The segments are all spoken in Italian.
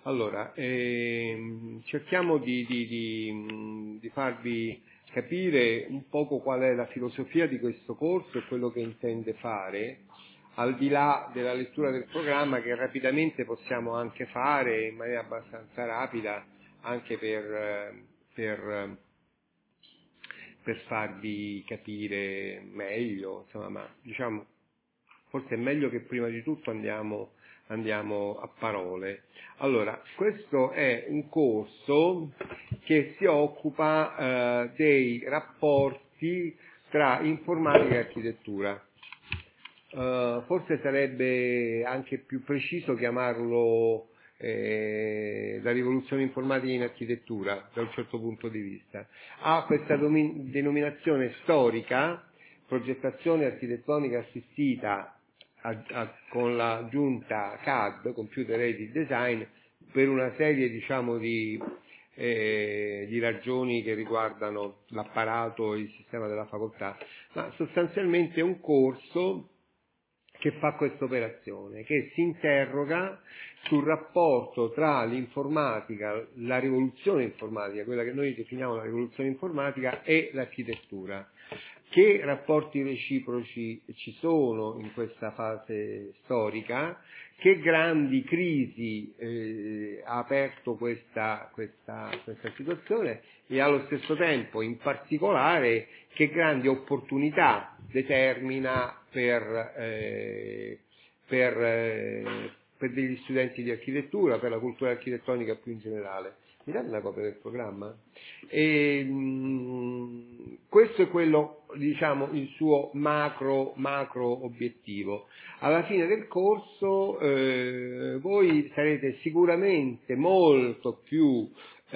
Allora, cerchiamo di farvi capire un poco qual è la filosofia di questo corso e quello che intende fare, al di là della lettura del programma, che rapidamente possiamo anche fare in maniera abbastanza rapida, anche per farvi capire meglio, insomma, ma diciamo forse è meglio che prima di tutto andiamo a parole. Allora, questo è un corso che si occupa dei rapporti tra informatica e architettura. Forse sarebbe anche più preciso chiamarlo la rivoluzione informatica in architettura, da un certo punto di vista. Ha questa denominazione storica, progettazione architettonica assistita con l'aggiunta CAD, Computer Aided Design, per una serie, diciamo, di ragioni che riguardano l'apparato e il sistema della facoltà, ma sostanzialmente è un corso che fa questa operazione, che si interroga sul rapporto tra l'informatica, la rivoluzione informatica, quella che noi definiamo la rivoluzione informatica, e l'architettura. Che rapporti reciproci ci sono in questa fase storica, che grandi crisi ha aperto questa situazione e allo stesso tempo, in particolare, che grandi opportunità determina per degli studenti di architettura, per la cultura architettonica più in generale. Mi date una copia del programma? Questo è quello, diciamo, il suo macro obiettivo. Alla fine del corso voi sarete sicuramente molto più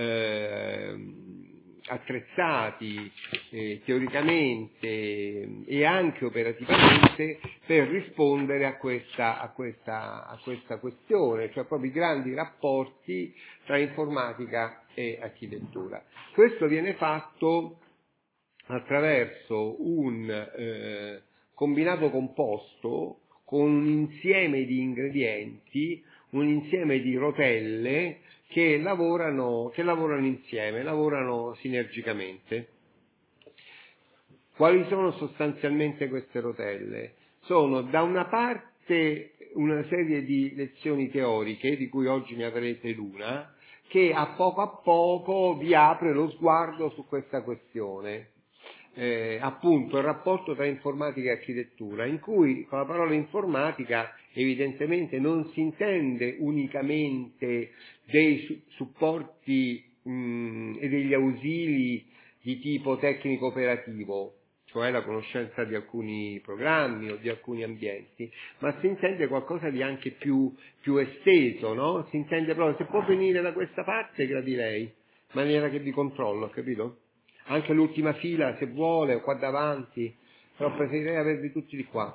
attrezzati teoricamente e anche operativamente per rispondere a questa questione, cioè proprio i grandi rapporti tra informatica e architettura. Questo viene fatto attraverso un combinato composto con un insieme di ingredienti, un insieme di rotelle che lavorano insieme, lavorano sinergicamente. Quali sono sostanzialmente queste rotelle? Sono da una parte una serie di lezioni teoriche, di cui oggi ne avrete l'una, che a poco vi apre lo sguardo su questa questione. Appunto il rapporto tra informatica e architettura, in cui con la parola informatica evidentemente non si intende unicamente dei supporti e degli ausili di tipo tecnico operativo, cioè la conoscenza di alcuni programmi o di alcuni ambienti, ma si intende qualcosa di anche più esteso, no? Si intende proprio, se può venire da questa parte, gradirei, in maniera che vi controllo, capito? Anche l'ultima fila, se vuole, o qua davanti, però preferirei avervi tutti di qua.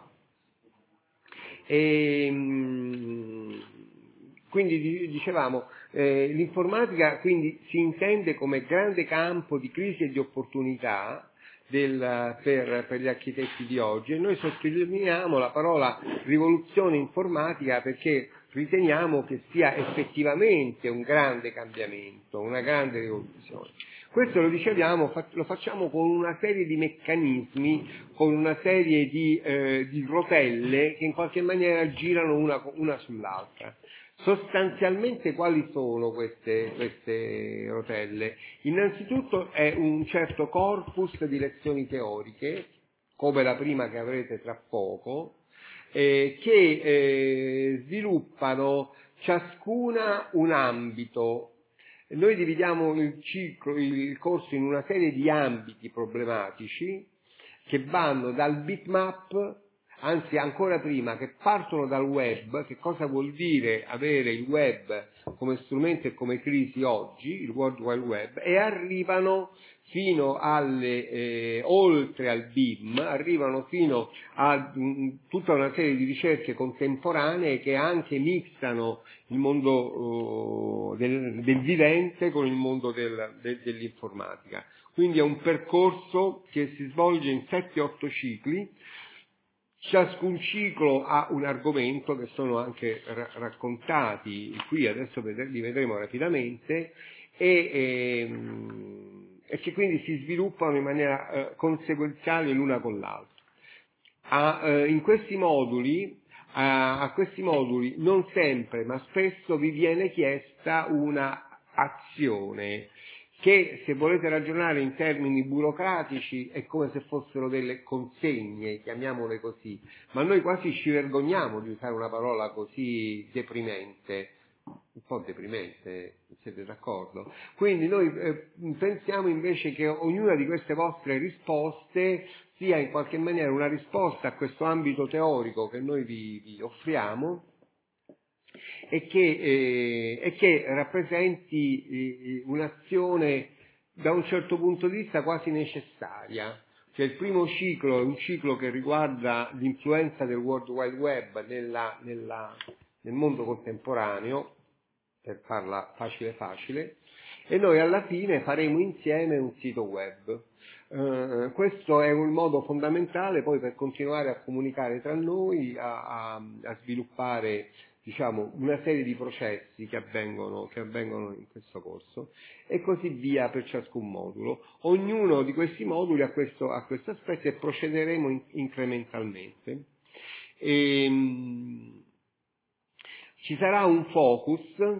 Quindi dicevamo, l'informatica quindi si intende come grande campo di crisi e di opportunità per gli architetti di oggi, e noi sottolineiamo la parola rivoluzione informatica perché riteniamo che sia effettivamente un grande cambiamento, una grande rivoluzione. Questo lo dicevo, lo facciamo con una serie di meccanismi, con una serie di rotelle che in qualche maniera girano una sull'altra. Sostanzialmente quali sono queste rotelle? Innanzitutto è un certo corpus di lezioni teoriche, come la prima che avrete tra poco, che sviluppano ciascuna un ambito. Noi dividiamo il corso in una serie di ambiti problematici che vanno dal bitmap, anzi ancora prima, che partono dal web. Che cosa vuol dire avere il web come strumento e come crisi oggi, il World Wide Web, e arrivano fino oltre al BIM, arrivano fino a tutta una serie di ricerche contemporanee che anche mixano il mondo del vivente con il mondo dell'informatica. Quindi è un percorso che si svolge in 7-8 cicli, Ciascun ciclo ha un argomento che sono anche raccontati qui, adesso li vedremo rapidamente, e che quindi si sviluppano in maniera conseguenziale l'una con l'altra. In questi moduli, a questi moduli non sempre, ma spesso vi viene chiesta una azione che, se volete ragionare in termini burocratici, è come se fossero delle consegne, chiamiamole così, ma noi quasi ci vergogniamo di usare una parola così deprimente, un po' deprimente, siete d'accordo? Quindi noi pensiamo invece che ognuna di queste vostre risposte sia in qualche maniera una risposta a questo ambito teorico che noi vi offriamo, e che rappresenti un'azione da un certo punto di vista quasi necessaria. Cioè, il primo ciclo è un ciclo che riguarda l'influenza del World Wide Web nel mondo contemporaneo, per farla facile facile, e noi alla fine faremo insieme un sito web. Questo è un modo fondamentale poi per continuare a comunicare tra noi, a sviluppare, diciamo, una serie di processi che avvengono in questo corso, e così via per ciascun modulo. Ognuno di questi moduli ha questo aspetto, e procederemo incrementalmente. Ci sarà un focus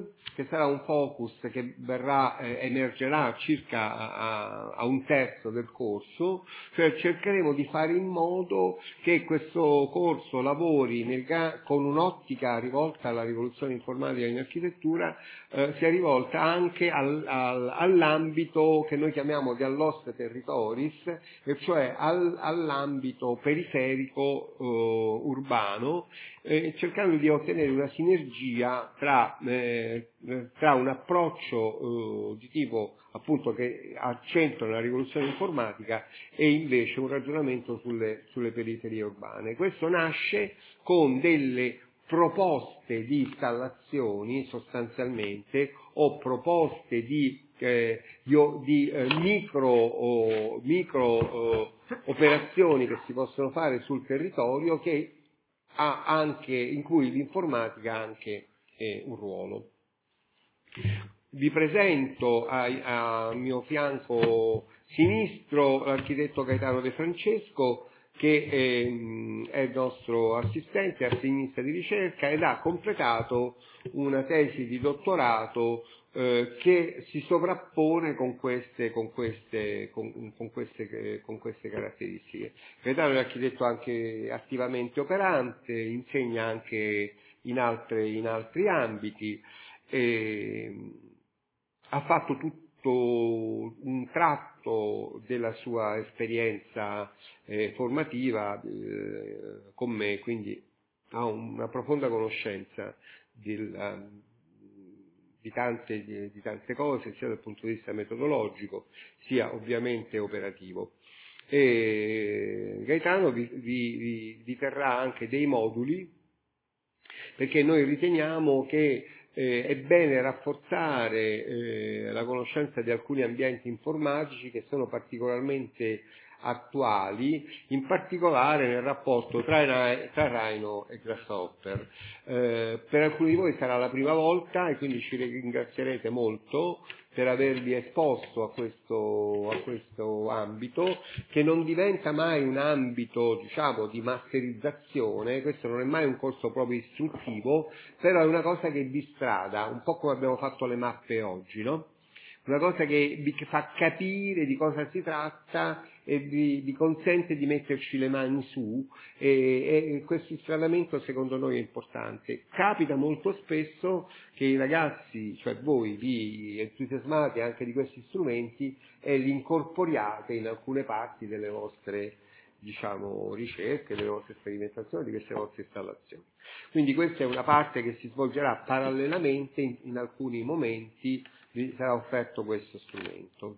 che emergerà circa a un terzo del corso, cioè cercheremo di fare in modo che questo corso lavori con un'ottica rivolta alla rivoluzione informatica in architettura, sia rivolta anche all'ambito che noi chiamiamo di Allost Territories, e cioè all'ambito periferico urbano, cercando di ottenere una sinergia tra un approccio di tipo appunto che accentua la rivoluzione informatica e invece un ragionamento sulle periferie urbane. Questo nasce con delle proposte di installazioni sostanzialmente, o proposte di micro operazioni che si possono fare sul territorio, in cui l'informatica ha anche un ruolo. Vi presento al mio fianco sinistro l'architetto Gaetano De Francesco, che è il nostro assistente, assegnista di ricerca, ed ha completato una tesi di dottorato che si sovrappone con queste caratteristiche. Gaetano è architetto anche attivamente operante, insegna anche in altri ambiti, ha fatto tutto un tratto della sua esperienza formativa con me, quindi ha una profonda conoscenza di tante cose, sia dal punto di vista metodologico, sia ovviamente operativo. E Gaetano vi terrà anche dei moduli, perché noi riteniamo che è bene rafforzare la conoscenza di alcuni ambienti informatici che sono particolarmente attuali, in particolare nel rapporto tra Rhino e Grasshopper. Per alcuni di voi sarà la prima volta, e quindi ci ringrazierete molto per avervi esposto a questo ambito, che non diventa mai un ambito, diciamo, di masterizzazione. Questo non è mai un corso proprio istruttivo, però è una cosa che vi strada, un po' come abbiamo fatto le mappe oggi, no? Una cosa che vi fa capire di cosa si tratta e vi consente di metterci le mani su, e questo istradamento secondo noi è importante. Capita molto spesso che i ragazzi, cioè voi, vi entusiasmate anche di questi strumenti e li incorporiate in alcune parti delle vostre, diciamo, ricerche, delle vostre sperimentazioni, di queste vostre installazioni. Quindi questa è una parte che si svolgerà parallelamente, in alcuni momenti vi sarà offerto questo strumento.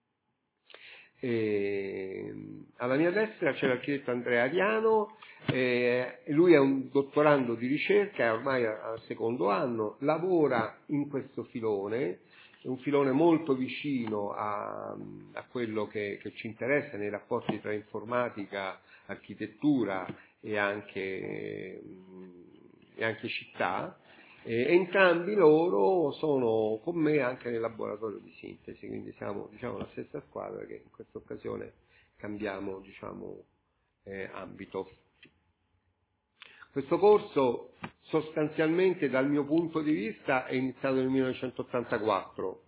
Alla mia destra c'è l'architetto Andrea Ariano, lui è un dottorando di ricerca, è ormai al secondo anno, lavora in questo filone, è un filone molto vicino a quello che ci interessa nei rapporti tra informatica, architettura anche città. Entrambi loro sono con me anche nel laboratorio di sintesi, quindi siamo, diciamo, la stessa squadra che in questa occasione cambiamo, diciamo, ambito. Questo corso sostanzialmente dal mio punto di vista è iniziato nel 1984.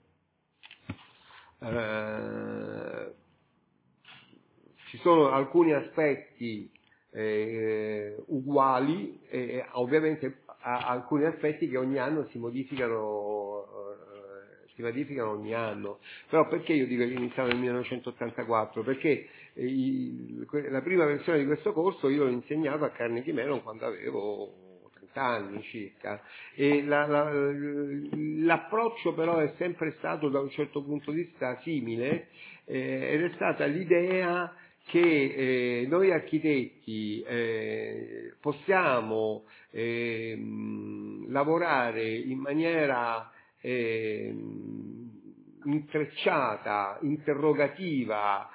Ci sono alcuni aspetti uguali e ovviamente alcuni aspetti che ogni anno si modificano ogni anno. Però perché io dico che è iniziato nel 1984? Perché la prima versione di questo corso io l'ho insegnato a Carnegie Mellon quando avevo 30 anni circa, e l'approccio però è sempre stato da un certo punto di vista simile, ed è stata l'idea che noi architetti possiamo lavorare in maniera intrecciata, interrogativa,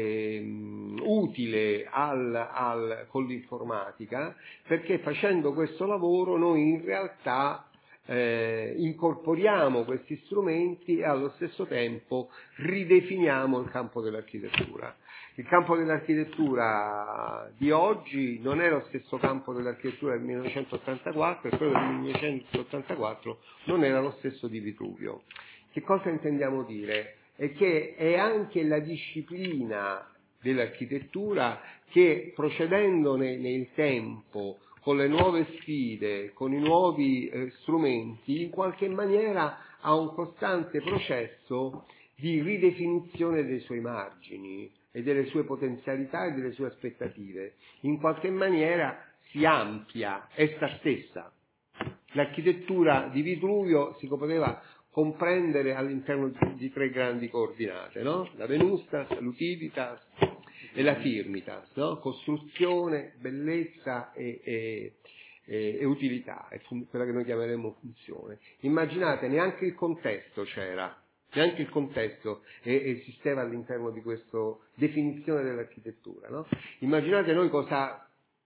utile con l'informatica, perché facendo questo lavoro noi in realtà incorporiamo questi strumenti e allo stesso tempo ridefiniamo il campo dell'architettura. Il campo dell'architettura di oggi non è lo stesso campo dell'architettura del 1984 e quello del 1984 non era lo stesso di Vitruvio. Che cosa intendiamo dire? È che è anche la disciplina dell'architettura che, procedendo nel tempo, con le nuove sfide, con i nuovi strumenti, in qualche maniera ha un costante processo di ridefinizione dei suoi margini e delle sue potenzialità e delle sue aspettative. In qualche maniera si amplia essa stessa. L'architettura di Vitruvio si poteva comprendere all'interno di 3 grandi coordinate, no? La Venustas, l'Utilitas e la Firmitas, no? Costruzione, bellezza e utilità, è quella che noi chiameremo funzione. Immaginate, neanche il contesto c'era, neanche il contesto esisteva all'interno di questa definizione dell'architettura, no? Immaginate noi cosa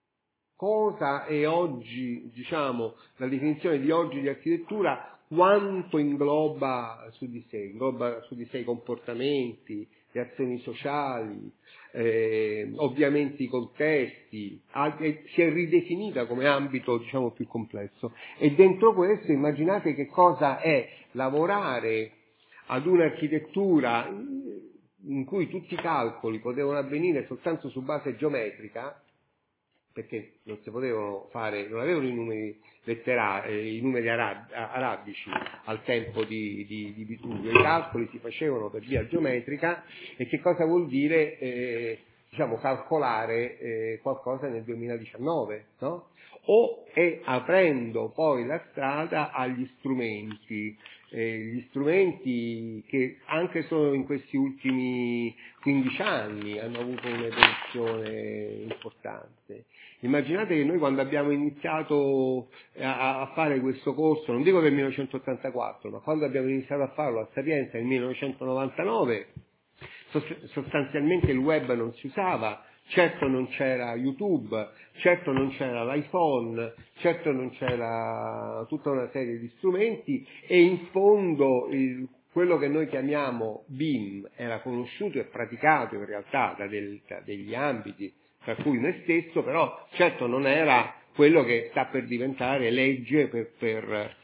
è oggi, diciamo, la definizione di oggi di architettura, quanto ingloba su di sé i comportamenti, le azioni sociali, ovviamente i contesti, si è ridefinita come ambito, diciamo, più complesso. E dentro questo immaginate che cosa è lavorare ad un'architettura in cui tutti i calcoli potevano avvenire soltanto su base geometrica, perché non si potevano fare, non avevano i numeri letterari, i numeri arabici al tempo di Vitruvio, i calcoli si facevano per via geometrica. E che cosa vuol dire diciamo calcolare qualcosa nel 2019, no? O aprendo poi la strada agli strumenti, gli strumenti che anche solo in questi ultimi 15 anni hanno avuto un'evoluzione importante. Immaginate che noi quando abbiamo iniziato a fare questo corso, non dico del 1984, ma quando abbiamo iniziato a farlo a Sapienza nel 1999, sostanzialmente il web non si usava, certo non c'era YouTube, certo non c'era l'iPhone, certo non c'era tutta una serie di strumenti, e in fondo quello che noi chiamiamo BIM era conosciuto e praticato in realtà da degli ambiti, tra cui me stesso, però certo non era quello che sta per diventare legge per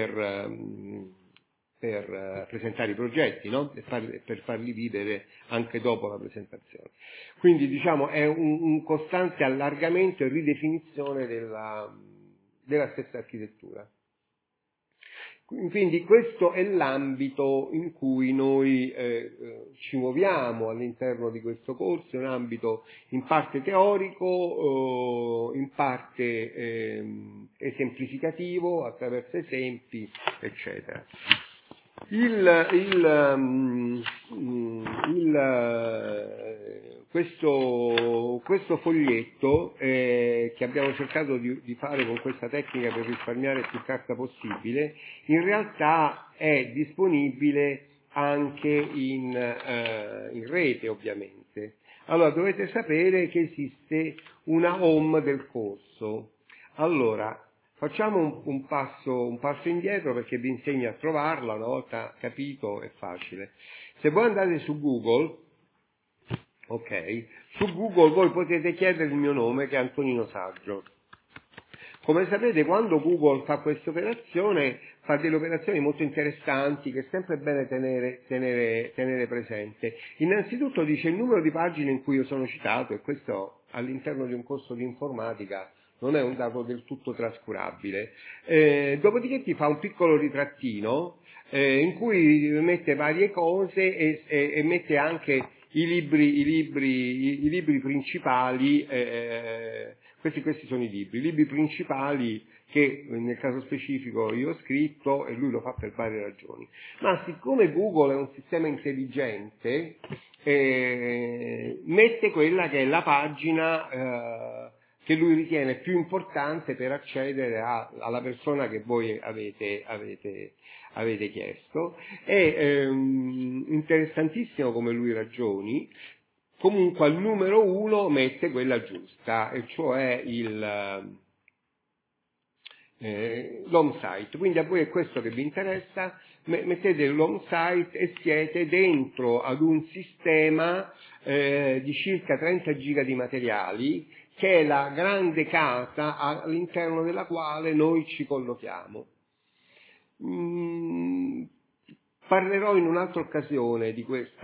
presentare i progetti, no? Per farli vivere anche dopo la presentazione. Quindi diciamo è un costante allargamento e ridefinizione della stessa architettura. Quindi questo è l'ambito in cui noi ci muoviamo all'interno di questo corso, è un ambito in parte teorico, in parte esemplificativo, attraverso esempi, eccetera. Questo foglietto che abbiamo cercato di fare con questa tecnica per risparmiare più carta possibile, in realtà è disponibile anche in rete, ovviamente. Allora, dovete sapere che esiste una home del corso. Allora, facciamo un passo indietro perché vi insegno a trovarla, una volta capito è facile. Se voi andate su Google, ok, su Google voi potete chiedere il mio nome, che è Antonino Saggio. Come sapete, quando Google fa questa operazione, fa delle operazioni molto interessanti che è sempre bene tenere presente. Innanzitutto dice il numero di pagine in cui io sono citato, e questo all'interno di un corso di informatica non è un dato del tutto trascurabile. Dopodiché ti fa un piccolo ritrattino in cui mette varie cose e mette anche i libri principali, questi sono i libri principali che nel caso specifico io ho scritto e lui lo fa per varie ragioni. Ma siccome Google è un sistema intelligente, mette quella che è la pagina che lui ritiene più importante per accedere alla persona che voi avete chiesto. È interessantissimo come lui ragioni. Comunque al numero 1 mette quella giusta, e cioè l'home site. Quindi a voi è questo che vi interessa, mettete l'home site e siete dentro ad un sistema di circa 30 giga di materiali, che è la grande casa all'interno della quale noi ci collochiamo. Parlerò in un'altra occasione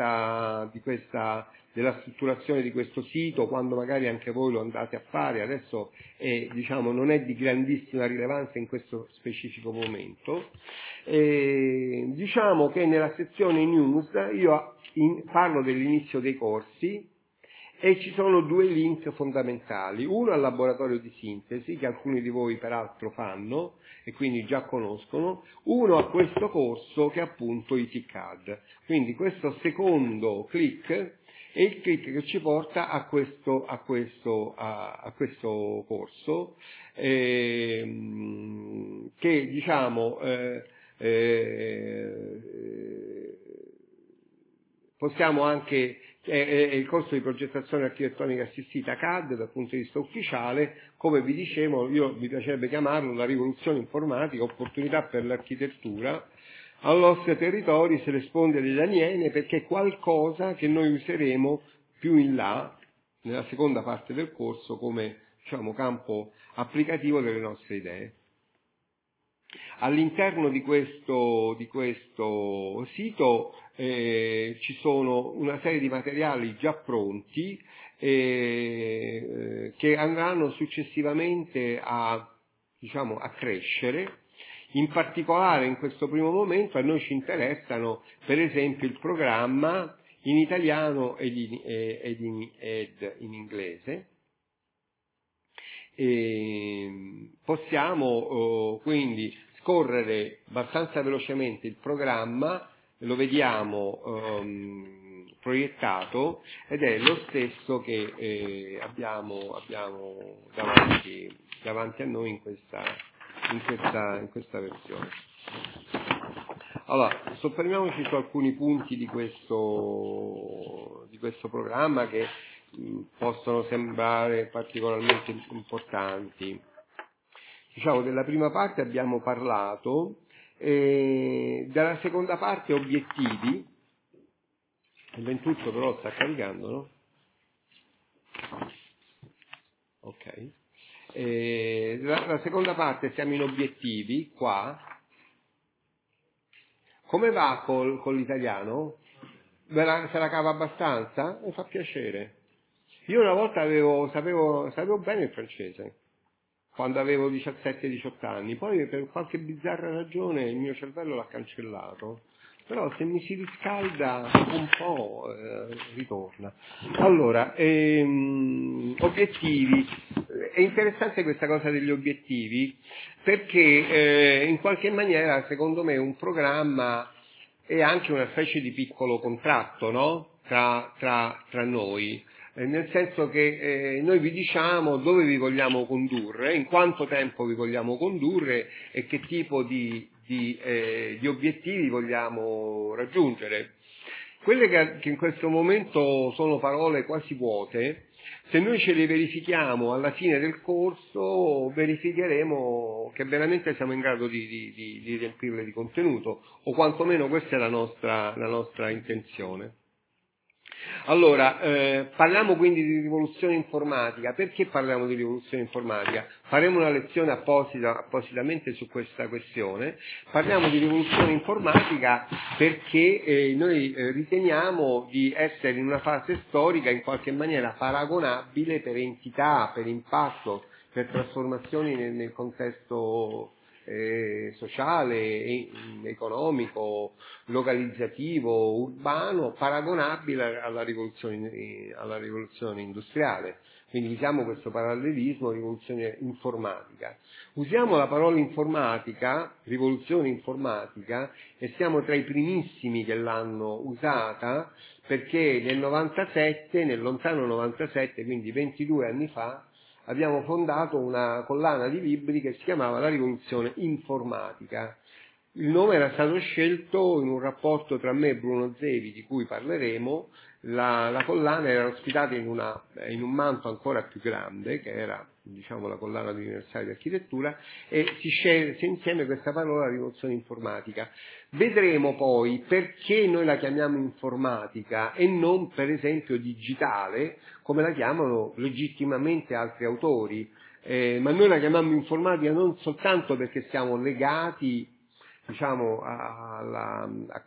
della strutturazione di questo sito, quando magari anche voi lo andate a fare. Adesso non è di grandissima rilevanza in questo specifico momento. Diciamo che nella sezione news io parlo dell'inizio dei corsi, e ci sono due link fondamentali, uno al laboratorio di sintesi, che alcuni di voi peraltro fanno e quindi già conoscono, uno a questo corso che è appunto EasyCAD. Quindi questo secondo click è il click che ci porta a questo corso, che possiamo anche, è il corso di progettazione architettonica assistita CAD dal punto di vista ufficiale. Come vi dicevo, mi piacerebbe chiamarlo la rivoluzione informatica, opportunità per l'architettura al nostro territorio, se le sponde delle Aniene, perché è qualcosa che noi useremo più in là, nella seconda parte del corso, come campo applicativo delle nostre idee. All'interno di questo sito ci sono una serie di materiali già pronti che andranno successivamente a crescere. In particolare in questo primo momento a noi ci interessano per esempio il programma in italiano ed in inglese. Possiamo quindi scorrere abbastanza velocemente il programma, lo vediamo proiettato, ed è lo stesso che abbiamo davanti a noi in questa versione. Allora, soffermiamoci su alcuni punti di questo programma che possono sembrare particolarmente importanti. Della prima parte abbiamo parlato, della seconda parte obiettivi. Il 28 però sta caricando, no? Ok. La seconda parte siamo in obiettivi, qua. Come va con l'italiano? Se la cava abbastanza? Mi fa piacere. Io una volta sapevo bene il francese, quando avevo 17-18 anni, poi per qualche bizzarra ragione il mio cervello l'ha cancellato, però se mi si riscalda un po' ritorna. Allora, obiettivi. È interessante questa cosa degli obiettivi, perché in qualche maniera, secondo me, un programma è anche una specie di piccolo contratto, no? Tra noi. Nel senso che noi vi diciamo dove vi vogliamo condurre, in quanto tempo vi vogliamo condurre e che tipo di obiettivi vogliamo raggiungere. Quelle che in questo momento sono parole quasi vuote, se noi ce le verifichiamo alla fine del corso, verificheremo che veramente siamo in grado di riempirle di contenuto, o quantomeno questa è la nostra intenzione. Allora, parliamo quindi di rivoluzione informatica. Perché parliamo di rivoluzione informatica? Faremo una lezione appositamente su questa questione. Parliamo di rivoluzione informatica perché noi riteniamo di essere in una fase storica in qualche maniera paragonabile per entità, per impatto, per trasformazioni nel contesto sociale, economico, localizzativo, urbano, paragonabile alla rivoluzione industriale. Quindi usiamo questo parallelismo, rivoluzione informatica. Usiamo la parola informatica, rivoluzione informatica, e siamo tra i primissimi che l'hanno usata, perché nel lontano 97, quindi 22 anni fa, abbiamo fondato una collana di libri che si chiamava La rivoluzione informatica. Il nome era stato scelto in un rapporto tra me e Bruno Zevi, di cui parleremo. La collana era ospitata in un manto ancora più grande, che era, diciamo, la collana universale di architettura, e si scelse insieme questa parola rivoluzione informatica. Vedremo poi perché noi la chiamiamo informatica e non, per esempio, digitale, come la chiamano legittimamente altri autori. Ma noi la chiamiamo informatica non soltanto perché siamo legati, diciamo, alla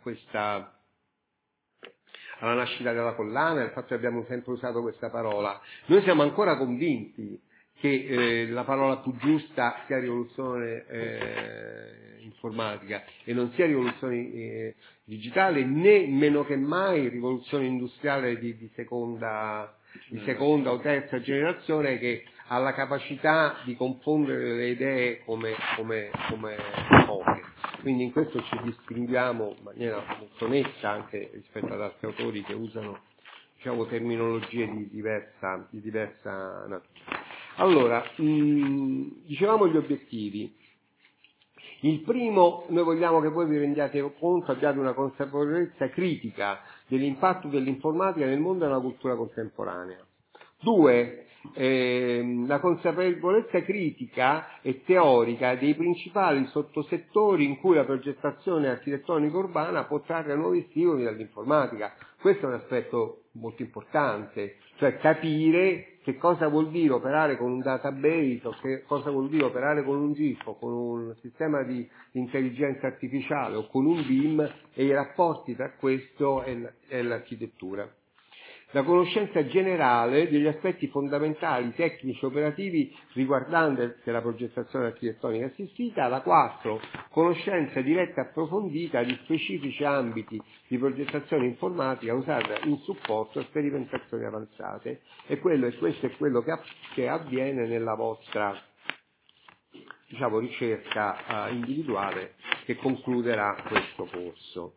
nascita della collana, al fatto che abbiamo sempre usato questa parola. Noi siamo ancora convinti che la parola più giusta sia rivoluzione informatica e non sia rivoluzione digitale, né meno che mai rivoluzione industriale di seconda o terza generazione, che ha la capacità di confondere le idee come poche. Quindi in questo ci distinguiamo in maniera molto netta anche rispetto ad altri autori che usano, diciamo, terminologie di diversa natura. Allora, dicevamo gli obiettivi. Il primo, noi vogliamo che voi vi rendiate conto, abbiate una consapevolezza critica dell'impatto dell'informatica nel mondo e nella cultura contemporanea. 2, la consapevolezza critica e teorica dei principali sottosettori in cui la progettazione architettonica urbana può trarre nuovi stimoli dall'informatica. Questo è un aspetto molto importante, cioè capire che cosa vuol dire operare con un database, o che cosa vuol dire operare con un GIS o con un sistema di intelligenza artificiale o con un BIM e i rapporti tra questo e l'architettura. La conoscenza generale degli aspetti fondamentali, tecnici, operativi riguardanti la progettazione architettonica assistita. La 4, conoscenza diretta e approfondita di specifici ambiti di progettazione informatica usata in supporto a sperimentazioni avanzate. E questo è quello che avviene nella vostra, diciamo, ricerca individuale che concluderà questo corso.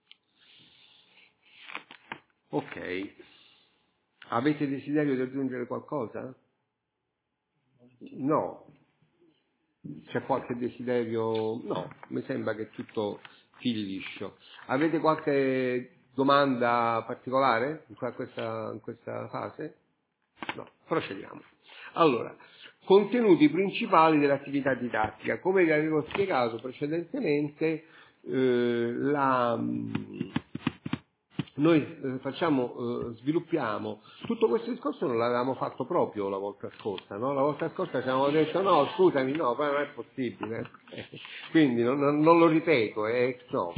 Ok. Avete desiderio di aggiungere qualcosa? No. C'è qualche desiderio? No, mi sembra che tutto fili liscio. Avete qualche domanda particolare in questa fase? No, procediamo. Allora, contenuti principali dell'attività didattica. Come vi avevo spiegato precedentemente, noi sviluppiamo tutto questo discorso. Non l'avevamo fatto proprio la volta scorsa, no? La volta scorsa ci avevamo detto no, scusami, no, poi non è possibile, quindi non lo ripeto, è ex novo.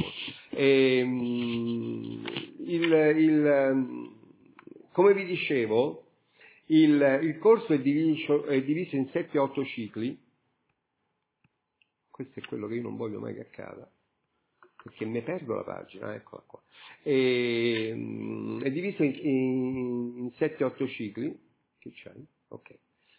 Come vi dicevo, il corso è diviso in 7-8 cicli. Questo è quello che io non voglio mai che accada, perché ne perdo la pagina, eccola qua. È diviso in 7-8 cicli. Che c'hai? Ok.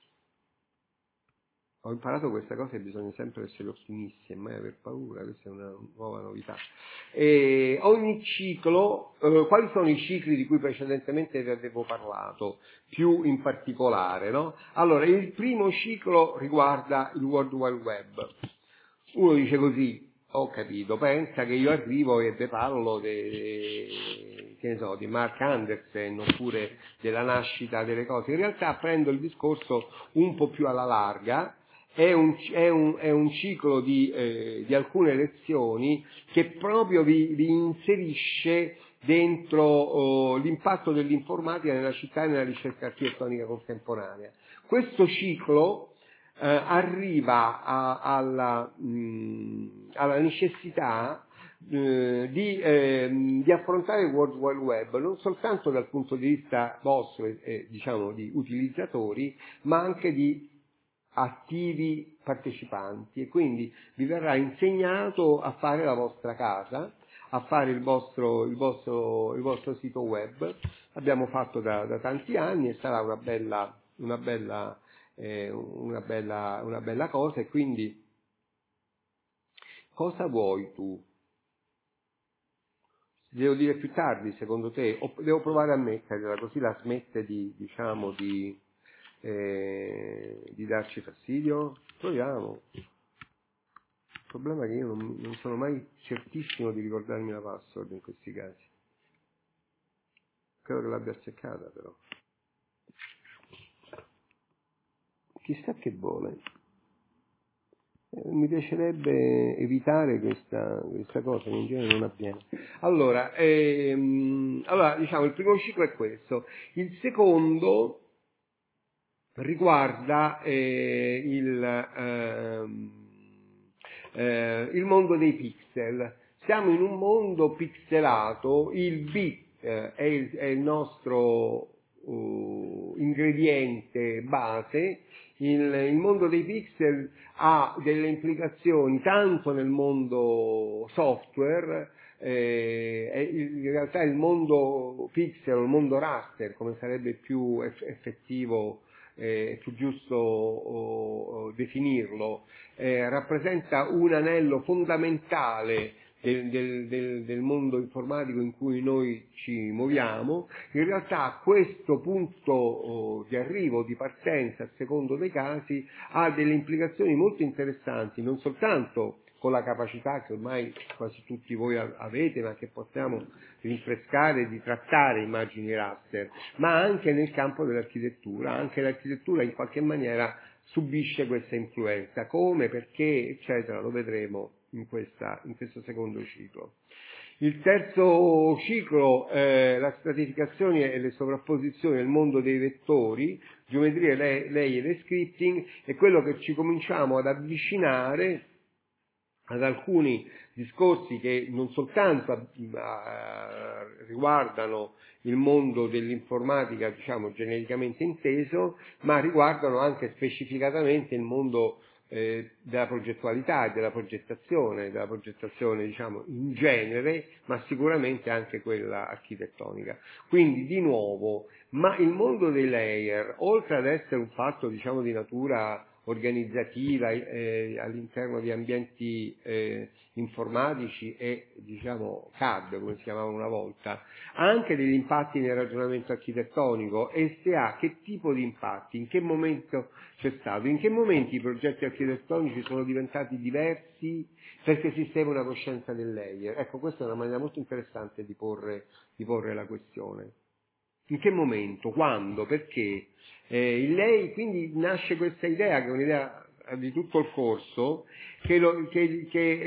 Ho imparato questa cosa e bisogna sempre essere ottimisti e mai aver paura, questa è una nuova novità. Ogni ciclo, quali sono i cicli di cui precedentemente vi avevo parlato, più in particolare, no? Allora, il primo ciclo riguarda il World Wide Web. Uno dice così: ho capito, pensa che io arrivo e vi parlo che che ne so, di Mark Andersen, oppure della nascita delle cose. In realtà prendo il discorso un po' più alla larga. È un ciclo di alcune lezioni che proprio vi inserisce dentro l'impatto dell'informatica nella città e nella ricerca architettonica contemporanea. Questo ciclo arriva alla necessità di affrontare il World Wide Web non soltanto dal punto di vista vostro, diciamo di utilizzatori, ma anche di attivi partecipanti, e quindi vi verrà insegnato a fare la vostra casa, a fare il vostro sito web. L'abbiamo fatto da tanti anni e sarà una bella cosa. E quindi cosa vuoi tu? Devo dire più tardi, secondo te, o devo provare a metterla così la smette di darci fastidio? Proviamo. Il problema è che io non sono mai certissimo di ricordarmi la password in questi casi. Credo che l'abbia azzeccata, però. Chissà che vuole. Mi piacerebbe evitare questa cosa che in genere non avviene. Allora, diciamo, il primo ciclo è questo. Il secondo riguarda il mondo dei pixel. Siamo in un mondo pixelato, il bit è il nostro ingrediente base. Il mondo dei pixel ha delle implicazioni tanto nel mondo software, in realtà il mondo pixel, il mondo raster, come sarebbe più effettivo, più giusto definirlo, rappresenta un anello fondamentale del mondo informatico in cui noi ci muoviamo. In realtà questo punto di arrivo, di partenza, a secondo dei casi, ha delle implicazioni molto interessanti, non soltanto con la capacità che ormai quasi tutti voi avete, ma che possiamo rinfrescare, di trattare immagini raster, ma anche nel campo dell'architettura. Anche l'architettura in qualche maniera subisce questa influenza. Come, perché, eccetera, lo vedremo in questo secondo ciclo. Il terzo ciclo, la stratificazione e le sovrapposizioni nel mondo dei vettori, geometrie, layer e scripting, è quello che ci cominciamo ad avvicinare ad alcuni discorsi che non soltanto riguardano il mondo dell'informatica, diciamo, genericamente inteso, ma riguardano anche specificatamente il mondo della progettualità e della progettazione, diciamo in genere, ma sicuramente anche quella architettonica. Quindi di nuovo, ma il mondo dei layer, oltre ad essere un fatto, diciamo, di natura organizzativa all'interno di ambienti informatici e, diciamo, CAD, come si chiamava una volta, ha anche degli impatti nel ragionamento architettonico. E se ha, che tipo di impatti, in che momento c'è stato, in che momenti i progetti architettonici sono diventati diversi perché esisteva una coscienza del layer. Ecco, questa è una maniera molto interessante di porre la questione. In che momento, quando, perché? In lei quindi nasce questa idea, che è un'idea di tutto il corso, che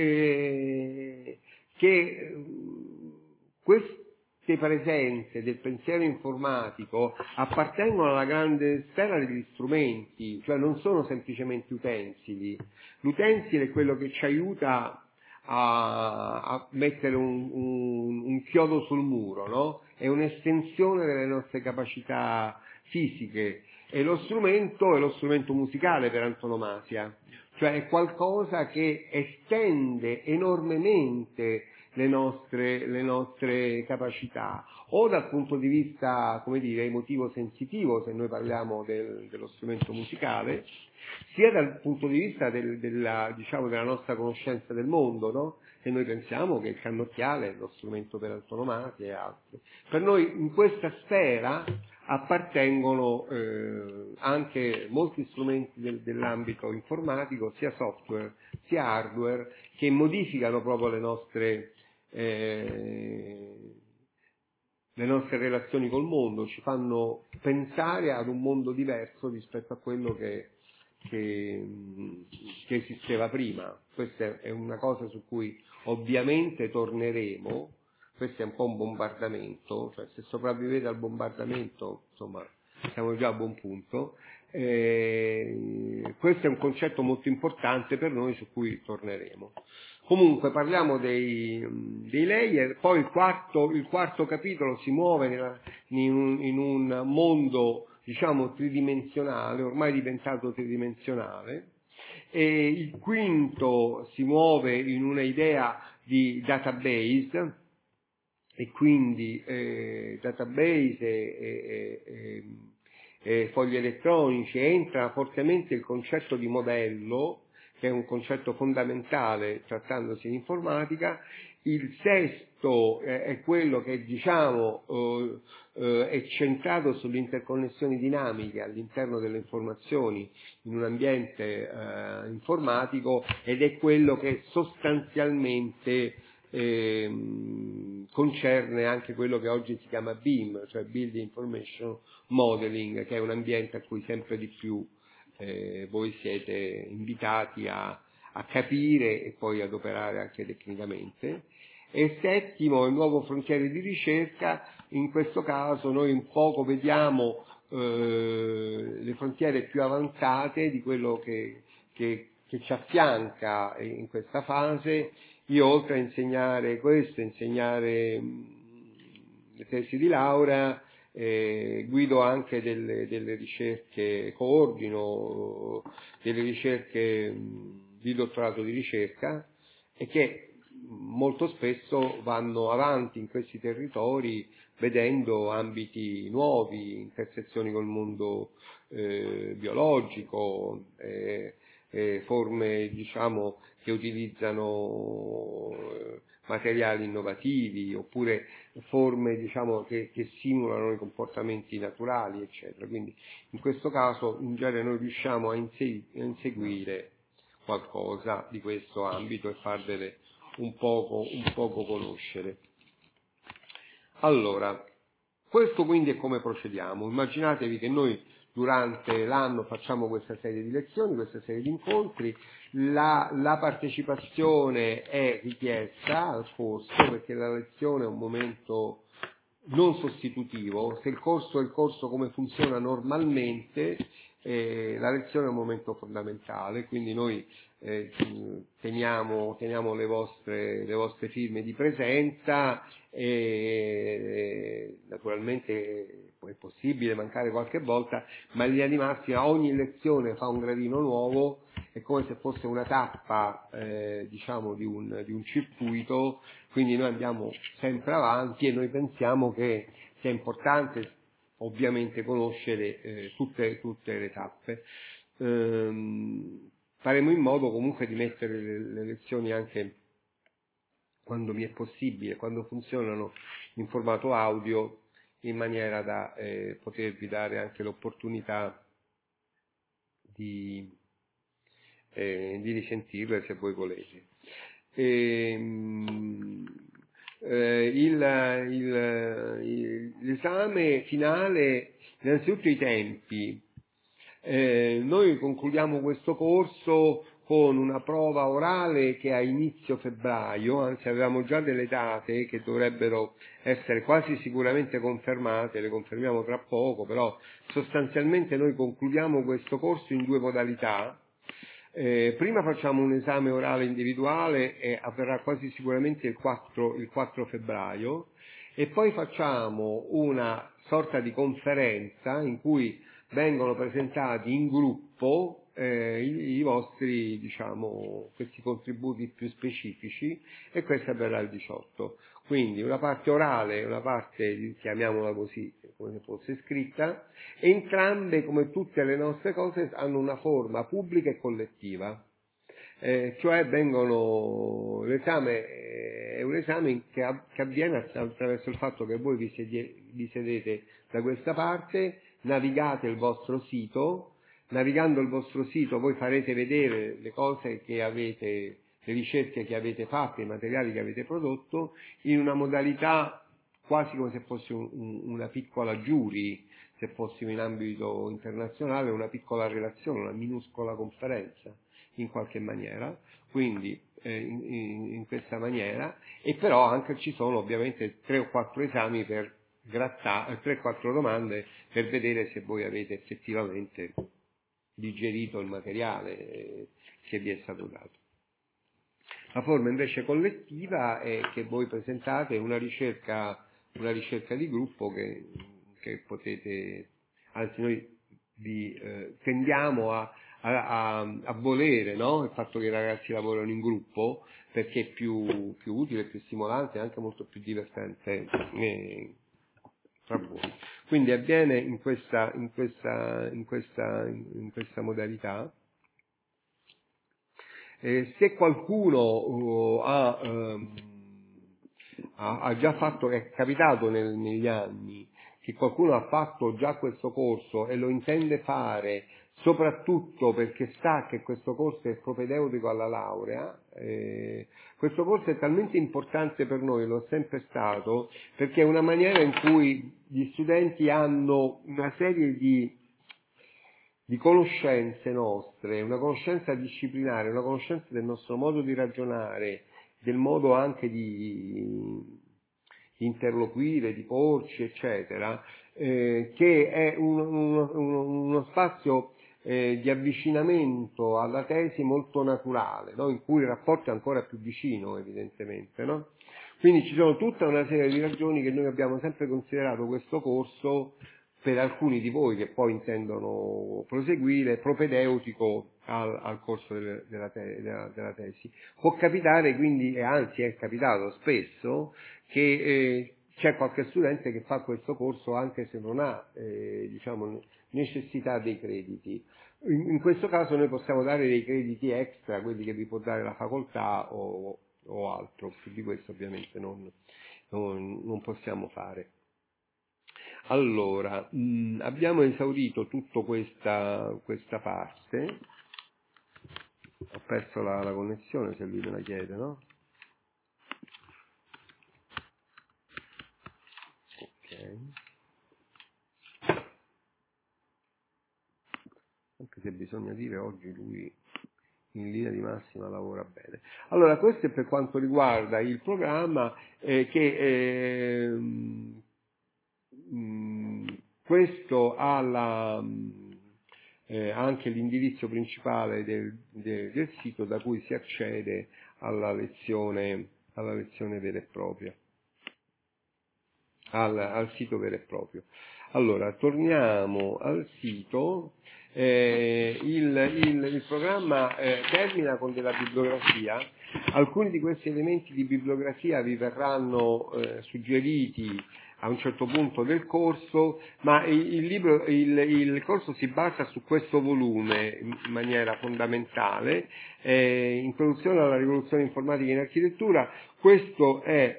queste presenze del pensiero informatico appartengono alla grande sfera degli strumenti, cioè non sono semplicemente utensili. L'utensile è quello che ci aiuta a mettere un chiodo sul muro, no? È un'estensione delle nostre capacità fisiche, e lo strumento è lo strumento musicale per antonomasia, cioè è qualcosa che estende enormemente le nostre capacità, o dal punto di vista, come dire, emotivo sensitivo, se noi parliamo dello strumento musicale, sia dal punto di vista della nostra conoscenza del mondo, no? Se noi pensiamo che il cannocchiale è lo strumento per antonomasia e altri. Per noi in questa sfera appartengono anche molti strumenti dell'ambito informatico, sia software sia hardware, che modificano proprio le le nostre relazioni col mondo, ci fanno pensare ad un mondo diverso rispetto a quello che esisteva prima. Questa è una cosa su cui ovviamente torneremo. Questo è un po' un bombardamento, cioè se sopravvivete al bombardamento, insomma, siamo già a buon punto. Questo è un concetto molto importante per noi su cui torneremo. Comunque parliamo dei layer, poi il quarto capitolo si muove in un mondo, diciamo, tridimensionale, ormai diventato tridimensionale, e il quinto si muove in una idea di database, e quindi database e fogli elettronici. Entra fortemente il concetto di modello, che è un concetto fondamentale trattandosi di informatica. Il sesto è quello che, diciamo, è centrato sulle interconnessioni dinamiche all'interno delle informazioni in un ambiente informatico, ed è quello che sostanzialmente concerne anche quello che oggi si chiama BIM, cioè Building Information Modeling, che è un ambiente a cui sempre di più voi siete invitati a capire e poi ad operare anche tecnicamente. E settimo, il nuovo frontiere di ricerca. In questo caso noi un poco vediamo le frontiere più avanzate di quello che ci affianca in questa fase. Io, oltre a insegnare questo, insegnare le tesi di laurea, guido anche delle ricerche, coordino delle ricerche di dottorato di ricerca, e che molto spesso vanno avanti in questi territori vedendo ambiti nuovi, intersezioni col mondo biologico, forme, diciamo, che utilizzano materiali innovativi, oppure forme, diciamo, che simulano i comportamenti naturali, eccetera. Quindi in questo caso in genere noi riusciamo a inseguire qualcosa di questo ambito e farvele un poco conoscere. Allora, questo quindi è come procediamo. Immaginatevi che noi durante l'anno facciamo questa serie di lezioni, questa serie di incontri. La partecipazione è richiesta al corso, perché la lezione è un momento non sostitutivo. Se il corso è il corso come funziona normalmente, la lezione è un momento fondamentale, quindi noi teniamo le vostre firme di presenza, e naturalmente poi è possibile mancare qualche volta, ma in linea di massima ogni lezione fa un gradino nuovo, è come se fosse una tappa diciamo di un circuito, quindi noi andiamo sempre avanti, e noi pensiamo che sia importante ovviamente conoscere tutte le tappe. Faremo in modo comunque di mettere le lezioni anche, quando mi è possibile, quando funzionano in formato audio, in maniera da potervi dare anche l'opportunità di risentirle se voi volete. L'esame finale, innanzitutto i tempi. Noi concludiamo questo corso con una prova orale che a inizio febbraio, anzi avevamo già delle date che dovrebbero essere quasi sicuramente confermate, le confermiamo tra poco, però sostanzialmente noi concludiamo questo corso in due modalità. Prima facciamo un esame orale individuale, e avverrà quasi sicuramente il 4 febbraio, e poi facciamo una sorta di conferenza in cui vengono presentati in gruppo i vostri, diciamo, questi contributi più specifici, e questo avverrà il 18. Quindi una parte orale e una parte, chiamiamola così, come se fosse scritta. Entrambe, come tutte le nostre cose, hanno una forma pubblica e collettiva. Cioè l'esame è un esame che avviene attraverso il fatto che voi vi sedete da questa parte, navigate il vostro sito. Navigando il vostro sito voi farete vedere le cose che avete, le ricerche che avete fatto, i materiali che avete prodotto, in una modalità quasi come se fosse una piccola jury, se fossimo in ambito internazionale, una piccola relazione, una minuscola conferenza in qualche maniera, quindi in questa maniera, e però anche ci sono ovviamente 3 o 4 esami per grattare, 3 o 4 domande per vedere se voi avete effettivamente digerito il materiale che vi è stato dato. La forma invece collettiva è che voi presentate una ricerca di gruppo che potete, anzi noi vi tendiamo a volere, no? Il fatto che i ragazzi lavorano in gruppo, perché è più utile, più stimolante e anche molto più divertente tra voi. Quindi avviene in questa modalità. Se qualcuno ha già fatto, è capitato negli anni che qualcuno ha fatto già questo corso e lo intende fare, soprattutto perché sa che questo corso è propedeutico alla laurea, questo corso è talmente importante per noi, lo è sempre stato, perché è una maniera in cui gli studenti hanno una serie di conoscenze nostre, una conoscenza disciplinare, una conoscenza del nostro modo di ragionare, del modo anche di interloquire, di porci, eccetera, che è uno spazio di avvicinamento alla tesi molto naturale, no? In cui il rapporto è ancora più vicino, evidentemente, no? Quindi ci sono tutta una serie di ragioni che noi abbiamo sempre considerato questo corso, per alcuni di voi che poi intendono proseguire, propedeutico al corso della tesi. Può capitare quindi, e anzi è capitato spesso, che c'è qualche studente che fa questo corso anche se non ha necessità dei crediti. In questo caso noi possiamo dare dei crediti extra, quelli che vi può dare la facoltà o altro, più di questo ovviamente non possiamo fare. Allora, abbiamo esaurito tutta questa parte. Ho perso la connessione, se lui me la chiede, no? Ok. Anche se bisogna dire oggi lui in linea di massima lavora bene. Allora, questo è per quanto riguarda il programma questo ha anche l'indirizzo principale del sito da cui si accede alla lezione vera e propria, al sito vero e proprio. Allora, torniamo al sito. Il programma termina con della bibliografia. Alcuni di questi elementi di bibliografia vi verranno suggeriti a un certo punto del corso, ma il corso si basa su questo volume in maniera fondamentale, Introduzione alla rivoluzione informatica in architettura. Questo è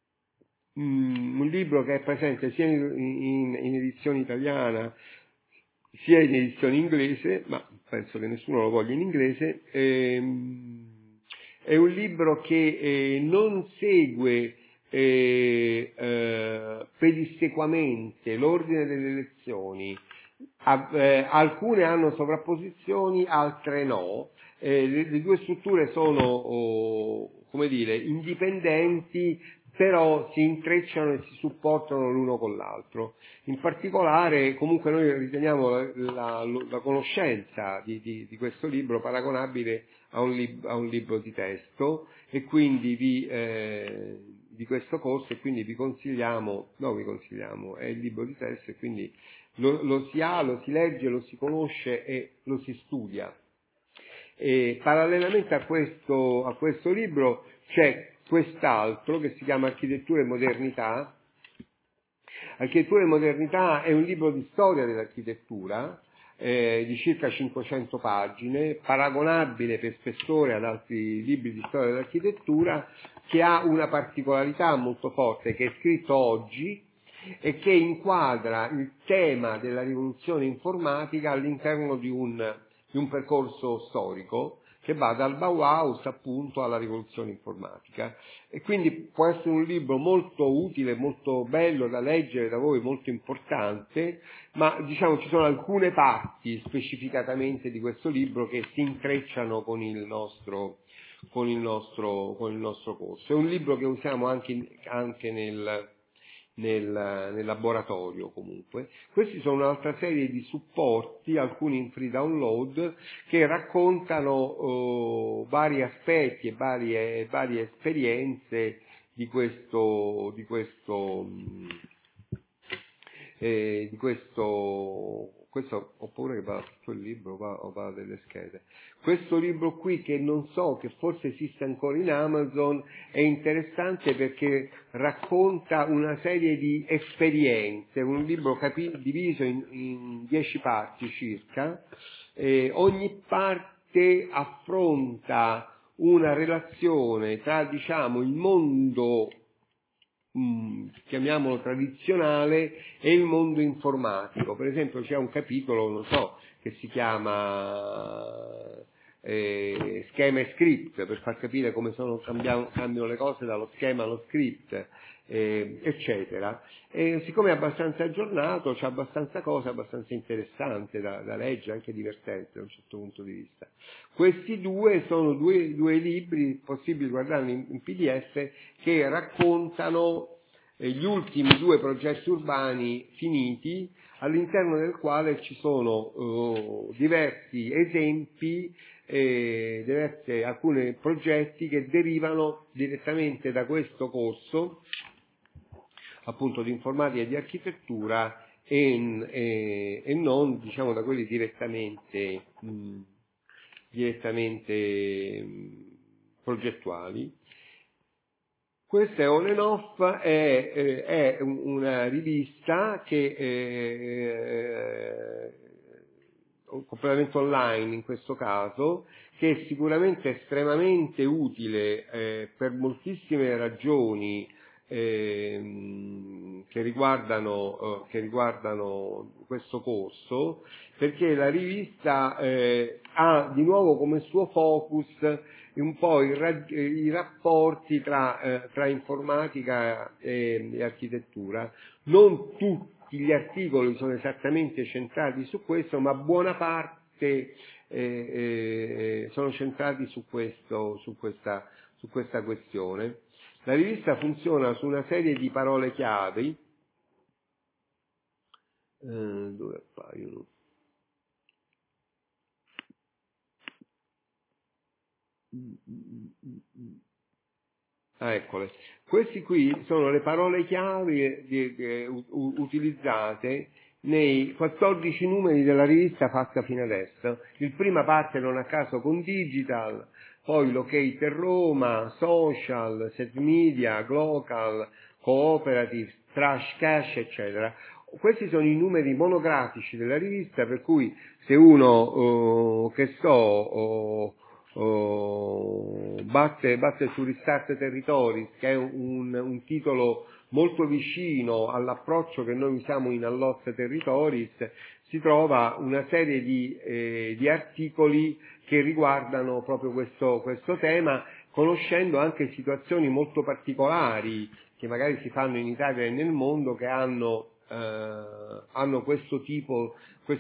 un libro che è presente sia in edizione italiana sia in edizione inglese, ma penso che nessuno lo voglia in inglese. È un libro che non segue pedissequamente l'ordine delle lezioni. Alcune hanno sovrapposizioni, altre no. Le due strutture sono, come dire, indipendenti, però si intrecciano e si supportano l'uno con l'altro. In particolare, comunque, noi riteniamo la conoscenza di questo libro paragonabile a un libro di testo, e quindi di questo corso, e quindi è il libro di testo, e quindi lo si legge, lo si conosce e lo si studia. E parallelamente a questo libro c'è quest'altro che si chiama Architettura e Modernità. Architettura e Modernità è un libro di storia dell'architettura di circa 500 pagine, paragonabile per spessore ad altri libri di storia dell'architettura, che ha una particolarità molto forte, che è scritto oggi e che inquadra il tema della rivoluzione informatica all'interno di un percorso storico che va dal Bauhaus appunto alla rivoluzione informatica, e quindi può essere un libro molto utile, molto bello da leggere da voi, molto importante, ma diciamo ci sono alcune parti specificatamente di questo libro che si intrecciano con il nostro corso. È un libro che usiamo anche nel laboratorio comunque. Questi sono un'altra serie di supporti, alcuni in free download, che raccontano vari aspetti e varie esperienze di questo questo ho paura che vada tutto il libro o vada delle schede. Questo libro qui, che non so, che forse esiste ancora in Amazon, è interessante perché racconta una serie di esperienze, un libro diviso in 10 parti circa, ogni parte affronta una relazione tra, diciamo, il mondo chiamiamolo tradizionale e il mondo informatico. Per esempio c'è un capitolo, non so, che si chiama schema e script, per far capire come cambiano le cose dallo schema allo script, eccetera. E siccome è abbastanza aggiornato, c'è abbastanza cose, abbastanza interessante da leggere, anche divertente da un certo punto di vista. Questi due sono due libri, possibili guardarli in PDF, che raccontano gli ultimi 2 progetti urbani finiti, all'interno del quale ci sono diversi esempi, alcuni progetti che derivano direttamente da questo corso, appunto di informatica e di architettura, e non, diciamo, da quelli direttamente progettuali. Questa è On and Off, è una rivista che completamente online in questo caso, che è sicuramente estremamente utile per moltissime ragioni che riguardano questo corso, perché la rivista ha di nuovo come suo focus un po' i rapporti tra informatica e architettura. Non tutti gli articoli sono esattamente centrati su questo, ma buona parte sono centrati su questa questione. La rivista funziona su una serie di parole chiave, dove appaiono? Eccole. Questi qui sono le parole chiave utilizzate nei 14 numeri della rivista fatta fino adesso. Il prima parte non a caso con digital, poi Locate Roma, social, set media, glocal, cooperative, trash cash, eccetera. Questi sono i numeri monografici della rivista, per cui se uno, batte su Restart Territories, che è un titolo molto vicino all'approccio che noi usiamo in Unlock Territories, si trova una serie di articoli che riguardano proprio questo tema, conoscendo anche situazioni molto particolari che magari si fanno in Italia e nel mondo, che hanno questo tipo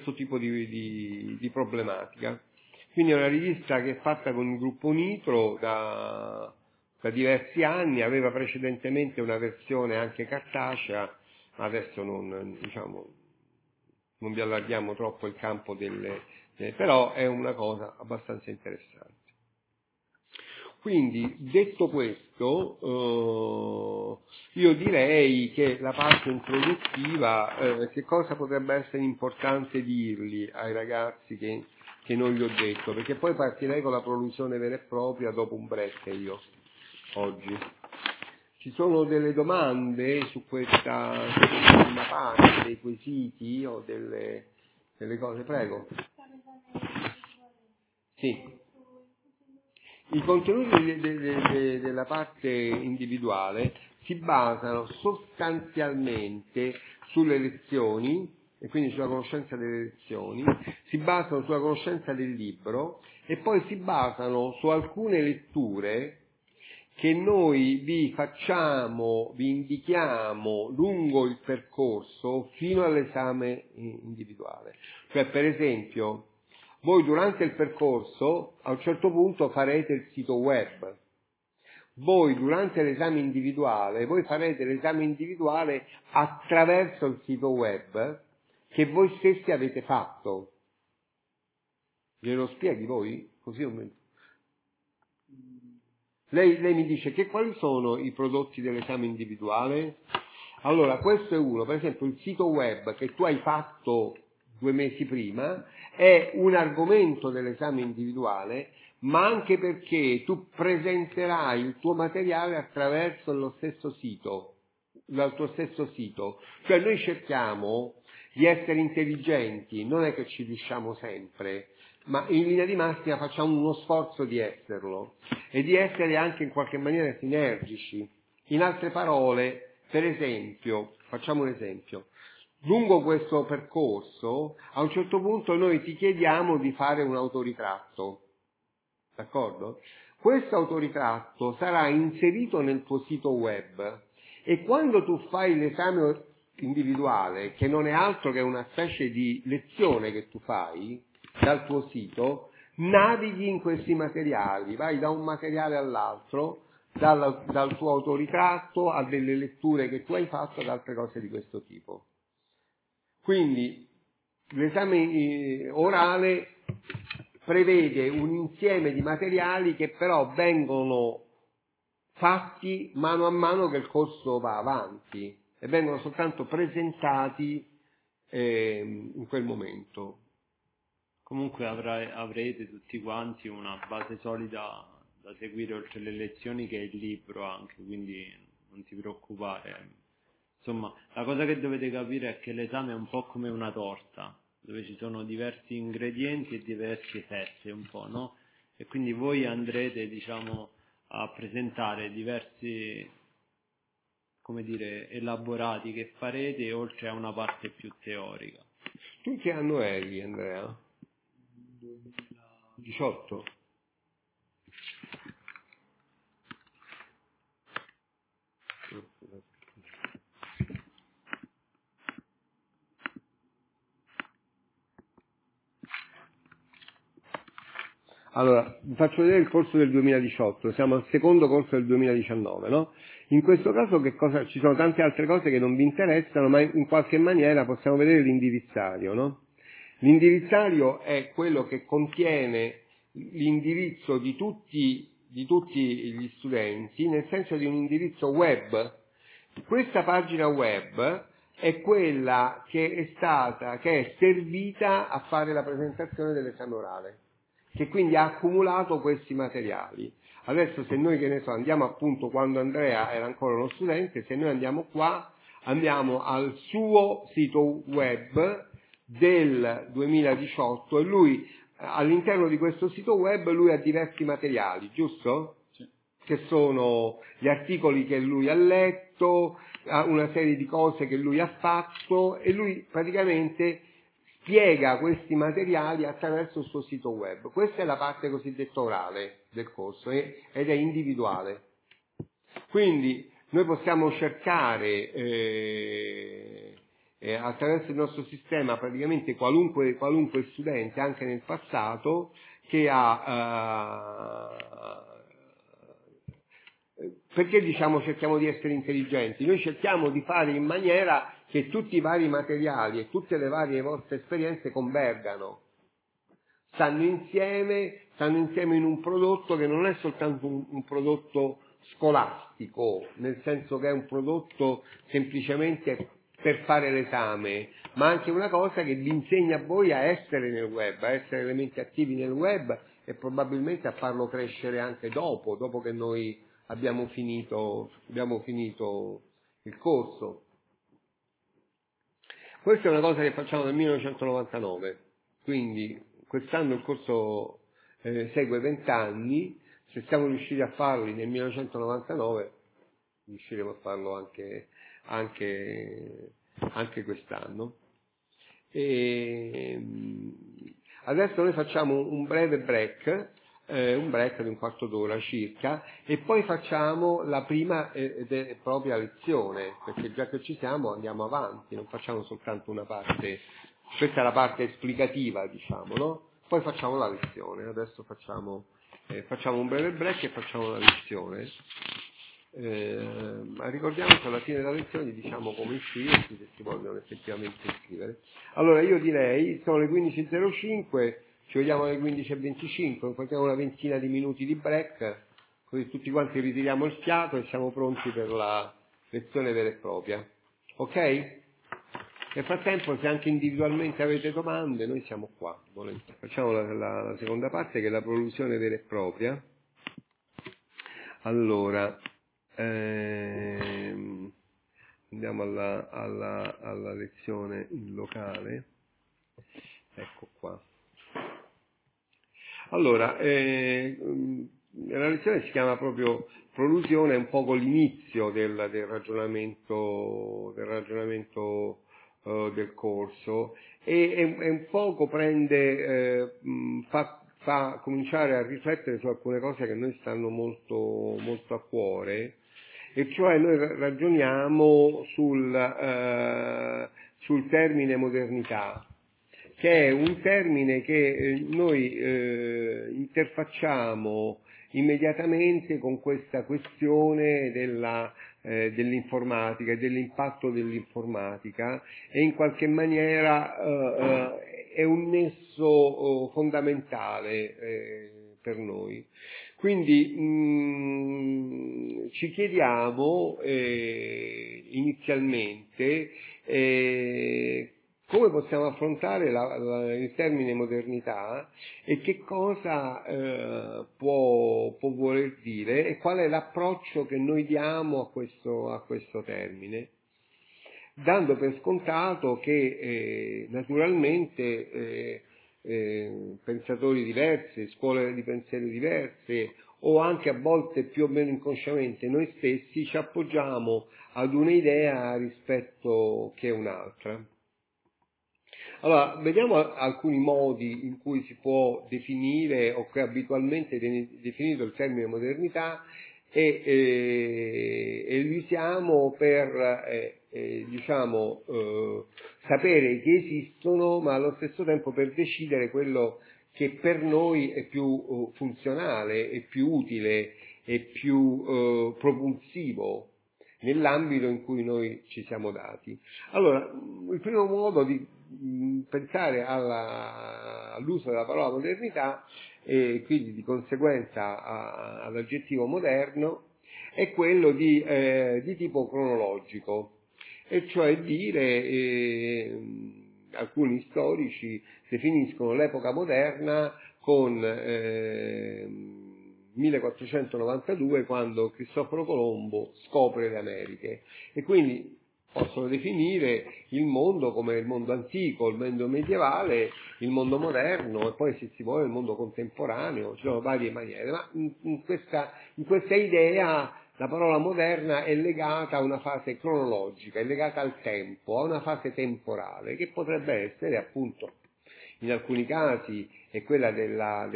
di problematica. Quindi è una rivista che è fatta con il gruppo Nitro da diversi anni, aveva precedentemente una versione anche cartacea, ma adesso non vi allarghiamo troppo il campo però è una cosa abbastanza interessante. Quindi, detto questo, io direi che la parte introduttiva, che cosa potrebbe essere importante dirgli ai ragazzi che non gli ho detto, perché poi partirei con la prolusione vera e propria dopo un break io, oggi. Ci sono delle domande su questa prima parte, dei quesiti o delle cose? Prego. Sì. I contenuti della parte individuale si basano sostanzialmente sulle lezioni e quindi sulla conoscenza delle lezioni, si basano sulla conoscenza del libro e poi si basano su alcune letture che noi vi facciamo, vi indichiamo lungo il percorso fino all'esame individuale. Cioè, per esempio, voi durante il percorso a un certo punto farete il sito web. Voi durante l'esame individuale, voi farete l'esame individuale attraverso il sito web che voi stessi avete fatto. Glielo spieghi voi? Così o meno? Lei mi dice che quali sono i prodotti dell'esame individuale? Allora, questo è uno. Per esempio, il sito web che tu hai fatto 2 mesi prima è un argomento dell'esame individuale, ma anche perché tu presenterai il tuo materiale attraverso lo stesso sito, dal tuo stesso sito. Cioè noi cerchiamo di essere intelligenti, non è che ci riusciamo sempre, ma in linea di massima facciamo uno sforzo di esserlo e di essere anche in qualche maniera sinergici. In altre parole, per esempio, facciamo un esempio, lungo questo percorso a un certo punto noi ti chiediamo di fare un autoritratto, d'accordo? Questo autoritratto sarà inserito nel tuo sito web e quando tu fai l'esame individuale, che non è altro che una specie di lezione che tu fai dal tuo sito, navighi in questi materiali, vai da un materiale all'altro, dal tuo autoritratto a delle letture che tu hai fatto ad altre cose di questo tipo. Quindi l'esame orale prevede un insieme di materiali che però vengono fatti mano a mano che il corso va avanti e vengono soltanto presentati in quel momento. Comunque avrete tutti quanti una base solida da seguire oltre le lezioni che è il libro anche, quindi non ti preoccupare. Insomma, la cosa che dovete capire è che l'esame è un po' come una torta, dove ci sono diversi ingredienti e diverse fette, un po', no? E quindi voi andrete, diciamo, a presentare diversi, come dire, elaborati che farete oltre a una parte più teorica. Tu che anno eri, Andrea? 18? Allora, vi faccio vedere il corso del 2018, siamo al secondo corso del 2019, no? In questo caso ci sono tante altre cose che non vi interessano, ma in qualche maniera possiamo vedere l'indirizzario, no? L'indirizzario è quello che contiene l'indirizzo di tutti gli studenti, nel senso di un indirizzo web. Questa pagina web è quella che è servita a fare la presentazione dell'esame orale, che quindi ha accumulato questi materiali. Adesso se noi, che ne so, andiamo appunto quando Andrea era ancora uno studente, se noi andiamo qua, andiamo al suo sito web del 2018 e lui, all'interno di questo sito web, lui ha diversi materiali, giusto? Che sono gli articoli che lui ha letto, una serie di cose che lui ha fatto e lui praticamente spiega questi materiali attraverso il suo sito web. Questa è la parte cosiddetta orale del corso ed è individuale. Quindi noi possiamo cercare attraverso il nostro sistema praticamente qualunque studente, anche nel passato, che ha perché diciamo cerchiamo di essere intelligenti? Noi cerchiamo di fare in maniera che tutti i vari materiali e tutte le varie vostre esperienze convergano, stanno insieme in un prodotto che non è soltanto un prodotto scolastico, nel senso che è un prodotto semplicemente per fare l'esame, ma anche una cosa che vi insegna a voi a essere nel web, a essere elementi attivi nel web e probabilmente a farlo crescere anche dopo che noi abbiamo finito il corso. Questa è una cosa che facciamo nel 1999, quindi quest'anno il corso segue 20 anni, se siamo riusciti a farli nel 1999 riusciremo a farlo anche quest'anno. Adesso noi facciamo un breve break, un break di un quarto d'ora circa, e poi facciamo la prima ed è propria lezione, perché già che ci siamo andiamo avanti, non facciamo soltanto una parte, questa è la parte esplicativa, diciamo, no? Poi facciamo la lezione. Adesso facciamo un breve break e facciamo la lezione. Ma ricordiamo che alla fine della lezione diciamo come iscriversi se si vogliono effettivamente iscrivere. Allora io direi, sono le 15.05, ci vediamo alle 15.25, facciamo una ventina di minuti di break, così tutti quanti ritiriamo il fiato e siamo pronti per la lezione vera e propria. Ok? Nel frattempo, se anche individualmente avete domande, noi siamo qua. Facciamo la seconda parte, che è la prolusione vera e propria. Allora, andiamo alla lezione in locale. Ecco qua. Allora, la lezione si chiama proprio prolusione, è un poco l'inizio del ragionamento del corso, e un poco fa cominciare a riflettere su alcune cose che a noi stanno molto, molto a cuore, e cioè noi ragioniamo sul termine modernità, che è un termine che noi interfacciamo immediatamente con questa questione dell'informatica e dell'impatto dell'informatica, e in qualche maniera è un nesso fondamentale per noi. Quindi ci chiediamo inizialmente come possiamo affrontare il termine modernità e che cosa può voler dire, e qual è l'approccio che noi diamo a questo termine, dando per scontato che naturalmente pensatori diversi, scuole di pensiero diverse, o anche a volte più o meno inconsciamente noi stessi ci appoggiamo ad un'idea rispetto che un'altra. Allora, vediamo alcuni modi in cui si può definire, o che abitualmente viene definito il termine modernità, e li usiamo per sapere che esistono, ma allo stesso tempo per decidere quello che per noi è più funzionale, è più utile, è più propulsivo nell'ambito in cui noi ci siamo dati. Allora, il primo modo di pensare all'uso della parola modernità, e quindi di conseguenza all'aggettivo moderno, è quello di tipo cronologico, e cioè dire, alcuni storici definiscono l'epoca moderna con 1492, quando Cristoforo Colombo scopre le Americhe, e quindi possono definire il mondo come il mondo antico, il mondo medievale, il mondo moderno, e poi, se si vuole, il mondo contemporaneo. Ci sono varie maniere, ma in questa idea la parola moderna è legata a una fase cronologica, è legata al tempo, a una fase temporale, che potrebbe essere, appunto, in alcuni casi è quella della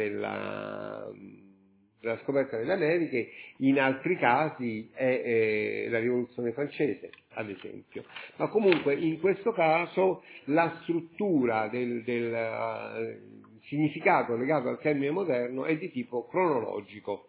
scoperta delle Americhe, in altri casi è la rivoluzione francese, ad esempio. Ma comunque in questo caso la struttura del significato legato al termine moderno è di tipo cronologico.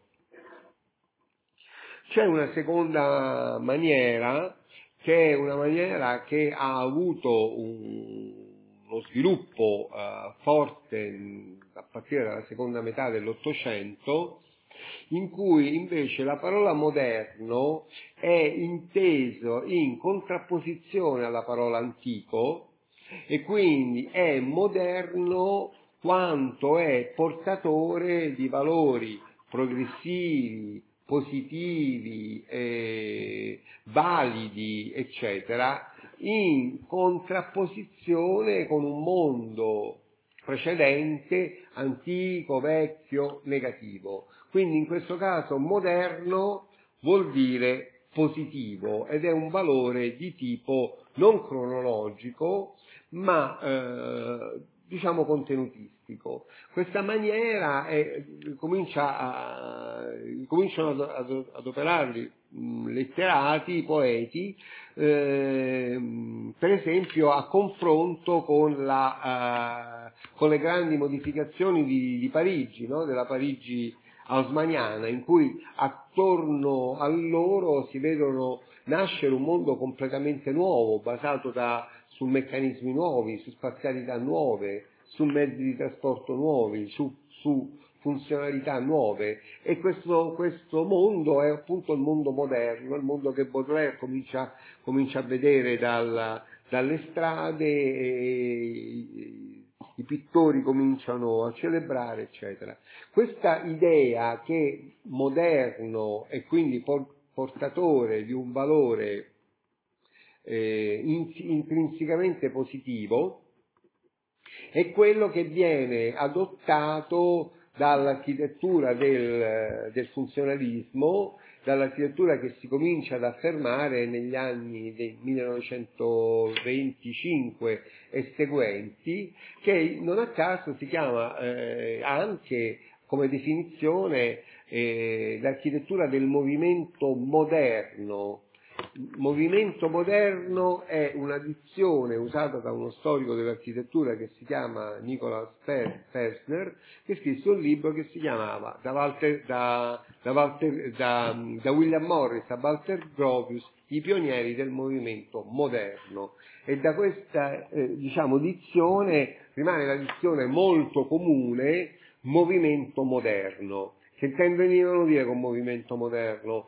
C'è una seconda maniera, che è una maniera che ha avuto uno sviluppo forte a partire dalla seconda metà dell'Ottocento, in cui invece la parola moderno è inteso in contrapposizione alla parola antico, e quindi è moderno quanto è portatore di valori progressivi, positivi, validi, eccetera, in contrapposizione con un mondo precedente, antico, vecchio, negativo. Quindi in questo caso moderno vuol dire positivo, ed è un valore di tipo non cronologico, ma diciamo contenutistico. Questa maniera cominciano ad operarli letterati, poeti, per esempio a confronto con le grandi modificazioni di Parigi, no? Della Parigi haussmanniana, in cui attorno a loro si vedono nascere un mondo completamente nuovo, basato su meccanismi nuovi, su spazialità nuove, su mezzi di trasporto nuovi, su funzionalità nuove, e questo mondo è appunto il mondo moderno, il mondo che Baudelaire comincia a vedere dalle strade, e i pittori cominciano a celebrare, eccetera. Questa idea che moderno e quindi portatore di un valore intrinsecamente positivo è quello che viene adottato dall'architettura del funzionalismo, dall'architettura che si comincia ad affermare negli anni del 1925 e seguenti, che non a caso si chiama anche come definizione l'architettura del movimento moderno. Movimento moderno è una dizione usata da uno storico dell'architettura che si chiama Nicolas Pevsner, che scrisse un libro che si chiamava da William Morris a Walter Gropius, i pionieri del movimento moderno, e da questa dizione rimane la dizione molto comune movimento moderno. Che intendevano dire con movimento moderno?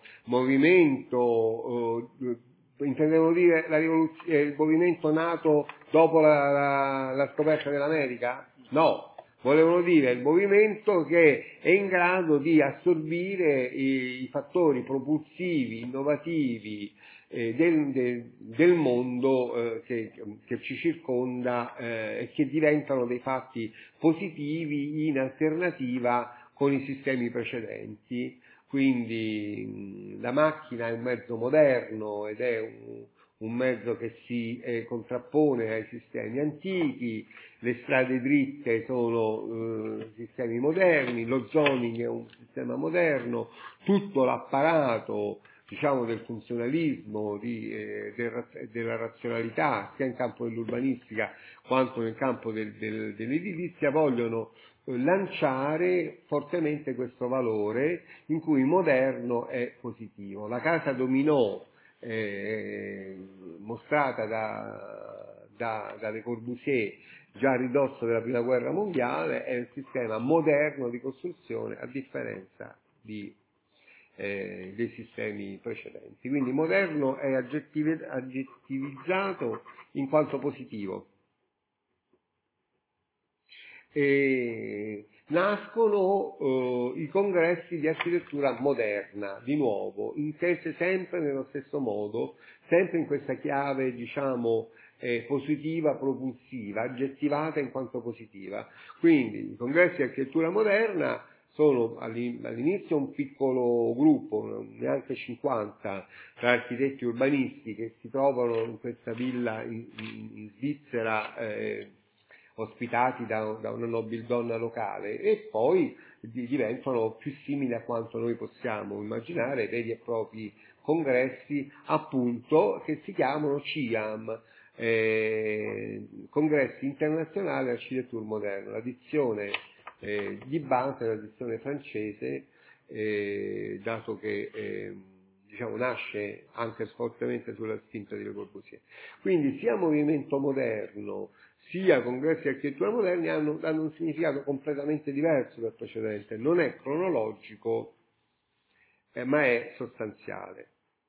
Intendevano dire il movimento nato dopo la scoperta dell'America? No, volevano dire il movimento che è in grado di assorbire i fattori propulsivi, innovativi del mondo che ci circonda e che diventano dei fatti positivi in alternativa con i sistemi precedenti. Quindi la macchina è un mezzo moderno ed è un mezzo che si contrappone ai sistemi antichi, le strade dritte sono sistemi moderni, lo zoning è un sistema moderno, tutto l'apparato del funzionalismo, della razionalità, sia in campo dell'urbanistica quanto nel campo dell'edilizia, vogliono lanciare fortemente questo valore in cui moderno è positivo. La casa dominò mostrata da Le Corbusier già a ridosso della prima guerra mondiale è un sistema moderno di costruzione, a differenza dei sistemi precedenti. Quindi moderno è aggettivizzato in quanto positivo. Nascono i congressi di architettura moderna, di nuovo, intese sempre nello stesso modo, sempre in questa chiave, positiva, propulsiva, aggettivata in quanto positiva. Quindi i congressi di architettura moderna sono all'inizio un piccolo gruppo, neanche 50, tra architetti urbanisti che si trovano in questa villa in Svizzera, ospitati da una nobildonna locale, e poi diventano più simili a quanto noi possiamo immaginare, veri e propri congressi, appunto, che si chiamano CIAM, Congressi Internazionali Architetture Moderne, la dizione di base, la dizione francese, dato che nasce anche fortemente sulla spinta di Le Corbusier. Quindi sia movimento moderno sia congressi di architettura moderni hanno un significato completamente diverso dal precedente, non è cronologico ma è sostanziale.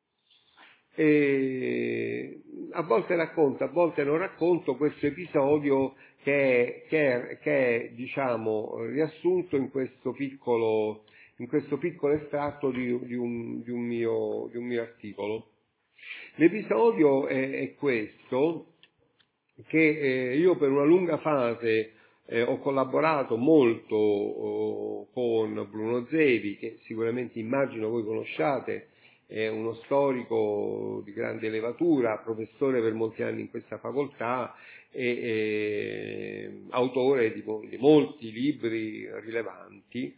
E a volte racconto, a volte non racconto questo episodio che è riassunto in questo piccolo estratto di un mio articolo. L'episodio è questo, che io per una lunga fase ho collaborato molto con Bruno Zevi, che sicuramente immagino voi conosciate, è uno storico di grande levatura, professore per molti anni in questa facoltà e autore di molti libri rilevanti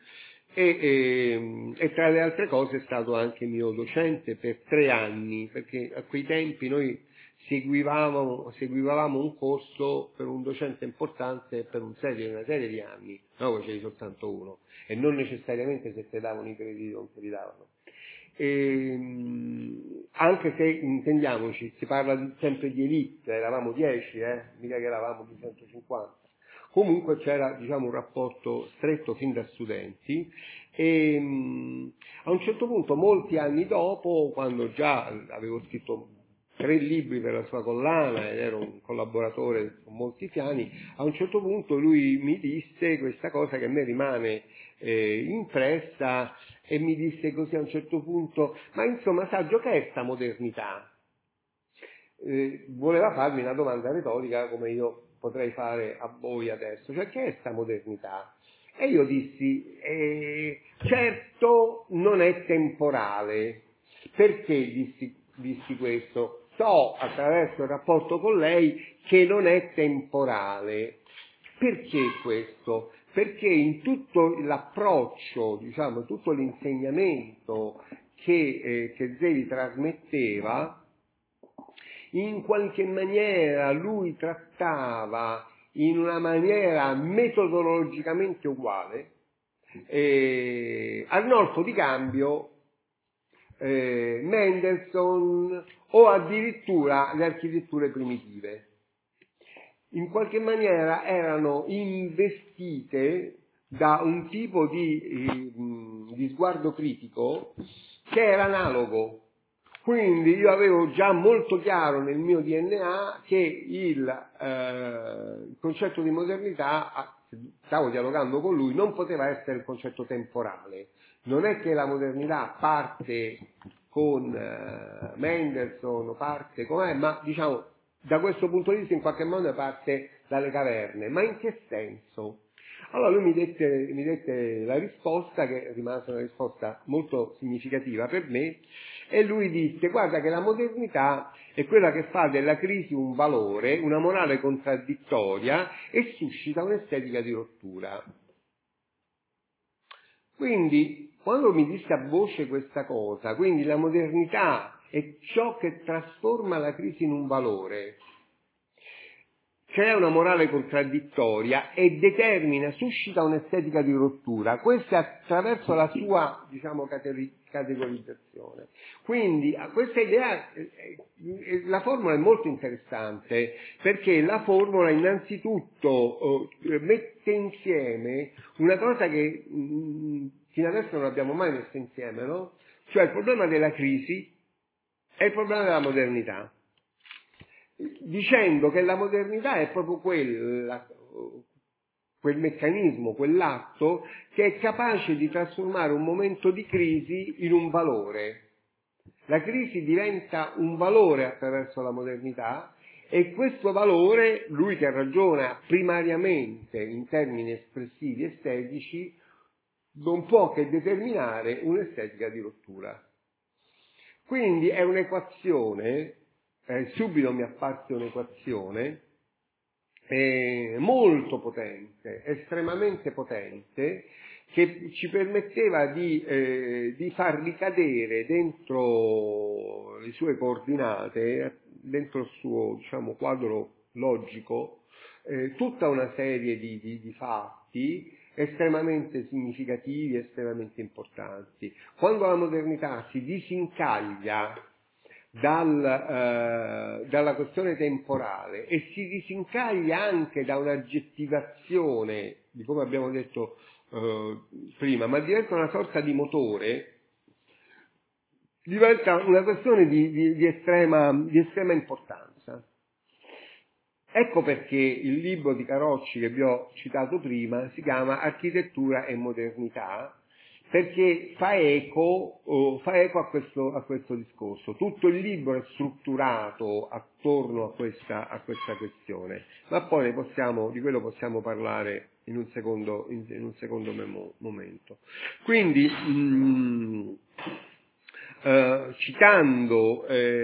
e tra le altre cose è stato anche mio docente per 3 anni, perché a quei tempi noi seguivamo un corso per un docente importante per una serie di anni, no, facevi soltanto uno, e non necessariamente se ti davano i crediti o non te li davano. Anche se, intendiamoci, si parla sempre di elite, eravamo 10, mica che eravamo 250. Comunque c'era, diciamo, un rapporto stretto fin da studenti e a un certo punto, molti anni dopo, quando già avevo scritto 3 libri per la sua collana ed ero un collaboratore su molti piani, a un certo punto lui mi disse questa cosa che a me rimane impressa e mi disse così a un certo punto: ma insomma, Saggio, che è sta modernità? Voleva farmi una domanda retorica come io potrei fare a voi adesso, cioè che è sta modernità? E io dissi, certo non è temporale. Perché dissi questo? So attraverso il rapporto con lei che non è temporale. Perché questo? Perché in tutto l'approccio, diciamo, tutto l'insegnamento che Zeli trasmetteva, in qualche maniera lui trattava in una maniera metodologicamente uguale Arnolfo Di Cambio, Mendelssohn o addirittura le architetture primitive. In qualche maniera erano investite da un tipo di sguardo critico che era analogo. Quindi io avevo già molto chiaro nel mio DNA che il concetto di modernità, stavo dialogando con lui, non poteva essere il concetto temporale. Non è che la modernità parte con Mendelssohn, parte com'è, ma diciamo da questo punto di vista in qualche modo parte dalle caverne. Ma in che senso? Allora lui mi dette la risposta, che rimase una risposta molto significativa per me, e lui disse: guarda che la modernità è quella che fa della crisi un valore, una morale contraddittoria e suscita un'estetica di rottura. Quindi, quando mi disse a voce questa cosa, quindi la modernità è ciò che trasforma la crisi in un valore, crea una morale contraddittoria e suscita un'estetica di rottura, questo attraverso la sua, diciamo, categorizzazione. Quindi questa idea, la formula è molto interessante, perché la formula innanzitutto mette insieme una cosa che fino adesso non abbiamo mai messo insieme, no? Cioè il problema della crisi e il problema della modernità, dicendo che la modernità è proprio quel meccanismo, quell'atto che è capace di trasformare un momento di crisi in un valore. La crisi diventa un valore attraverso la modernità e questo valore, lui che ragiona primariamente in termini espressivi estetici, non può che determinare un'estetica di rottura. Quindi è un'equazione, subito mi apparse un'equazione molto potente, estremamente potente, che ci permetteva di far ricadere dentro le sue coordinate, dentro il suo, diciamo, quadro logico, tutta una serie di fatti estremamente significativi, estremamente importanti. Quando la modernità si disincaglia dalla questione temporale e si disincaglia anche da un'aggettivazione di, come abbiamo detto prima, ma diventa una sorta di motore, diventa una questione di estrema importanza. Ecco perché il libro di Carocci che vi ho citato prima si chiama Architettura e modernità, perché fa eco a questo discorso. Tutto il libro è strutturato attorno a questa questione, ma poi di quello possiamo parlare in un secondo momento. Quindi, citando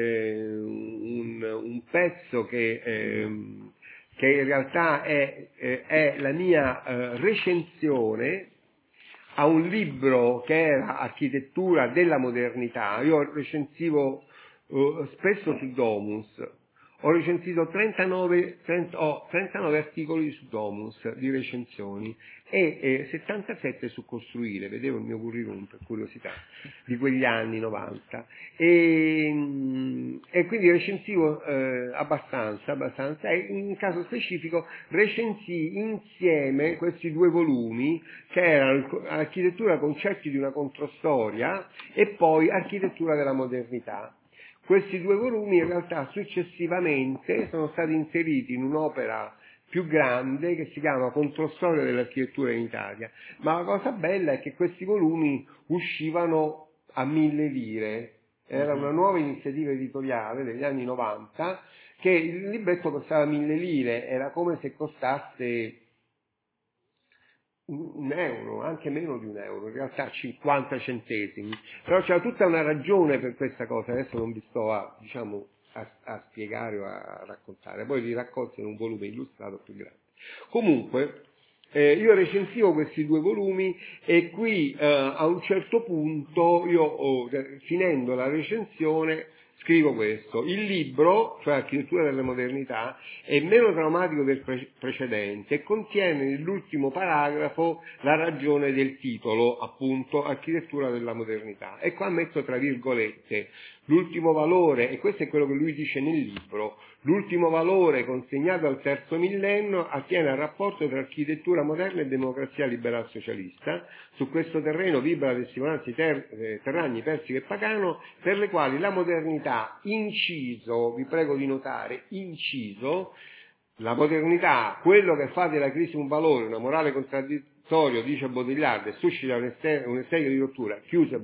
un pezzo che in realtà è la mia recensione a un libro che era Architettura della modernità. Io recensivo spesso su Domus. Ho recensito 39 articoli su Domus di recensioni e 77 su Costruire, vedevo il mio curriculum per curiosità, di quegli anni 90. E quindi recensivo abbastanza, e in caso specifico recensì insieme questi due volumi che erano Architettura, concetti di una controstoria e poi Architettura della modernità. Questi due volumi in realtà successivamente sono stati inseriti in un'opera più grande che si chiama Controstoria dell'architettura in Italia, ma la cosa bella è che questi volumi uscivano a 1.000 lire, era una nuova iniziativa editoriale degli anni 90, che il libretto costava 1.000 lire, era come se costasse €1, anche meno di €1, in realtà 50 centesimi, però c'era tutta una ragione per questa cosa, adesso non vi sto a spiegare o a raccontare, poi li raccolgo in un volume illustrato più grande. Comunque, io recensivo questi due volumi e qui a un certo punto, finendo la recensione, scrivo questo: il libro, cioè Architettura della modernità, è meno drammatico del precedente e contiene nell'ultimo paragrafo la ragione del titolo, appunto Architettura della modernità. E qua metto tra virgolette: l'ultimo valore, e questo è quello che lui dice nel libro, l'ultimo valore consegnato al terzo millennio attiene al rapporto tra architettura moderna e democrazia liberal socialista. Su questo terreno vibra testimonianze Terragni, Persico e Pagano, per le quali la modernità, inciso, vi prego di notare, inciso, la modernità, quello che fa della crisi un valore, una morale contraddittoria, dice Baudrillard, e suscita un'estetica di rottura, chiusa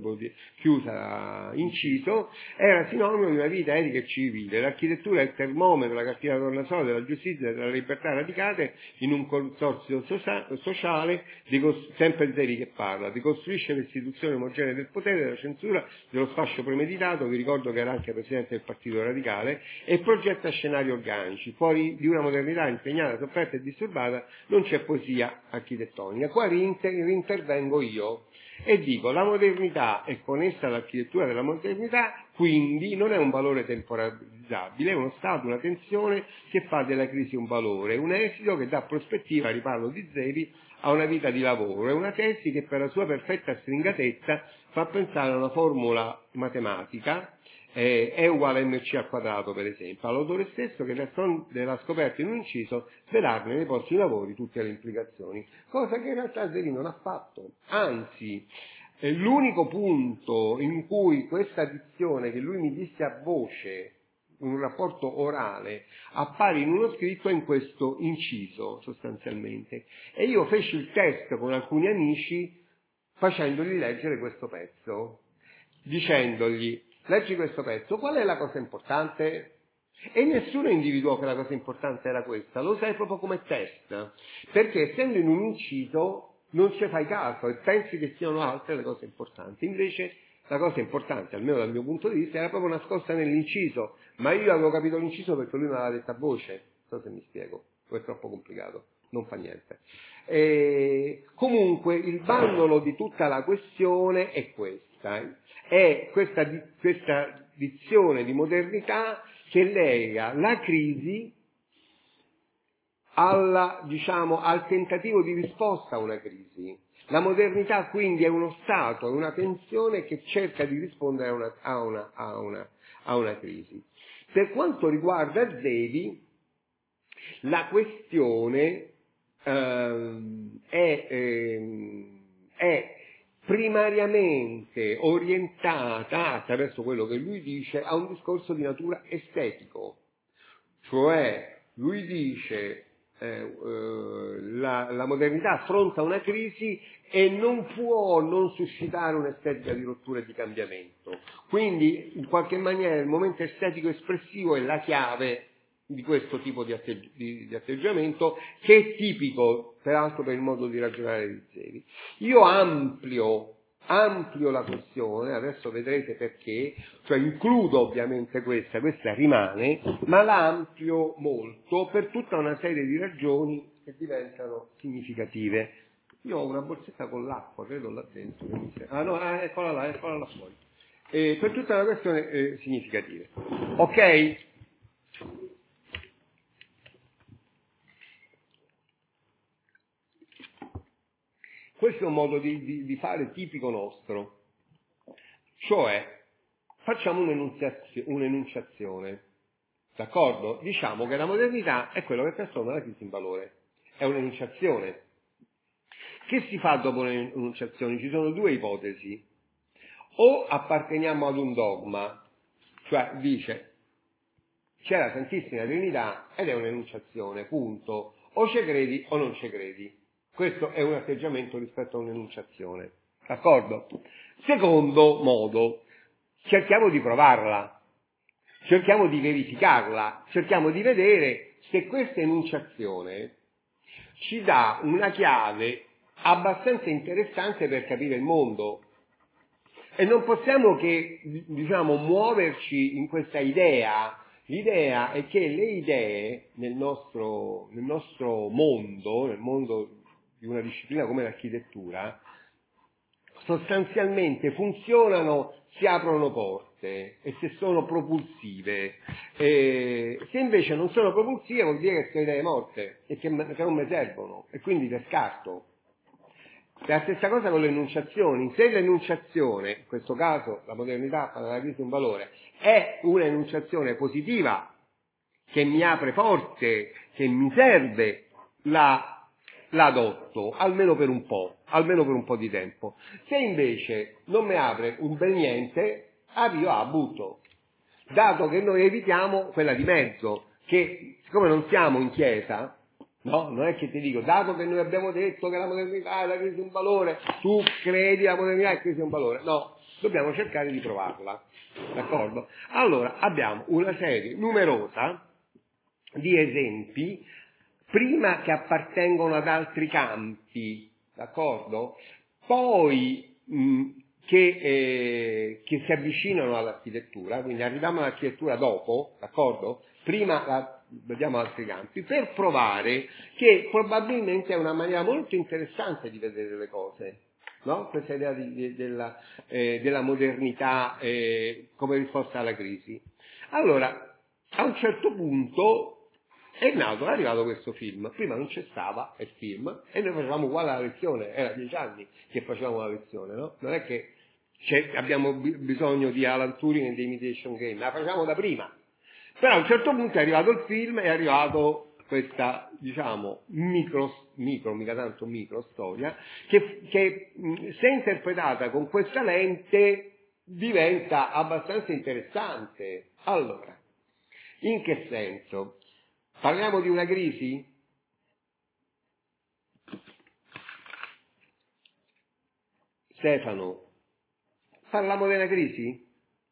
inciso, era sinonimo di una vita etica e civile. L'architettura è il termometro, la cartina tornasole della giustizia e della libertà radicate in un consorzio sociale, sempre Zevi che parla, ricostruisce le istituzioni omogenee del potere, della censura, dello sfascio premeditato, vi ricordo che era anche presidente del Partito Radicale, e progetta scenari organici. Fuori di una modernità impegnata, sofferta e disturbata non c'è poesia architettonica. Qua rintervengo io e dico: la modernità è connessa all'architettura della modernità, quindi non è un valore temporalizzabile, è uno stato, una tensione che fa della crisi un valore, un esito che dà prospettiva, riparlo di Zevi, a una vita di lavoro. È una tesi che per la sua perfetta stringatezza fa pensare a una formula matematica, è uguale a mc al quadrato, per esempio, all'autore stesso che della scoperta in un inciso svelarne nei prossimi lavori tutte le implicazioni, cosa che in realtà Zevi non ha fatto. Anzi, l'unico punto in cui questa dizione che lui mi disse a voce, un rapporto orale, appare in uno scritto è in questo inciso, sostanzialmente. E io feci il test con alcuni amici facendogli leggere questo pezzo, dicendogli: leggi questo pezzo, qual è la cosa importante? E nessuno individuò che la cosa importante era questa, lo sai proprio come test, perché essendo in un inciso non ci fai caso e pensi che siano altre le cose importanti. Invece la cosa importante, almeno dal mio punto di vista, era proprio nascosta nell'inciso, ma io avevo capito l'inciso perché lui me l'aveva detto a voce. Non so se mi spiego, o è troppo complicato, non fa niente. Comunque il bandolo di tutta la questione è questa, è questa dizione di modernità che lega la crisi al tentativo di risposta a una crisi. La modernità quindi è uno stato, è una tensione che cerca di rispondere a una crisi. Per quanto riguarda Zevi, la questione è primariamente orientata, attraverso quello che lui dice, a un discorso di natura estetico. Cioè, lui dice la modernità affronta una crisi e non può non suscitare un'estetica di rottura e di cambiamento. Quindi, in qualche maniera, il momento estetico espressivo è la chiave di questo tipo di atteggiamento, che è tipico, peraltro, per il modo di ragionare di Zevi. Io amplio amplio la questione, adesso vedrete perché, cioè includo ovviamente questa rimane, ma la amplio molto per tutta una serie di ragioni che diventano significative. Io ho una borsetta con l'acqua, credo là dentro. Eccola là fuori. Per tutta una questione significativa. Ok? Questo è un modo di fare tipico nostro, cioè facciamo un'enunciazione, d'accordo? Diciamo che la modernità è quello che trasforma la crisi in valore, è un'enunciazione. Che si fa dopo un'enunciazione? Ci sono due ipotesi: o apparteniamo ad un dogma, cioè dice c'è la Santissima Trinità ed è un'enunciazione, punto, o ci credi o non ci credi. Questo è un atteggiamento rispetto a un'enunciazione, d'accordo? Secondo modo, cerchiamo di provarla, cerchiamo di verificarla, cerchiamo di vedere se questa enunciazione ci dà una chiave abbastanza interessante per capire il mondo. E non possiamo che, muoverci in questa idea. L'idea è che le idee nel nostro mondo, nel mondo di una disciplina come l'architettura, sostanzialmente funzionano, si aprono porte e se sono propulsive. Se invece non sono propulsive vuol dire che sono idee morte e che non mi servono e quindi le scarto. La stessa cosa con le enunciazioni. Se l'enunciazione, in questo caso la modernità fa della crisi un valore, è un'enunciazione positiva che mi apre porte, che mi serve, l'adotto, almeno per un po' di tempo. Se invece non mi apre un bel niente, io butto. Dato che noi evitiamo quella di mezzo, che siccome non siamo in chiesa, no, non è che ti dico, dato che noi abbiamo detto che la modernità è la crisi di un valore, tu credi la modernità è la crisi di un valore. No, dobbiamo cercare di provarla, d'accordo? Allora, abbiamo una serie numerosa di esempi, prima che appartengono ad altri campi, d'accordo? Poi che si avvicinano all'architettura, quindi arriviamo all'architettura dopo, d'accordo? Prima vediamo altri campi, per provare che probabilmente è una maniera molto interessante di vedere le cose, no? Questa idea della modernità come risposta alla crisi. Allora, a un certo punto è arrivato questo film, prima non c'è stava il film e noi facevamo uguale alla lezione, era 10 anni che facevamo la lezione, no? Non è che abbiamo bisogno di Alan Turing e di Imitation Game, la facciamo da prima. Però a un certo punto è arrivato il film, è arrivato questa, mica tanto micro storia, che se interpretata con questa lente diventa abbastanza interessante. Allora, in che senso? Parliamo di una crisi? Stefano, parliamo di una crisi?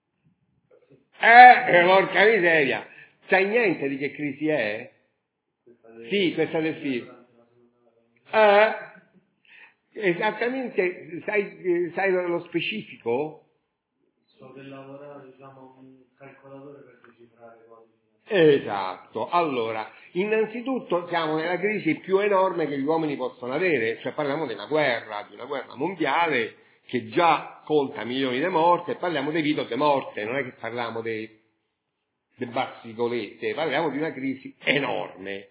Porca miseria! Sai niente di che crisi è? Sì, questa del film. Esattamente, sai lo specifico? So che lavorare, un calcolatore per decifrare codici. Esatto, allora, innanzitutto siamo nella crisi più enorme che gli uomini possono avere, cioè parliamo di una guerra mondiale che già conta milioni di morti e parliamo di vite morte, non è che parliamo di barzigolette, parliamo di una crisi enorme.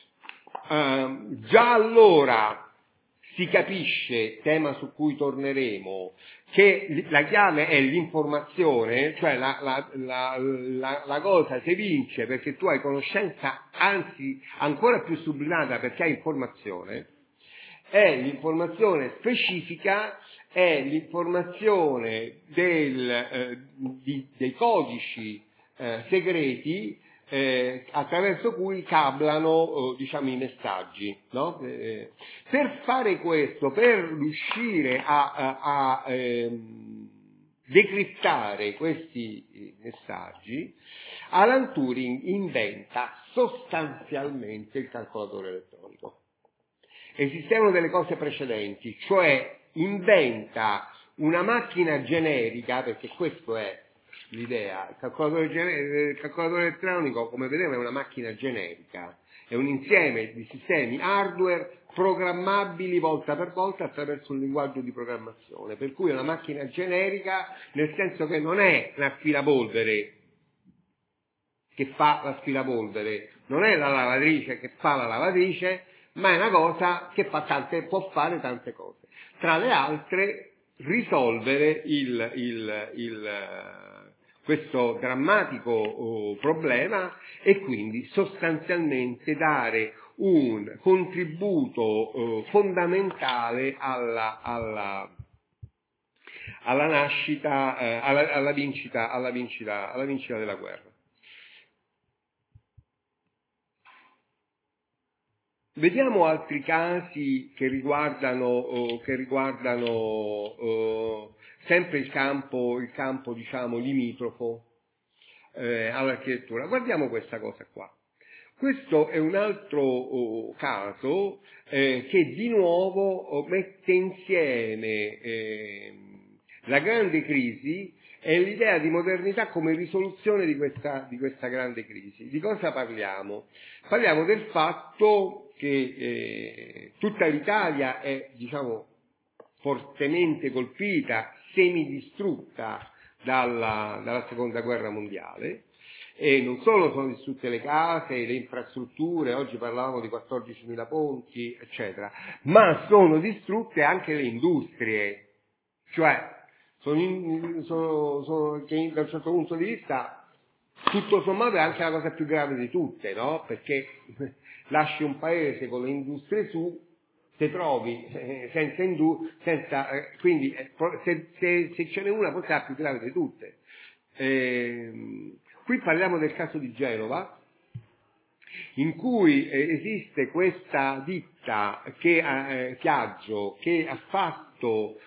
Già allora si capisce, tema su cui torneremo, che la chiave è l'informazione, cioè la cosa si vince perché tu hai conoscenza, anzi ancora più sublimata perché hai informazione, è l'informazione specifica, è l'informazione dei codici segreti attraverso cui cablano i messaggi, no? Per fare questo, per riuscire a decriptare questi messaggi, Alan Turing inventa sostanzialmente il calcolatore elettronico. Esistevano delle cose precedenti, cioè inventa una macchina generica, perché questo è l'idea, il calcolatore elettronico, come vedete, è una macchina generica, è un insieme di sistemi hardware programmabili volta per volta attraverso un linguaggio di programmazione, per cui è una macchina generica nel senso che non è un aspirapolvere che fa l'aspirapolvere, non è la lavatrice che fa la lavatrice, ma è una cosa che può fare tante cose. Tra le altre, risolvere questo drammatico problema e quindi sostanzialmente dare un contributo fondamentale alla nascita, alla vincita della guerra. Vediamo altri casi che riguardano sempre il campo diciamo limitrofo all'architettura. Guardiamo questa cosa qua. Questo è un altro caso che di nuovo mette insieme la grande crisi e l'idea di modernità come risoluzione di questa grande crisi. Di cosa parliamo? Parliamo del fatto che tutta l'Italia è, diciamo, fortemente colpita, semidistrutta dalla seconda guerra mondiale, e non solo sono distrutte le case, le infrastrutture, oggi parlavamo di 14.000 ponti, eccetera, ma sono distrutte anche le industrie, cioè che da un certo punto di vista tutto sommato è anche la cosa più grave di tutte, no? Perché lasci un paese con le industrie su, se trovi senza quindi se ce n'è una forse è la più grave di tutte. Qui parliamo del caso di Genova, in cui esiste questa ditta Piaggio che ha fatto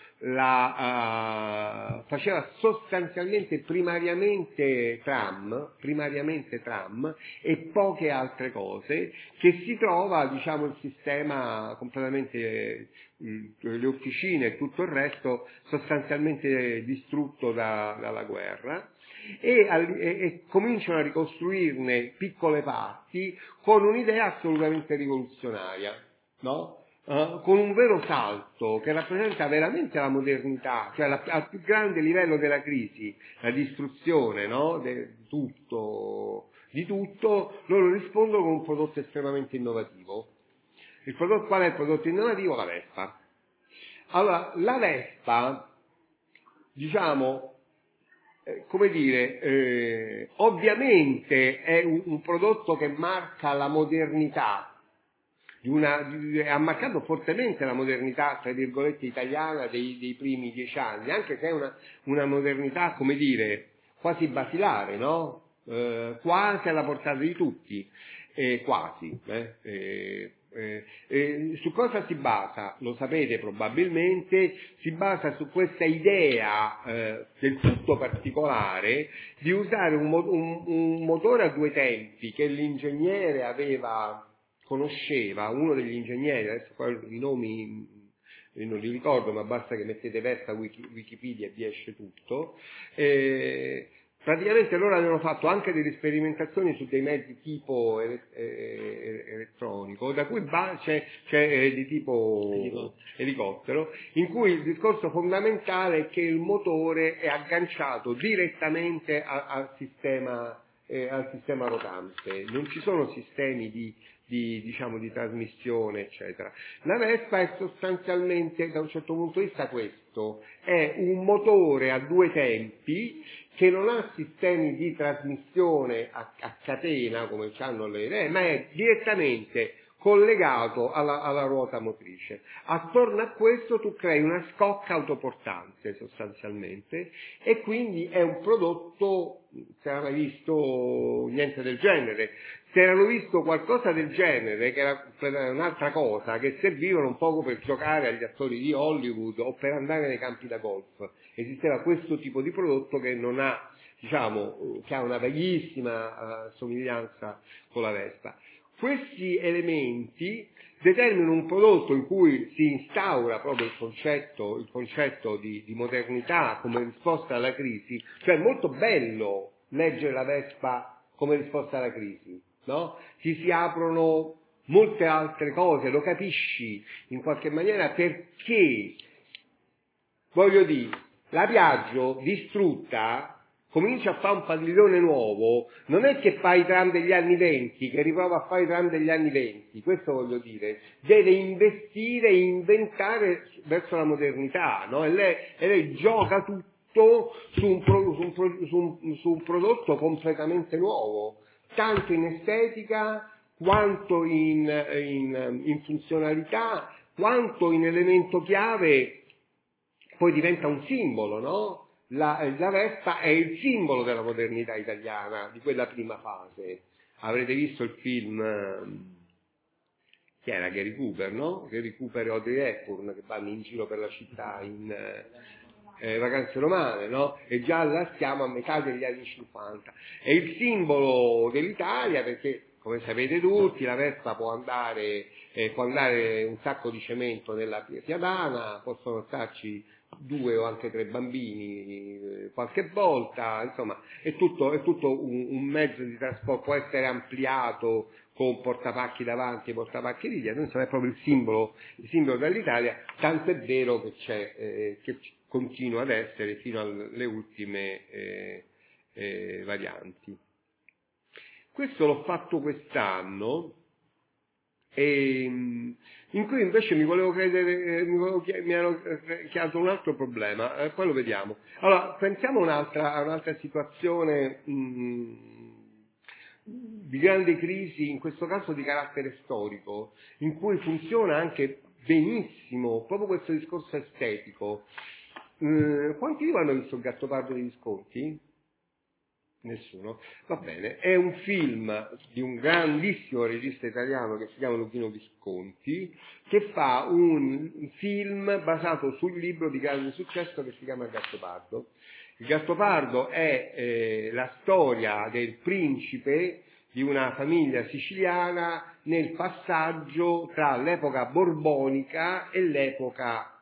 faceva sostanzialmente primariamente tram e poche altre cose, che si trova, diciamo, il sistema completamente, le officine e tutto il resto sostanzialmente distrutto dalla guerra, e cominciano a ricostruirne piccole parti con un'idea assolutamente rivoluzionaria, no? Con un vero salto che rappresenta veramente la modernità, cioè al più grande livello della crisi, la distruzione, no? Di tutto, loro rispondono con un prodotto estremamente innovativo. Qual è il prodotto innovativo? La Vespa. Allora, la Vespa, diciamo, come dire, ovviamente è un prodotto che marca la modernità, ha marcato fortemente la modernità, tra virgolette, italiana dei primi 10 anni, anche se è una modernità, come dire, quasi basilare, no? Quasi alla portata di tutti, quasi. Su cosa si basa? Lo sapete probabilmente, si basa su questa idea del tutto particolare di usare un motore a due tempi che l'ingegnere conosceva, uno degli ingegneri, adesso poi i nomi non li ricordo, ma basta che mettete Vespa Wikipedia e vi esce tutto. Praticamente loro avevano fatto anche delle sperimentazioni su dei mezzi tipo elettronico, da cui c'è di tipo elicottero, in cui il discorso fondamentale è che il motore è agganciato direttamente al sistema rotante, non ci sono sistemi di trasmissione, eccetera. La Vespa è sostanzialmente, da un certo punto di vista, questo, è un motore a due tempi che non ha sistemi di trasmissione a catena come hanno le idee, ma è direttamente collegato alla ruota motrice. Attorno a questo tu crei una scocca autoportante sostanzialmente, e quindi è un prodotto, se non hai visto niente del genere. Se erano visto qualcosa del genere, che era un'altra cosa, che servivano un poco per giocare agli attori di Hollywood o per andare nei campi da golf, esisteva questo tipo di prodotto che non ha, diciamo, che ha una vaghissima somiglianza con la Vespa. questi elementi determinano un prodotto in cui si instaura proprio il concetto di modernità come risposta alla crisi. Cioè è molto bello leggere la Vespa come risposta alla crisi, no? Si aprono molte altre cose, lo capisci in qualche maniera perché, voglio dire, la Piaggio distrutta comincia a fare un padiglione nuovo, non è che fa i tram degli anni 20, che riprova a fare i tram degli anni 20, questo voglio dire, deve investire e inventare verso la modernità, no? E lei gioca tutto su un prodotto completamente nuovo, tanto in estetica, quanto in funzionalità, quanto in elemento chiave, poi diventa un simbolo, no? La Vespa è il simbolo della modernità italiana, di quella prima fase. Avrete visto il film, chi era? Gary Cooper, no? Gary Cooper e Audrey Hepburn che vanno in giro per la città in vacanze romane, no? E già là siamo a metà degli anni 50. È il simbolo dell'Italia perché, come sapete tutti, la Vespa può andare un sacco di cemento nella piadana, possono starci 2 o anche 3 bambini qualche volta, insomma è tutto un mezzo di trasporto, può essere ampliato con portapacchi davanti e portapacchi dietro, insomma è proprio il simbolo dell'Italia, tanto è vero che continua ad essere fino alle ultime varianti. Questo l'ho fatto quest'anno, in cui invece mi ero chiamato un altro problema, poi lo vediamo. Allora, pensiamo a un'altra situazione di grande crisi, in questo caso di carattere storico, in cui funziona anche benissimo proprio questo discorso estetico. Quanti di voi hanno visto il Gattopardo di Visconti? Nessuno? Va bene, è un film di un grandissimo regista italiano che si chiama Luchino Visconti, che fa un film basato sul libro di grande successo che si chiama Il Gattopardo. Il Gattopardo è la storia del principe di una famiglia siciliana nel passaggio tra l'epoca borbonica e l'epoca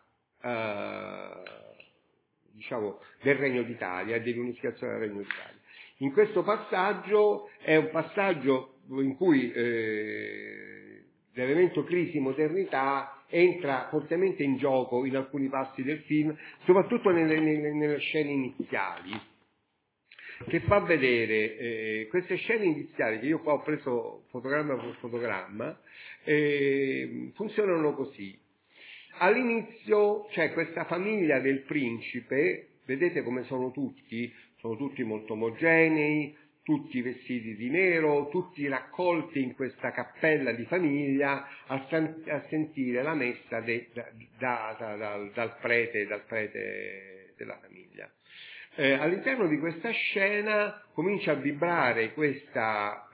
del Regno d'Italia, dell'unificazione del Regno d'Italia. In questo passaggio è un passaggio in cui l'elemento crisi-modernità entra fortemente in gioco in alcuni passi del film, soprattutto nelle scene iniziali, che fa vedere queste scene iniziali, che io qua ho preso fotogramma per fotogramma, funzionano così. All'inizio c'è questa famiglia del principe, vedete come sono tutti molto omogenei, tutti vestiti di nero, tutti raccolti in questa cappella di famiglia a sentire la messa dal prete della famiglia. All'interno di questa scena comincia a vibrare questa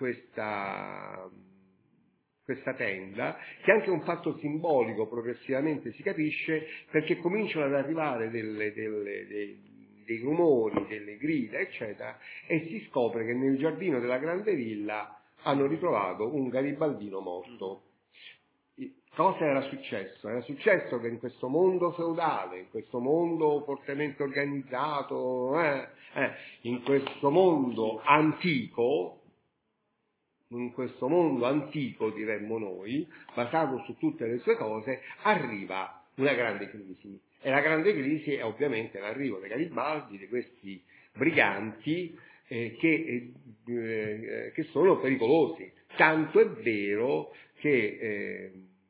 tenda, che è anche un fatto simbolico, progressivamente si capisce, perché cominciano ad arrivare dei rumori, delle grida, eccetera, e si scopre che nel giardino della grande villa hanno ritrovato un garibaldino morto. Cosa era successo? Era successo che in questo mondo feudale, in questo mondo fortemente organizzato, in questo mondo antico diremmo noi, basato su tutte le sue cose, arriva una grande crisi. E la grande crisi è ovviamente l'arrivo dei Garibaldi, di questi briganti che sono pericolosi. Tanto è vero che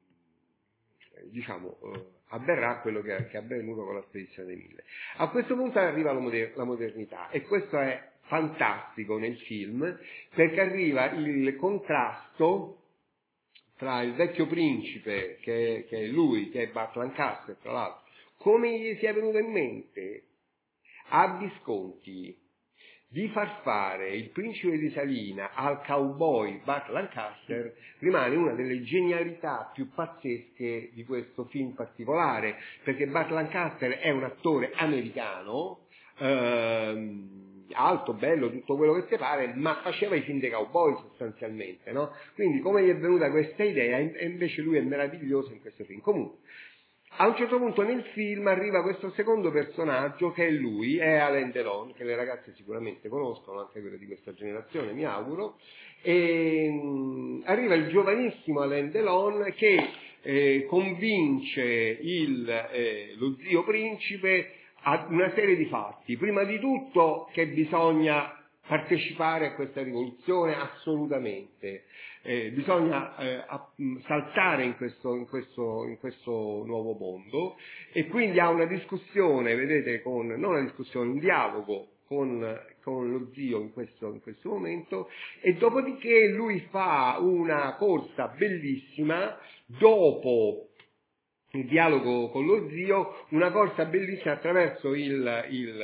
avverrà quello che è avvenuto con la spedizione dei Mille. A questo punto arriva la modernità, e questo è fantastico nel film, perché arriva il contrasto tra il vecchio principe, che è lui, che è Burt Lancaster, tra l'altro. Come gli sia venuto in mente a Visconti di far fare il principe di Salina al cowboy Burt Lancaster rimane una delle genialità più pazzesche di questo film particolare, perché Burt Lancaster è un attore americano, alto, bello, tutto quello che ti pare, ma faceva i film dei cowboy sostanzialmente, no? Quindi come gli è venuta questa idea, e invece lui è meraviglioso in questo film. Comunque, a un certo punto nel film arriva questo secondo personaggio che è lui, è Alain Delon, che le ragazze sicuramente conoscono, anche quelle di questa generazione, mi auguro, e arriva il giovanissimo Alain Delon che convince lo zio principe a una serie di fatti. Prima di tutto che bisogna partecipare a questa rivoluzione assolutamente, bisogna saltare in questo nuovo mondo, e quindi ha una discussione, vedete, non una discussione, un dialogo con lo zio in questo momento, e dopodiché lui fa una corsa bellissima dopo il dialogo con lo zio, una corsa bellissima attraverso il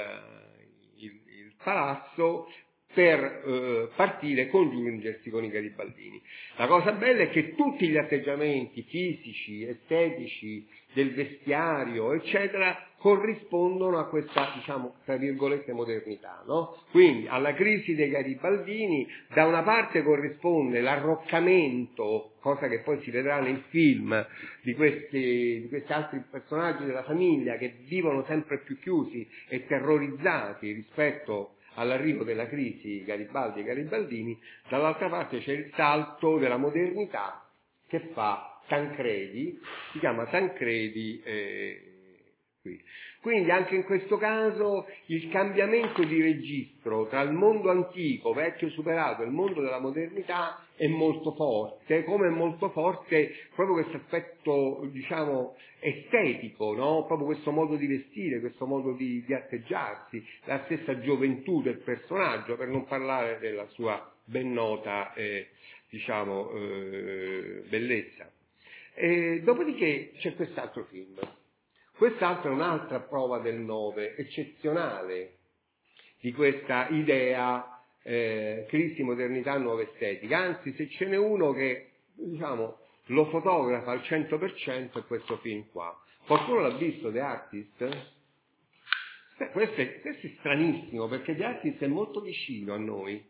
palazzo per partire e congiungersi con i garibaldini. La cosa bella è che tutti gli atteggiamenti fisici, estetici, del vestiario, eccetera, corrispondono a questa, diciamo, tra virgolette, modernità, no? Quindi alla crisi dei garibaldini da una parte corrisponde l'arroccamento, cosa che poi si vedrà nel film, di questi altri personaggi della famiglia che vivono sempre più chiusi e terrorizzati rispetto all'arrivo della crisi Garibaldi e Garibaldini, dall'altra parte c'è il salto della modernità che fa Tancredi, si chiama Tancredi qui. Quindi anche in questo caso il cambiamento di registro tra il mondo antico, vecchio superato, e il mondo della modernità è molto forte, come è molto forte proprio questo aspetto, diciamo, estetico, no? Proprio questo modo di vestire, questo modo di atteggiarsi, la stessa gioventù del personaggio, per non parlare della sua ben nota, bellezza. Dopodiché c'è quest'altro film. Quest'altro è un'altra prova del 9, eccezionale, di questa idea crisi, modernità, nuova estetica. Anzi, se ce n'è uno che, diciamo, lo fotografa al 100% è questo film qua. Qualcuno l'ha visto, The Artist? Questo è stranissimo, perché The Artist è molto vicino a noi.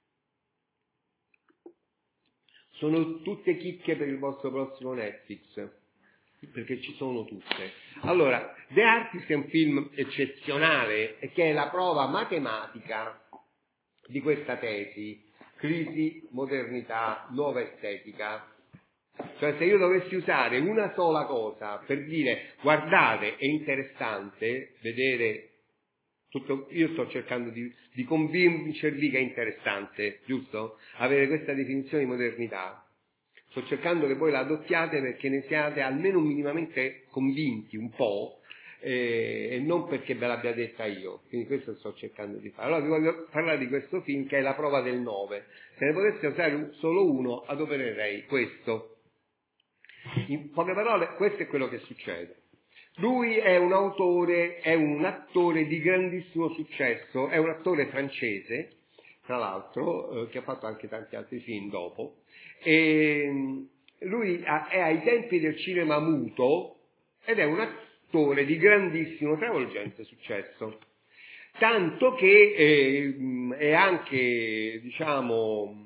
Sono tutte chicche per il vostro prossimo Netflix, perché ci sono tutte. Allora, The Artist è un film eccezionale e che è la prova matematica di questa tesi, crisi, modernità, nuova estetica. Cioè, se io dovessi usare una sola cosa per dire guardate, è interessante vedere tutto, io sto cercando di convincervi che è interessante, giusto? Avere questa definizione di modernità. Sto cercando che voi la adottiate perché ne siate almeno minimamente convinti, un po', e non perché ve l'abbia detta io. Quindi questo sto cercando di fare. Allora vi voglio parlare di questo film che è La prova del 9. Se ne potesse usare solo uno, adopererei questo. In poche parole, questo è quello che succede. Lui è un autore, è un attore di grandissimo successo, è un attore francese, tra l'altro, che ha fatto anche tanti altri film dopo, e lui è ai tempi del cinema muto ed è un attore di grandissimo, travolgente successo. Tanto che è anche, diciamo,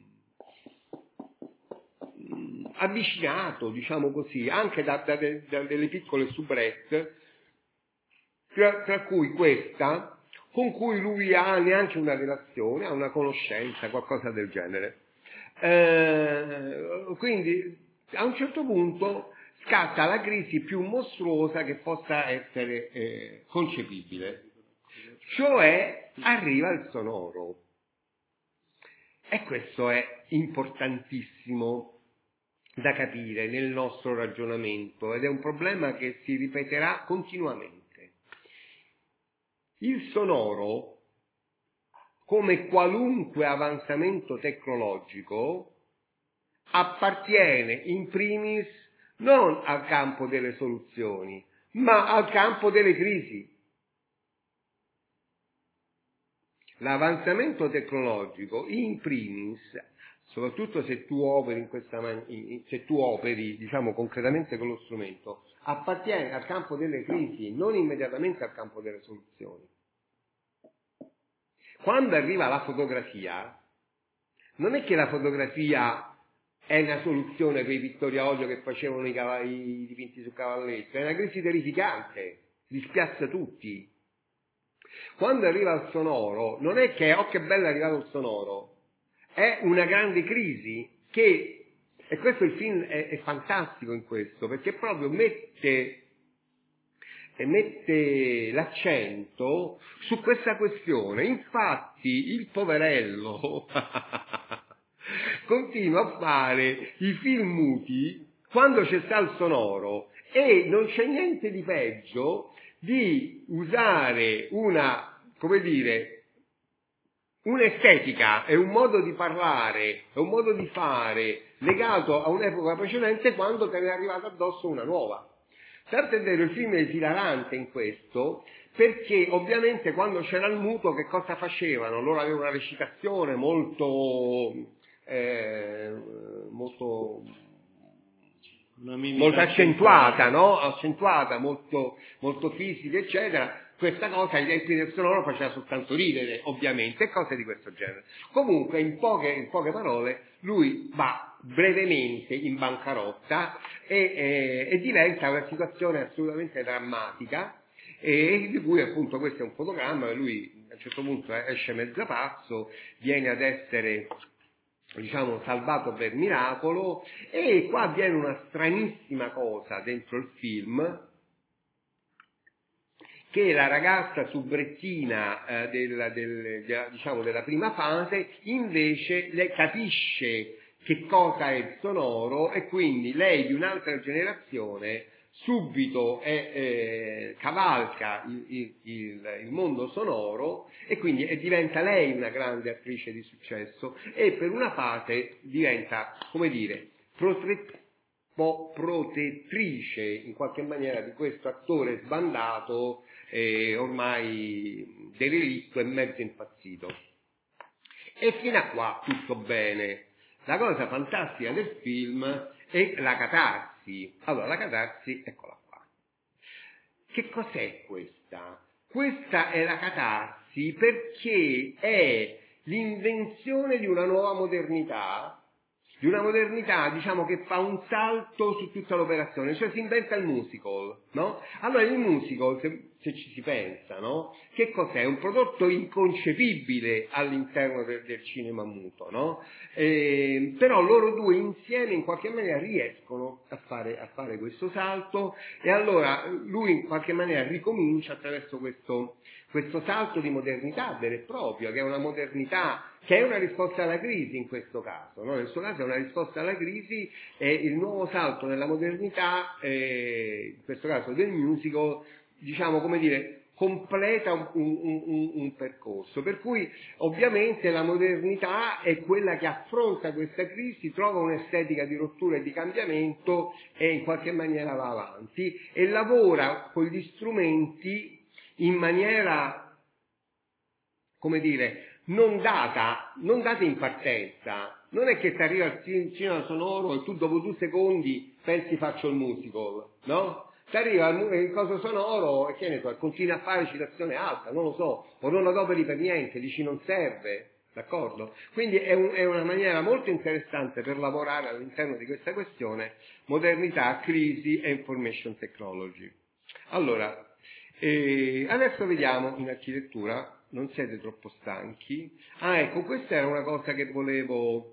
avvicinato, diciamo così, anche da delle piccole soubrette, tra cui questa, con cui lui ha neanche una relazione, ha una conoscenza, qualcosa del genere. Quindi a un certo punto scatta la crisi più mostruosa che possa essere concepibile, cioè arriva il sonoro. E questo è importantissimo da capire nel nostro ragionamento ed è un problema che si ripeterà continuamente. Il sonoro, come qualunque avanzamento tecnologico, appartiene in primis non al campo delle soluzioni, ma al campo delle crisi. L'avanzamento tecnologico in primis, soprattutto se tu operi se tu operi, diciamo, concretamente con lo strumento, appartiene al campo delle crisi, non immediatamente al campo delle soluzioni. quando arriva la fotografia, non è che la fotografia è una soluzione per i pittori a olio che facevano i dipinti su cavalletto, è una crisi terrificante, li spiazza tutti. Quando arriva il sonoro, non è che, oh che bello è arrivato il sonoro, è una grande crisi e questo il film è fantastico in questo, perché proprio mette l'accento su questa questione. Infatti il poverello continua a fare i film muti quando c'è sta il sonoro, e non c'è niente di peggio di usare un'estetica e un modo di parlare e un modo di fare legato a un'epoca precedente quando te ne è arrivata addosso una nuova. Tanto è vero, il film è esilarante in questo, perché ovviamente quando c'era il muto che cosa facevano? Loro avevano una recitazione molto accentuata, no? Accentuata, molto fisica, eccetera. Questa cosa ai tempi del sonoro faceva soltanto ridere, ovviamente, e cose di questo genere. Comunque, in poche parole, lui va brevemente in bancarotta e diventa una situazione assolutamente drammatica, e di cui appunto questo è un fotogramma, e lui a un certo punto esce mezzo pazzo, viene ad essere, diciamo, salvato per miracolo, e qua avviene una stranissima cosa dentro il film, che la ragazza subrettina della prima fase invece lei capisce che cosa è il sonoro, e quindi lei di un'altra generazione subito cavalca il mondo sonoro, e quindi diventa lei una grande attrice di successo, e per una fase diventa, come dire, protettrice in qualche maniera di questo attore sbandato, ormai derelitto e mezzo impazzito. E fino a qua tutto bene. La cosa fantastica del film è la catarsi. Allora, la catarsi, eccola qua. Che cos'è questa? Questa è la catarsi perché è l'invenzione di una nuova modernità, diciamo, che fa un salto su tutta l'operazione, cioè si inventa il musical, no? Allora il musical, se ci si pensa, no? Che cos'è? Un prodotto inconcepibile all'interno del cinema muto, no? Però loro due insieme in qualche maniera riescono a fare questo salto, e allora lui in qualche maniera ricomincia attraverso questo salto di modernità vera e propria, che è una modernità che è una risposta alla crisi in questo caso, no? Nel suo caso è una risposta alla crisi, e il nuovo salto nella modernità, in questo caso del musical, diciamo, come dire, completa un percorso, per cui ovviamente la modernità è quella che affronta questa crisi, trova un'estetica di rottura e di cambiamento, e in qualche maniera va avanti e lavora con gli strumenti in maniera, come dire, non data in partenza. Non è che ti arriva il cinema sonoro e tu dopo 2 secondi pensi faccio il musical, no? Ti arriva il coso sonoro e che ne so, continui a fare citazione alta, non lo so, o non adoperi per niente, dici non serve, d'accordo? Quindi è una maniera molto interessante per lavorare all'interno di questa questione modernità, crisi e information technology. Allora, adesso vediamo in architettura. Non siete troppo stanchi? Ah, ecco, questa era una cosa che volevo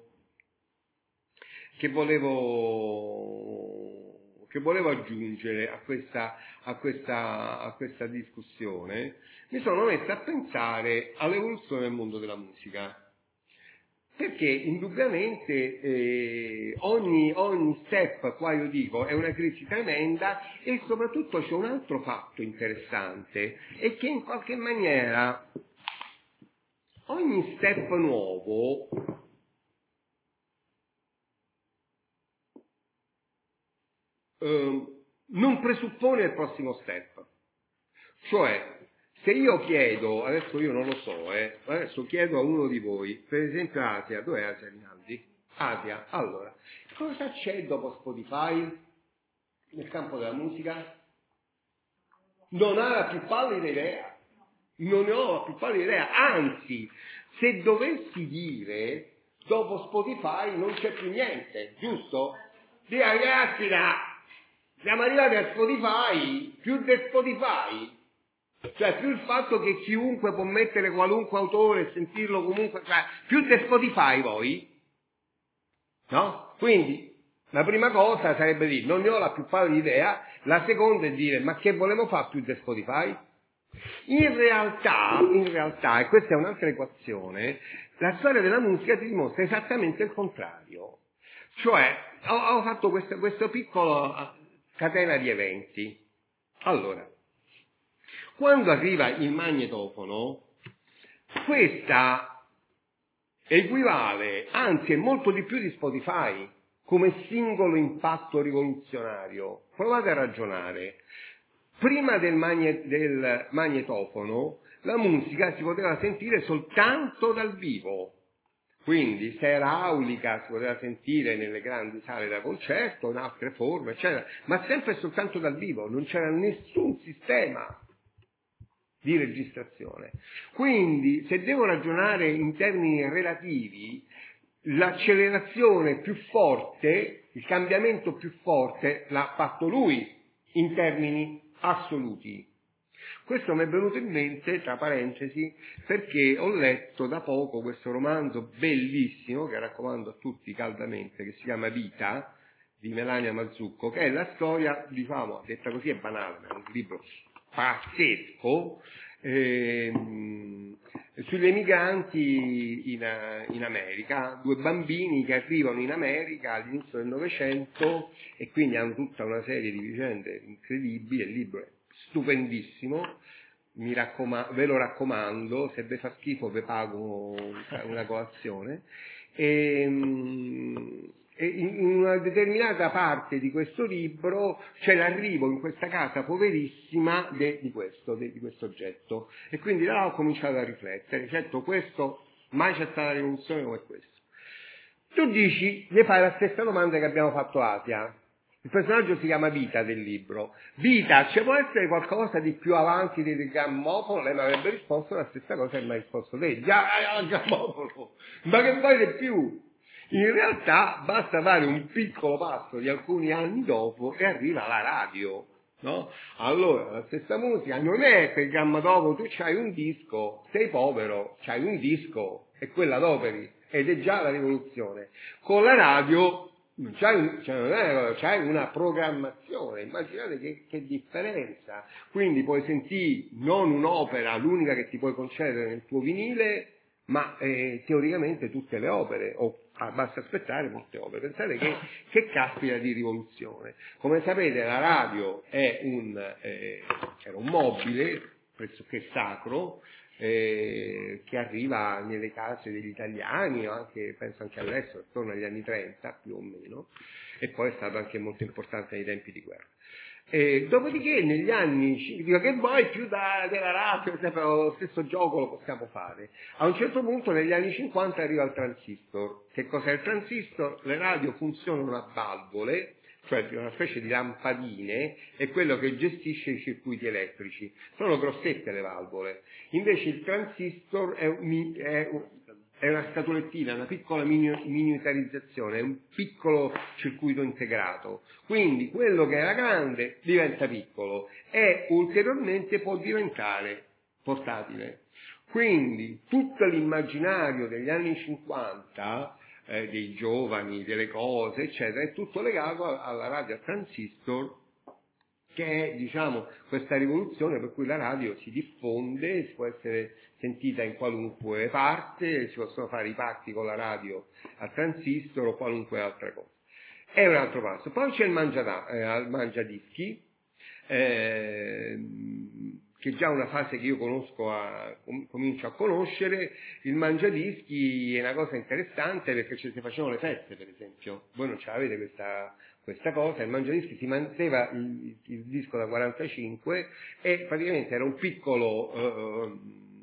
aggiungere a questa discussione. Mi sono messo a pensare all'evoluzione del mondo della musica, perché indubbiamente ogni step, qua io dico, è una crisi tremenda, e soprattutto c'è un altro fatto interessante, è che in qualche maniera ogni step nuovo non presuppone il prossimo step. Cioè, se io chiedo, adesso io non lo so, adesso chiedo a uno di voi, per esempio Asia, dov'è Asia Rinaldi? Asia, allora, cosa c'è dopo Spotify nel campo della musica? Non ha la più pallida idea. Non ne ho la più pallida idea, anzi, se dovessi dire, dopo Spotify non c'è più niente, giusto? Sì, ragazzi, siamo arrivati a Spotify, più di Spotify, cioè più il fatto che chiunque può mettere qualunque autore e sentirlo comunque, cioè più di Spotify voi, no? Quindi la prima cosa sarebbe dire non ne ho la più pallida idea, la seconda è dire ma che volevo fare più di Spotify? In realtà, e questa è un'altra equazione, la storia della musica ti dimostra esattamente il contrario. Cioè, ho fatto questo piccolo catena di eventi. Allora, quando arriva il magnetofono, questa equivale, anzi è molto di più di Spotify, come singolo impatto rivoluzionario. Provate a ragionare. Prima del magnetofono, la musica si poteva sentire soltanto dal vivo. Quindi se era aulica si poteva sentire nelle grandi sale da concerto, in altre forme, eccetera, ma sempre e soltanto dal vivo, non c'era nessun sistema di registrazione. Quindi, se devo ragionare in termini relativi, l'accelerazione più forte, il cambiamento più forte l'ha fatto lui in termini assoluti. Questo mi è venuto in mente, tra parentesi, perché ho letto da poco questo romanzo bellissimo, che raccomando a tutti caldamente, che si chiama Vita, di Melania Mazzucco, che è la storia, diciamo, detta così è banale, ma è un libro pazzesco, sugli emigranti in America, due bambini che arrivano in America all'inizio del Novecento e quindi hanno tutta una serie di vicende incredibili. Il libro è stupendissimo, ve lo raccomando, se vi fa schifo vi pago una colazione. E in una determinata parte di questo libro c'è l'arrivo in questa casa poverissima di questo oggetto, e quindi da là ho cominciato a riflettere. Certo, questo mai c'è stata rivoluzione come questo. Tu dici, gli fai la stessa domanda che abbiamo fatto a Asia. Il personaggio si chiama Vita del libro. Vita, ci può essere qualcosa di più avanti del grammofono? Lei mi avrebbe risposto la stessa cosa che mi ha risposto te. Già, il grammofono! Ma che vuoi di più? In realtà basta fare un piccolo passo di alcuni anni dopo e arriva la radio, no? Allora, la stessa musica non è che il grammofono, tu c'hai un disco, sei povero, c'hai un disco e quella adoperi, ed è già la rivoluzione. Con la radio c'hai una programmazione, immaginate che differenza. Quindi puoi sentire non un'opera, l'unica che ti puoi concedere nel tuo vinile, ma teoricamente tutte le opere, o basta aspettare molte opere. Pensate che caspita di rivoluzione. Come sapete la radio era un mobile pressoché sacro, che arriva nelle case degli italiani, o anche, penso anche all'estero, attorno agli anni 30 più o meno, e poi è stato anche molto importante nei tempi di guerra. Dopodiché negli anni, dico che vuoi più della radio, lo stesso gioco lo possiamo fare. A un certo punto negli anni 50 arriva il transistor. Che cos'è il transistor? Le radio funzionano a valvole, cioè una specie di lampadine, è quello che gestisce i circuiti elettrici. Sono grossette le valvole. Invece il transistor è una scatolettina, una piccola miniaturizzazione, è un piccolo circuito integrato. Quindi quello che era grande diventa piccolo e ulteriormente può diventare portatile. Quindi tutto l'immaginario degli anni 50, dei giovani, delle cose, eccetera, è tutto legato alla radio a transistor, che è, diciamo, questa rivoluzione per cui la radio si diffonde, si può essere sentita in qualunque parte, si possono fare i pacchi con la radio a transistor o qualunque altra cosa. È un altro passo. Poi c'è il mangiadischi, che è già una fase che io comincio a conoscere. Il mangiadischi è una cosa interessante perché ci si facevano le feste, per esempio. Voi non ce l'avete questa cosa. Il mangiadischi si metteva il disco da 45 e praticamente era un piccolo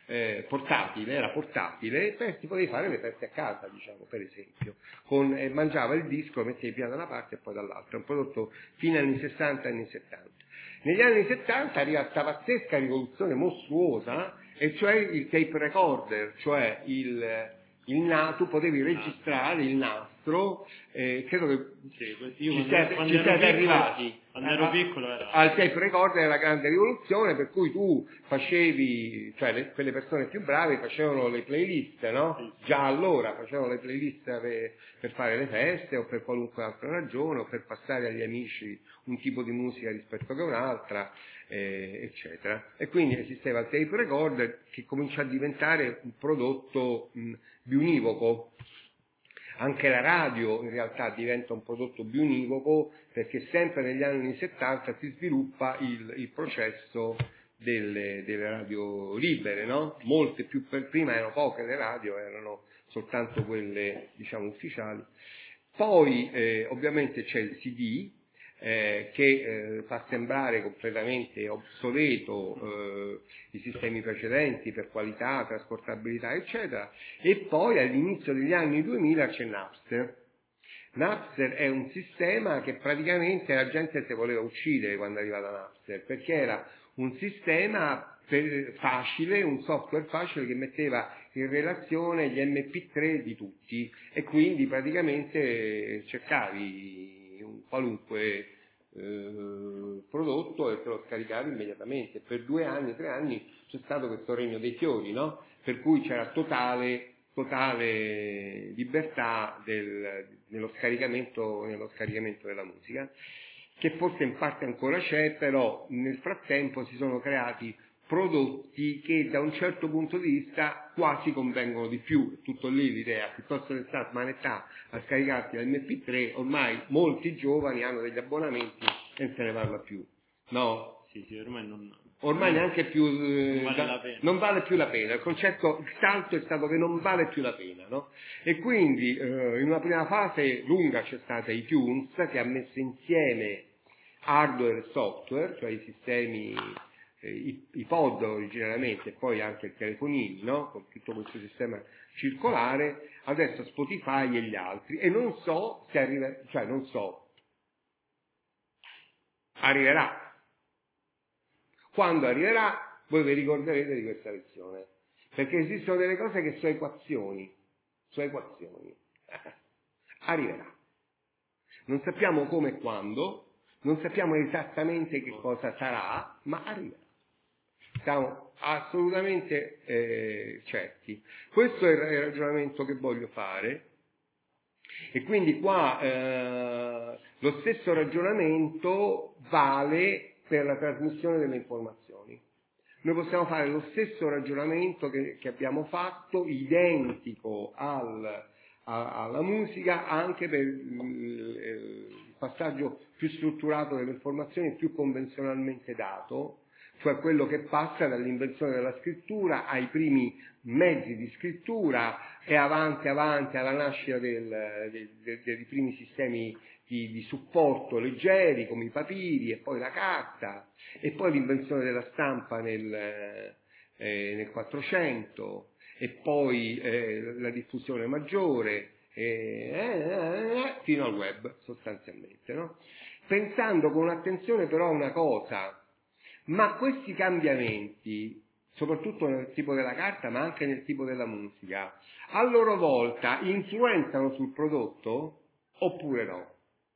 portatile, era portatile, si potevi fare le feste a casa, diciamo, per esempio, mangiava il disco, lo mettevi prima da una parte e poi dall'altra, è un prodotto fine anni 60, anni 70. Negli anni 70 arriva questa pazzesca rivoluzione mostruosa, e cioè il tape recorder, cioè tu potevi registrare il nastro, credo che ci siete arrivati. Quando ero piccolo al tape recorder era la grande rivoluzione, per cui tu facevi, cioè quelle persone più brave facevano le playlist, no? Sì. Già allora facevano le playlist per fare le feste o per qualunque altra ragione, o per passare agli amici un tipo di musica rispetto che un'altra, eccetera. E quindi esisteva il tape recorder, che comincia a diventare un prodotto biunivoco. Anche la radio in realtà diventa un prodotto biunivoco, perché sempre negli anni 70 si sviluppa il processo delle radio libere, no? Molte più, prima erano poche le radio, erano soltanto quelle, diciamo, ufficiali. Poi ovviamente c'è il CD, che fa sembrare completamente obsoleto i sistemi precedenti per qualità, trasportabilità, eccetera. E poi all'inizio degli anni 2000 c'è Napster. Napster è un sistema che praticamente la gente si voleva uccidere quando arrivava Napster, perché era un sistema facile, un software facile che metteva in relazione gli MP3 di tutti, e quindi praticamente cercavi un qualunque prodotto e te lo scaricavi immediatamente. Per 2 anni, 3 anni c'è stato questo regno dei fiori, no? Per cui c'era totale libertà nello scaricamento della musica, che forse in parte ancora c'è, però nel frattempo si sono creati prodotti che da un certo punto di vista quasi convengono di più. Tutto lì l'idea, piuttosto che stare smanettare a scaricarti l'MP3, ormai molti giovani hanno degli abbonamenti e non se ne parla più, no? Sì, Ormai neanche più non vale più la pena. il salto è stato che non vale più la pena, no? E quindi in una prima fase lunga c'è stata iTunes, che ha messo insieme hardware e software, cioè i sistemi, i pod originariamente, e poi anche il telefonino, no? Con tutto questo sistema circolare. Adesso Spotify e gli altri, e non so se arriverà. Quando arriverà, voi vi ricorderete di questa lezione, perché esistono delle cose che sono equazioni. Arriverà. Non sappiamo come e quando, non sappiamo esattamente che cosa sarà, ma arriverà. Siamo assolutamente certi. Questo è il ragionamento che voglio fare, e quindi qua lo stesso ragionamento vale per la trasmissione delle informazioni. Noi possiamo fare lo stesso ragionamento che abbiamo fatto, identico alla musica, anche per il passaggio più strutturato delle informazioni, più convenzionalmente dato, cioè quello che passa dall'invenzione della scrittura ai primi mezzi di scrittura e avanti alla nascita dei primi sistemi di supporto leggeri come i papiri, e poi la carta, e poi l'invenzione della stampa nel 400, e poi la diffusione maggiore, fino al web sostanzialmente, no? Pensando con attenzione però a una cosa: ma questi cambiamenti, soprattutto nel tipo della carta ma anche nel tipo della musica, a loro volta influenzano sul prodotto oppure no?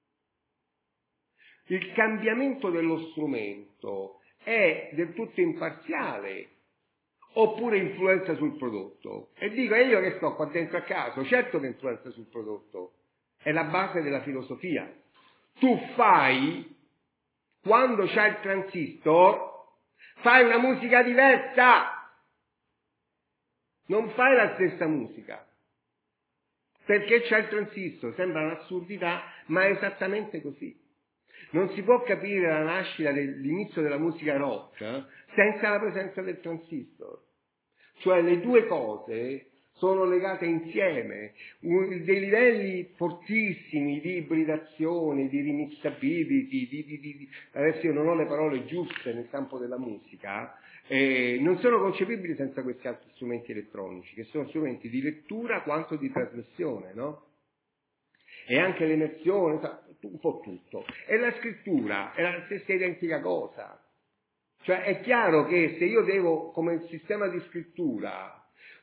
Il cambiamento dello strumento è del tutto imparziale oppure influenza sul prodotto? E dico, e io che sto qua dentro a caso, certo che influenza sul prodotto, è la base della filosofia. Tu fai, quando c'hai il transistor, fai una musica diversa, non fai la stessa musica, perché c'è il transistor. Sembra un'assurdità, ma è esattamente così. Non si può capire la nascita dell'inizio della musica rock senza la presenza del transistor. Cioè le due cose sono legate insieme, dei livelli fortissimi di ibridazione, di remixability, adesso io non ho le parole giuste nel campo della musica, non sono concepibili senza questi altri strumenti elettronici, che sono strumenti di lettura quanto di trasmissione, no? E anche l'emersione, un po' tutto. E la scrittura è la stessa identica cosa. Cioè è chiaro che se io devo, come sistema di scrittura,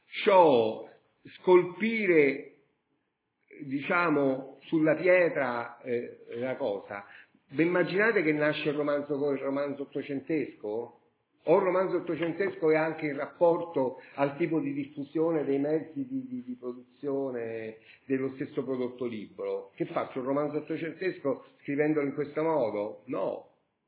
scolpire, diciamo, sulla pietra la cosa, immaginate che nasce il romanzo ottocentesco? O il romanzo ottocentesco è anche il rapporto al tipo di diffusione dei mezzi di produzione dello stesso prodotto libro. Che faccio, un romanzo ottocentesco scrivendolo in questo modo? No.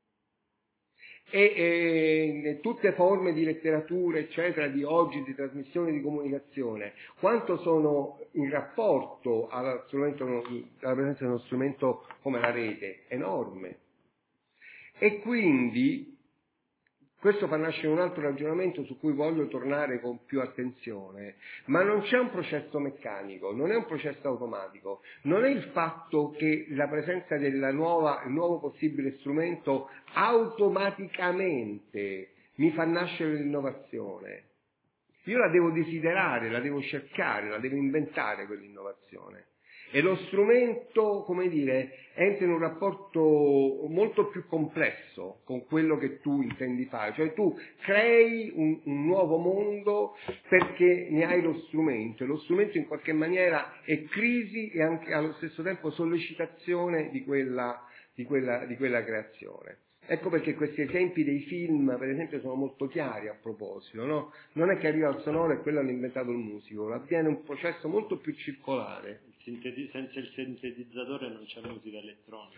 E tutte forme di letteratura, eccetera, di oggi, di trasmissione, di comunicazione, quanto sono in rapporto alla presenza di uno strumento come la rete? Enorme. E quindi questo fa nascere un altro ragionamento su cui voglio tornare con più attenzione, ma non c'è un processo meccanico, non è un processo automatico, non è il fatto che la presenza del nuovo possibile strumento automaticamente mi fa nascere l'innovazione. Io la devo desiderare, la devo cercare, la devo inventare quell'innovazione. E lo strumento, come dire, entra in un rapporto molto più complesso con quello che tu intendi fare. Cioè tu crei un nuovo mondo perché ne hai lo strumento, e lo strumento in qualche maniera è crisi e anche allo stesso tempo sollecitazione di quella creazione. Ecco perché questi esempi dei film, per esempio, sono molto chiari a proposito, no? Non è che arriva al sonoro e quello hanno inventato il musico, avviene un processo molto più circolare. Senza il sintetizzatore non c'è musica elettronica.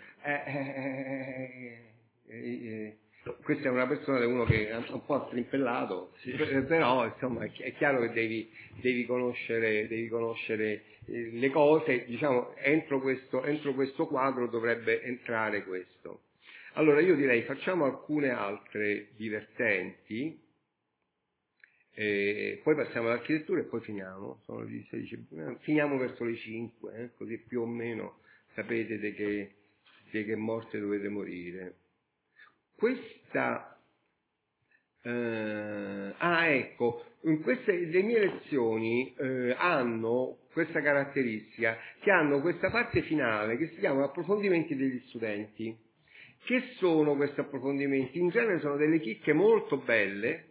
Questa è una persona, uno che è un po' strimpellato, sì. Però insomma è chiaro che devi conoscere le cose, diciamo, entro questo quadro dovrebbe entrare questo. Allora io direi facciamo alcune altre divertenti, poi passiamo all'architettura e poi finiamo, sono le 16, finiamo verso le 5, così più o meno sapete di che morte dovete morire. Ecco, le mie lezioni hanno questa caratteristica, che hanno questa parte finale che si chiama approfondimenti degli studenti. Che sono questi approfondimenti? In genere sono delle chicche molto belle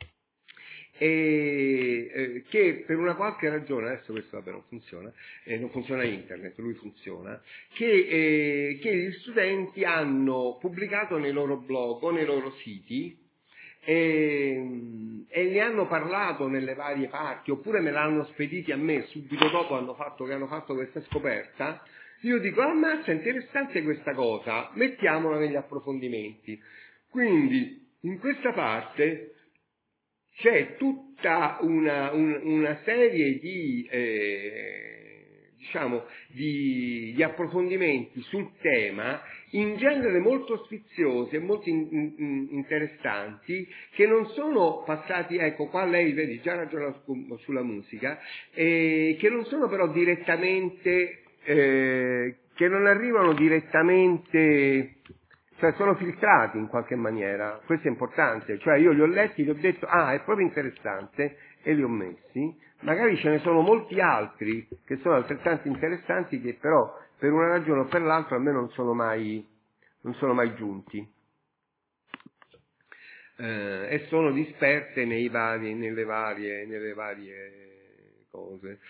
e che per una qualche ragione, adesso questo vabbè non funziona internet, lui funziona, che gli studenti hanno pubblicato nei loro blog o nei loro siti e ne hanno parlato nelle varie parti, oppure me l'hanno spediti a me subito dopo che hanno fatto questa scoperta. Io dico, ammazza, interessante questa cosa, mettiamola negli approfondimenti. Quindi, in questa parte c'è tutta una serie di approfondimenti sul tema, in genere molto sfiziosi e molto interessanti, che non sono passati, ecco, qua lei, vedi, già ragiona sulla musica, che non sono però direttamente... che non arrivano direttamente, cioè sono filtrati in qualche maniera, questo è importante, cioè io li ho letti, li ho detto, è proprio interessante, e li ho messi, magari ce ne sono molti altri che sono altrettanto interessanti, che però per una ragione o per l'altra a me non sono mai giunti, e sono disperse nelle varie cose.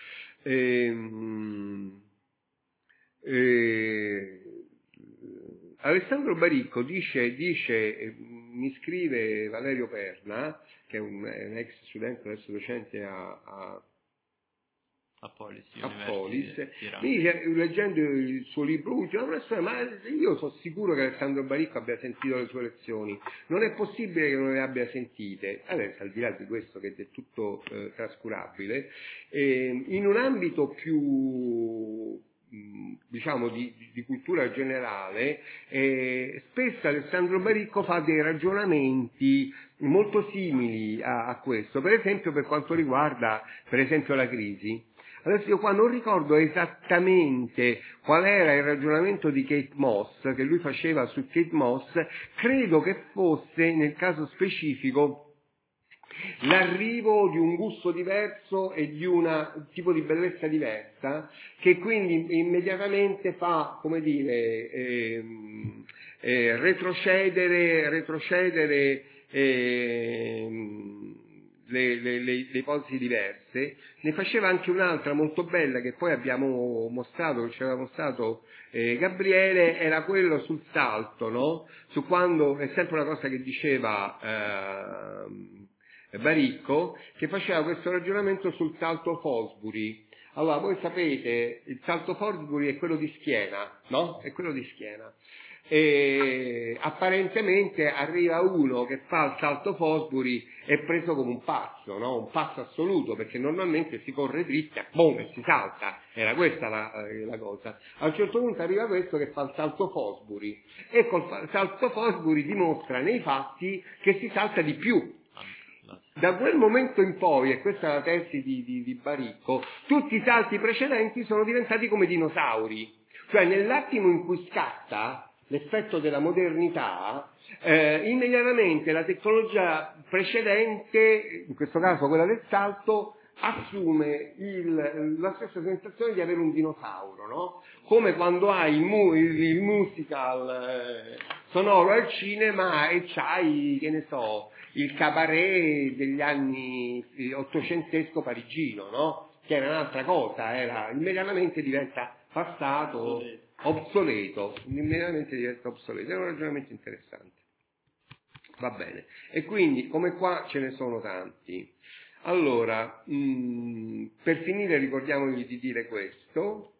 Alessandro Baricco dice, mi scrive Valerio Perna, che è un ex studente, adesso docente a Polis, mi dice, leggendo il suo libro ultimo, professore, ma io sono sicuro che Alessandro Baricco abbia sentito le sue lezioni, non è possibile che non le abbia sentite. Adesso, al di là di questo, che è del tutto trascurabile, in un ambito più diciamo di cultura generale, spesso Alessandro Baricco fa dei ragionamenti molto simili a questo, per esempio per quanto riguarda per esempio la crisi. Adesso io qua non ricordo esattamente qual era il ragionamento di Kate Moss, che lui faceva su Kate Moss, credo che fosse nel caso specifico l'arrivo di un gusto diverso e di un tipo di bellezza diversa, che quindi immediatamente fa, come dire, retrocedere le ipotesi diverse. Ne faceva anche un'altra molto bella che poi abbiamo mostrato, che ci aveva mostrato Gabriele, era quello sul salto, no? Su quando, è sempre una cosa che diceva Baricco, che faceva questo ragionamento sul salto Fosbury. Allora, voi sapete, il salto Fosbury è quello di schiena, no? È quello di schiena. E apparentemente arriva uno che fa il salto Fosbury è preso come un pazzo, no? Un pazzo assoluto, perché normalmente si corre dritti, boom, e si salta. Era questa la cosa. A un certo punto arriva questo che fa il salto Fosbury e col salto Fosbury dimostra nei fatti che si salta di più. Da quel momento in poi, e questa è la tesi di Baricco, tutti i salti precedenti sono diventati come dinosauri. Cioè nell'attimo in cui scatta l'effetto della modernità, immediatamente la tecnologia precedente, in questo caso quella del salto, assume la stessa sensazione di avere un dinosauro, no? Come quando hai il musical sonoro al cinema e c'hai, che ne so, il cabaret degli anni ottocentesco parigino, no? Che era un'altra cosa, immediatamente diventa passato, obsoleto, immediatamente diventa obsoleto. È un ragionamento interessante. Va bene. E quindi, come qua ce ne sono tanti. Allora, per finire ricordiamovi di dire questo.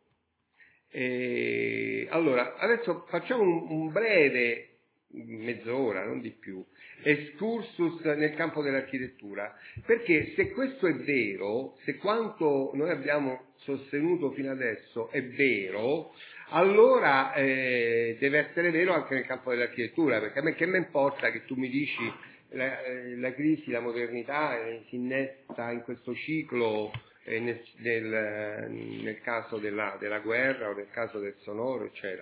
Allora, adesso facciamo un breve, mezz'ora, non di più, excursus nel campo dell'architettura, perché se questo è vero, se quanto noi abbiamo sostenuto fino adesso è vero, allora deve essere vero anche nel campo dell'architettura, perché a me che mi importa che tu mi dici la crisi, la modernità si innesta in questo ciclo nel caso della guerra o nel caso del sonoro, eccetera.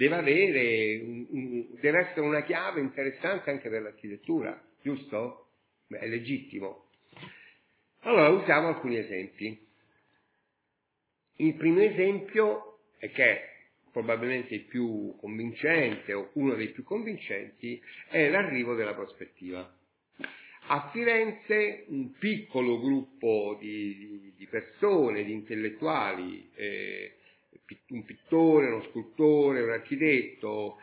Deve essere una chiave interessante anche per l'architettura, giusto? Beh, è legittimo. Allora usiamo alcuni esempi. Il primo esempio, e che è probabilmente il più convincente o uno dei più convincenti, è l'arrivo della prospettiva. A Firenze un piccolo gruppo di persone, di intellettuali, un pittore, uno scultore, un architetto,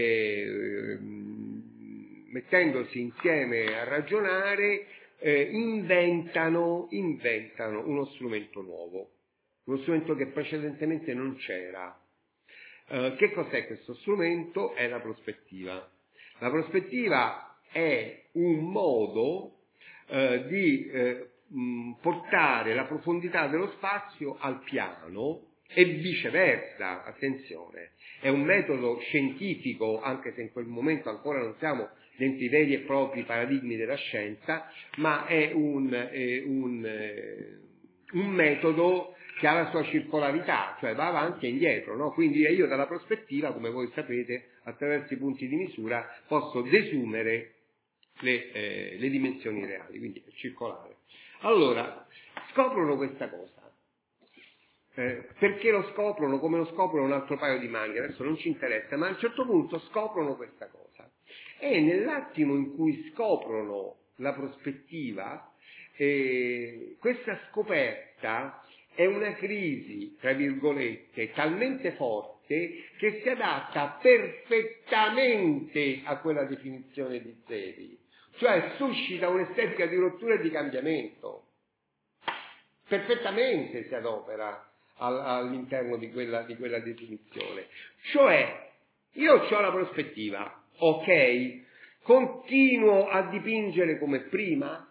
mettendosi insieme a ragionare, inventano uno strumento nuovo, uno strumento che precedentemente non c'era. Che cos'è questo strumento? È la prospettiva. La prospettiva è un modo di portare la profondità dello spazio al piano e viceversa, attenzione. È un metodo scientifico, anche se in quel momento ancora non siamo dentro i veri e propri paradigmi della scienza, ma è un metodo che ha la sua circolarità, cioè va avanti e indietro, no? Quindi io dalla prospettiva, come voi sapete, attraverso i punti di misura posso desumere le dimensioni reali, quindi è circolare. Allora, scoprono questa cosa. Perché lo scoprono, come lo scoprono un altro paio di maniche, adesso non ci interessa, ma a un certo punto scoprono questa cosa. E nell'attimo in cui scoprono la prospettiva, questa scoperta è una crisi, tra virgolette, talmente forte che si adatta perfettamente a quella definizione di Zeri, cioè suscita un'estetica di rottura e di cambiamento. Perfettamente si adopera all'interno di quella definizione. Cioè, io ho la prospettiva, ok, continuo a dipingere come prima?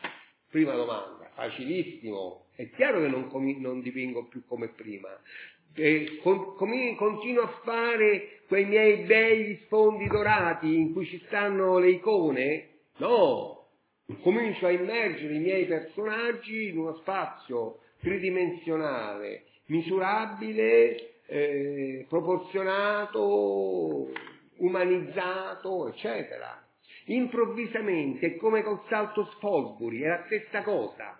Prima domanda, facilissimo. È chiaro che non dipingo più come prima. continuo a fare quei miei bei sfondi dorati in cui ci stanno le icone? No! Comincio a immergere i miei personaggi in uno spazio tridimensionale, misurabile, proporzionato, umanizzato, eccetera. Improvvisamente, come col salto Sfosbury, è la stessa cosa.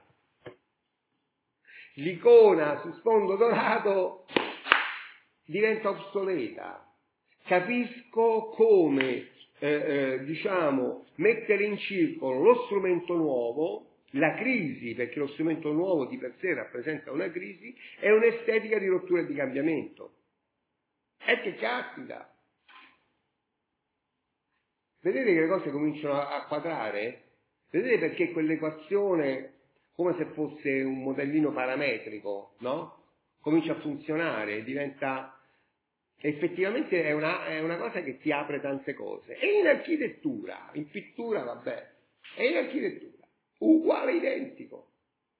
L'icona su sfondo dorato diventa obsoleta. Capisco come, mettere in circolo lo strumento nuovo, la crisi, perché lo strumento nuovo di per sé rappresenta una crisi, è un'estetica di rottura e di cambiamento. E che caspita! Vedete che le cose cominciano a quadrare? Vedete perché quell'equazione, come se fosse un modellino parametrico, no? Comincia a funzionare, diventa... Effettivamente è una cosa che ti apre tante cose. E in architettura, in pittura vabbè, e in architettura, uguale, identico.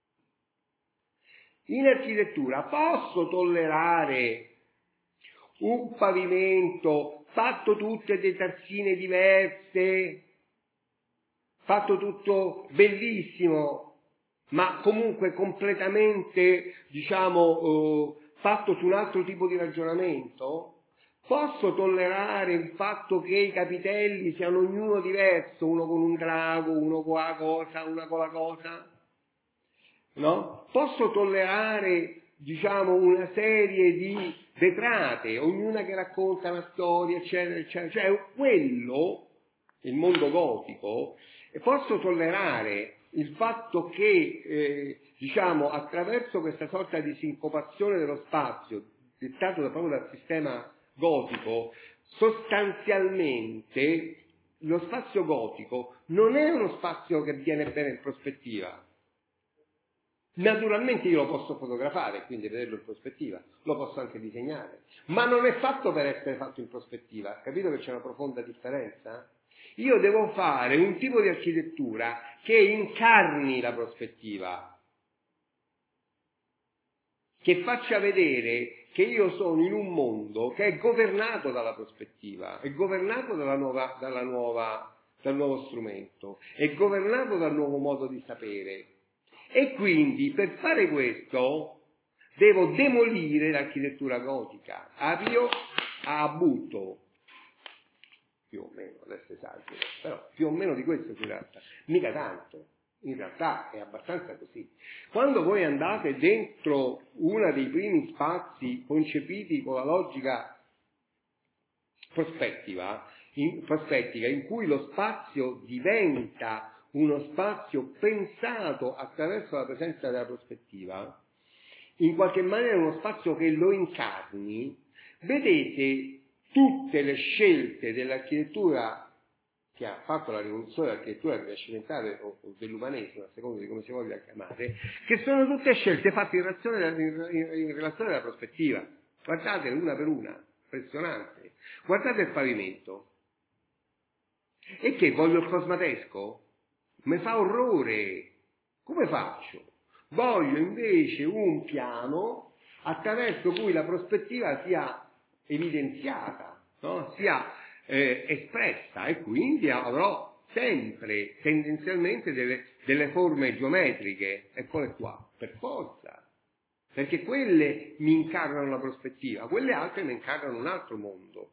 In architettura posso tollerare un pavimento fatto tutte dei tarzine diverse, fatto tutto bellissimo, ma comunque completamente, fatto su un altro tipo di ragionamento? Posso tollerare il fatto che i capitelli siano ognuno diverso, uno con un drago, uno con la cosa, una con la cosa? No? Posso tollerare, una serie di vetrate, ognuna che racconta una storia, eccetera, eccetera. Cioè, quello, il mondo gotico, e posso tollerare il fatto che, attraverso questa sorta di sincopazione dello spazio, dettato proprio dal sistema gotico, sostanzialmente lo spazio gotico non è uno spazio che viene bene in prospettiva. Naturalmente io lo posso fotografare, quindi vederlo in prospettiva, lo posso anche disegnare, ma non è fatto per essere fatto in prospettiva. Capito che c'è una profonda differenza? Io devo fare un tipo di architettura che incarni la prospettiva, che faccia vedere che io sono in un mondo che è governato dalla prospettiva, è governato dal nuovo strumento, è governato dal nuovo modo di sapere. E quindi per fare questo devo demolire l'architettura gotica, avvio a butto, più o meno, adesso esagero, però più o meno di questo si tratta, mica tanto, in realtà è abbastanza così. Quando voi andate dentro uno dei primi spazi concepiti con la logica prospettica, in cui lo spazio diventa uno spazio pensato attraverso la presenza della prospettiva, in qualche maniera è uno spazio che lo incarni, vedete tutte le scelte dell'architettura che ha fatto la rivoluzione dell'architettura rinascimentale o dell'umanesimo, a seconda di come si voglia chiamare, che sono tutte scelte fatte in relazione alla prospettiva. Guardatele una per una, impressionante. Guardate il pavimento. E che voglio il cosmatesco? Mi fa orrore. Come faccio? Voglio invece un piano attraverso cui la prospettiva sia evidenziata, no? Sia espressa, e quindi avrò sempre tendenzialmente delle forme geometriche, eccole qua, per forza, perché quelle mi incarnano la prospettiva, quelle altre mi incarnano un altro mondo.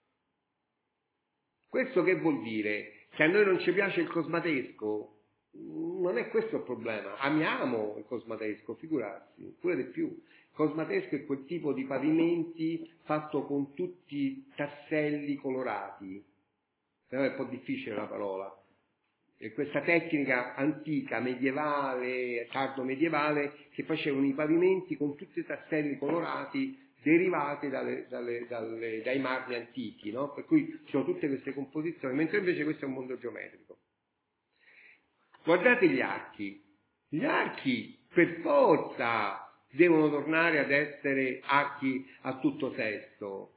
Questo che vuol dire? Che a noi non ci piace il cosmatesco? Non è questo il problema. Amiamo il cosmatesco, figurarsi, pure di più. Il cosmatesco è quel tipo di pavimenti fatto con tutti tasselli colorati. Però è un po' difficile la parola. E questa tecnica antica, medievale, tardo medievale, che facevano i pavimenti con tutti i tasselli colorati derivati dai marmi antichi, no? Per cui ci sono tutte queste composizioni, mentre invece questo è un mondo geometrico. Guardate gli archi. Gli archi, per forza, devono tornare ad essere archi a tutto sesto.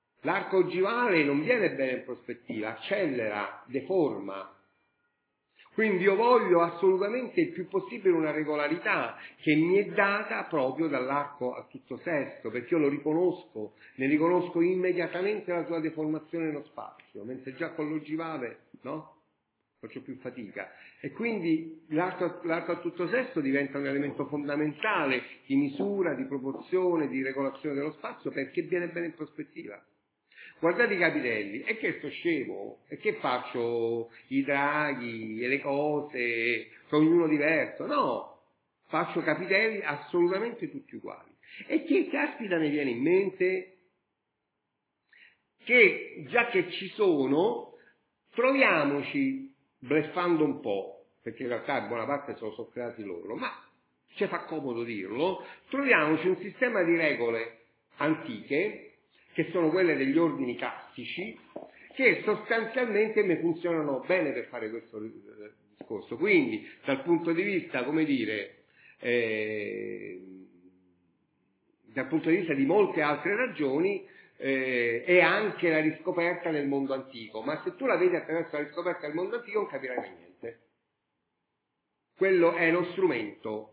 L'arco ogivale non viene bene in prospettiva, accelera, deforma. Quindi io voglio assolutamente il più possibile una regolarità che mi è data proprio dall'arco a tutto sesto, perché io lo riconosco, ne riconosco immediatamente la sua deformazione nello spazio, mentre già con l'ogivale, no? Faccio più fatica. E quindi l'arco a tutto sesto diventa un elemento fondamentale di misura, di proporzione, di regolazione dello spazio, perché viene bene in prospettiva. Guardate i capitelli, e che sto scemo? E che faccio i draghi e le cose, ognuno diverso? No, faccio capitelli assolutamente tutti uguali. E che caspita mi viene in mente? Che già che ci sono, troviamoci, bleffando un po', perché in realtà in buona parte se lo sono creati loro, ma ci fa comodo dirlo, troviamoci un sistema di regole antiche, che sono quelle degli ordini classici, che sostanzialmente mi funzionano bene per fare questo discorso. Quindi, dal punto di vista, come dire, dal punto di vista di molte altre ragioni, è anche la riscoperta del mondo antico, ma se tu la vedi attraverso la riscoperta del mondo antico non capirai mai niente. Quello è lo strumento.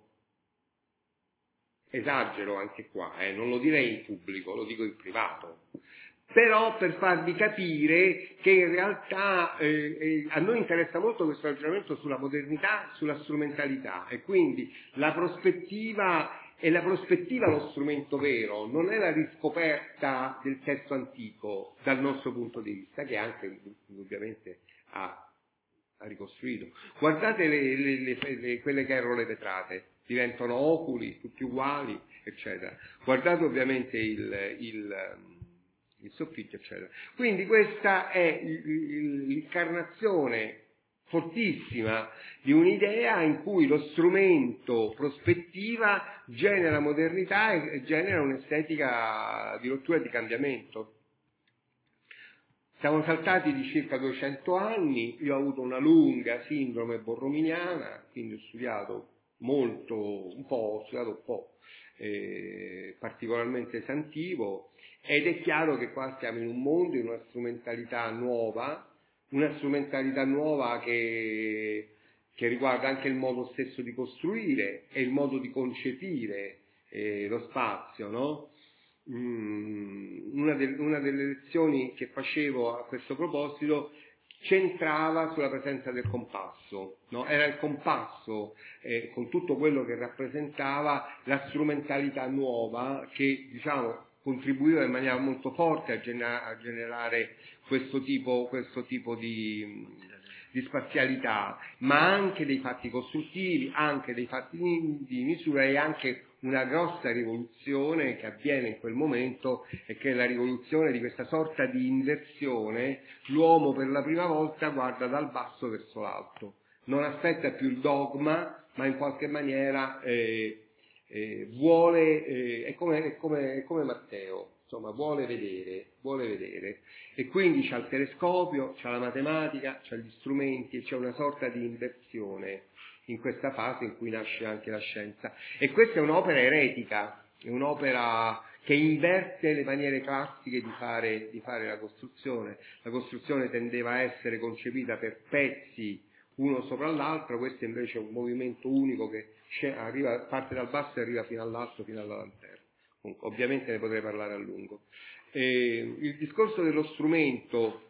Esagero anche qua, non lo direi in pubblico, lo dico in privato, però per farvi capire che in realtà a noi interessa molto questo ragionamento sulla modernità, sulla strumentalità, e quindi la prospettiva lo strumento vero, non è la riscoperta del testo antico dal nostro punto di vista, che anche indubbiamente ha ricostruito. Guardate quelle che erano le vetrate, diventano oculi, tutti uguali, eccetera. Guardate ovviamente il soffitto, eccetera. Quindi questa è l'incarnazione fortissima di un'idea in cui lo strumento prospettiva genera modernità e genera un'estetica di rottura e di cambiamento. Siamo saltati di circa 200 anni, io ho avuto una lunga sindrome borrominiana, quindi ho studiato un po', particolarmente Santivo, ed è chiaro che qua siamo in un mondo, in una strumentalità nuova che riguarda anche il modo stesso di costruire e il modo di concepire lo spazio, no? Una delle lezioni che facevo a questo proposito centrava sulla presenza del compasso, no? Era il compasso, con tutto quello che rappresentava, la strumentalità nuova che, diciamo, contribuiva in maniera molto forte a generare questo tipo di spazialità, ma anche dei fatti costruttivi, anche dei fatti di misura, e anche una grossa rivoluzione che avviene in quel momento, e che è la rivoluzione di questa sorta di inversione. L'uomo per la prima volta guarda dal basso verso l'alto, non aspetta più il dogma, ma in qualche maniera vuole, è come Matteo, insomma, vuole vedere, e quindi c'ha il telescopio, c'ha la matematica, c'ha gli strumenti, e c'è una sorta di inversione in questa fase in cui nasce anche la scienza. E questa è un'opera eretica, è un'opera che inverte le maniere classiche di fare la costruzione. La costruzione tendeva a essere concepita per pezzi uno sopra l'altro, questo invece è un movimento unico che parte dal basso e arriva fino all'alto, fino alla lanterna. Ovviamente ne potrei parlare a lungo. Il discorso dello strumento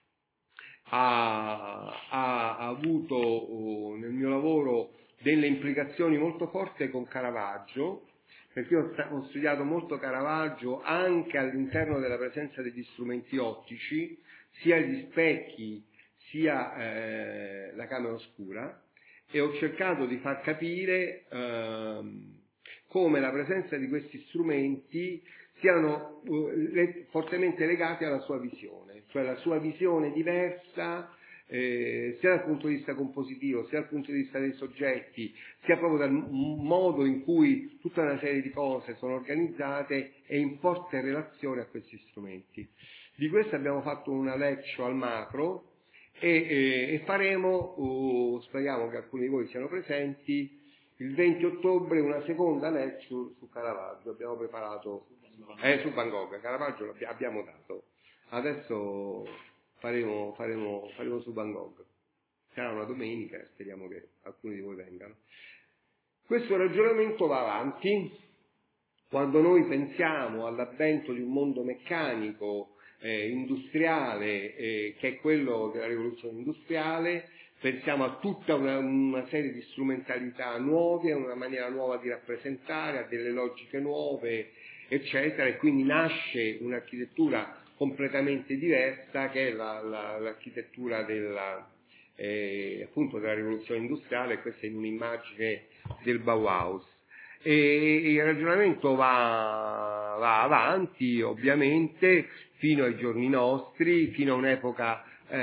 ha avuto nel mio lavoro delle implicazioni molto forti con Caravaggio, perché io ho studiato molto Caravaggio anche all'interno della presenza degli strumenti ottici, sia gli specchi sia la camera oscura, e ho cercato di far capire come la presenza di questi strumenti siano fortemente legati alla sua visione, cioè la sua visione diversa sia dal punto di vista compositivo, sia dal punto di vista dei soggetti, sia proprio dal modo in cui tutta una serie di cose sono organizzate, e in forte relazione a questi strumenti. Di questo abbiamo fatto una lecture al macro, e faremo, speriamo che alcuni di voi siano presenti, il 20 ottobre una seconda lecture su Caravaggio. Abbiamo preparato su Van Gogh. Caravaggio abbiamo dato, adesso faremo su Van Gogh. sarà una domenica, speriamo che alcuni di voi vengano. Questo ragionamento va avanti quando noi pensiamo all'avvento di un mondo meccanico, industriale, che è quello della rivoluzione industriale. Pensiamo a tutta una serie di strumentalità nuove, a una maniera nuova di rappresentare, a delle logiche nuove, eccetera, e quindi nasce un'architettura completamente diversa, che è l'architettura appunto della rivoluzione industriale. Questa è un'immagine del Bauhaus. E il ragionamento va avanti, ovviamente, fino ai giorni nostri, fino a un'epoca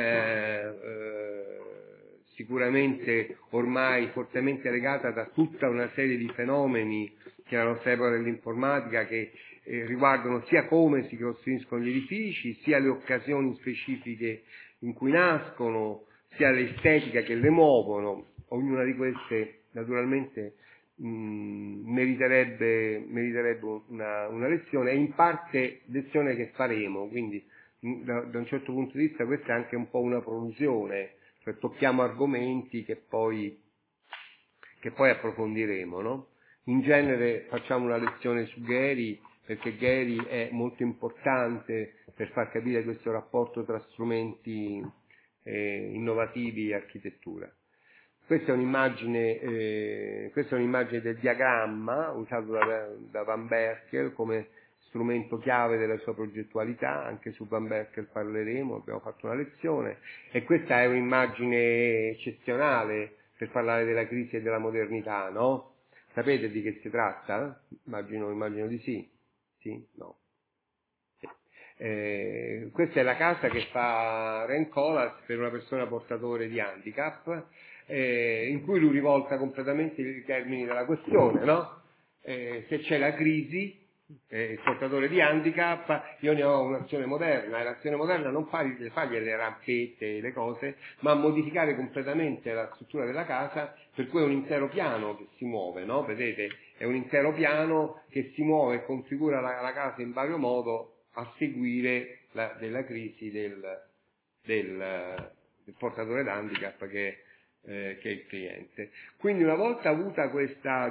sicuramente ormai fortemente legata da tutta una serie di fenomeni che la nostra epoca dell'informatica, che riguardano sia come si costruiscono gli edifici, sia le occasioni specifiche in cui nascono, sia l'estetica che le muovono. Ognuna di queste naturalmente meriterebbe una lezione, e in parte lezione che faremo, quindi da un certo punto di vista questa è anche un po' una prolusione, cioè tocchiamo argomenti che poi approfondiremo, no? In genere facciamo una lezione su Gehry, perché Gehry è molto importante per far capire questo rapporto tra strumenti innovativi e architettura. Questa è un'immagine del diagramma usato da Van Berkel come strumento chiave della sua progettualità. Anche su Van Berkel parleremo, abbiamo fatto una lezione, e questa è un'immagine eccezionale per parlare della crisi e della modernità, no? Sapete di che si tratta? Immagino di sì. Sì? No. Sì. Questa è la casa che fa Ren Koolhaas per una persona portatore di handicap, in cui lui rivolta completamente i termini della questione, no? Se c'è la crisi, il portatore di handicap, io ne ho un'azione moderna, e l'azione moderna non fargli le rampette, le cose, ma modificare completamente la struttura della casa, per cui è un intero piano che si muove, no? Vedete? È un intero piano che si muove e configura la casa in vario modo a seguire della crisi del portatore di handicap che è il cliente. Quindi una volta avuta questa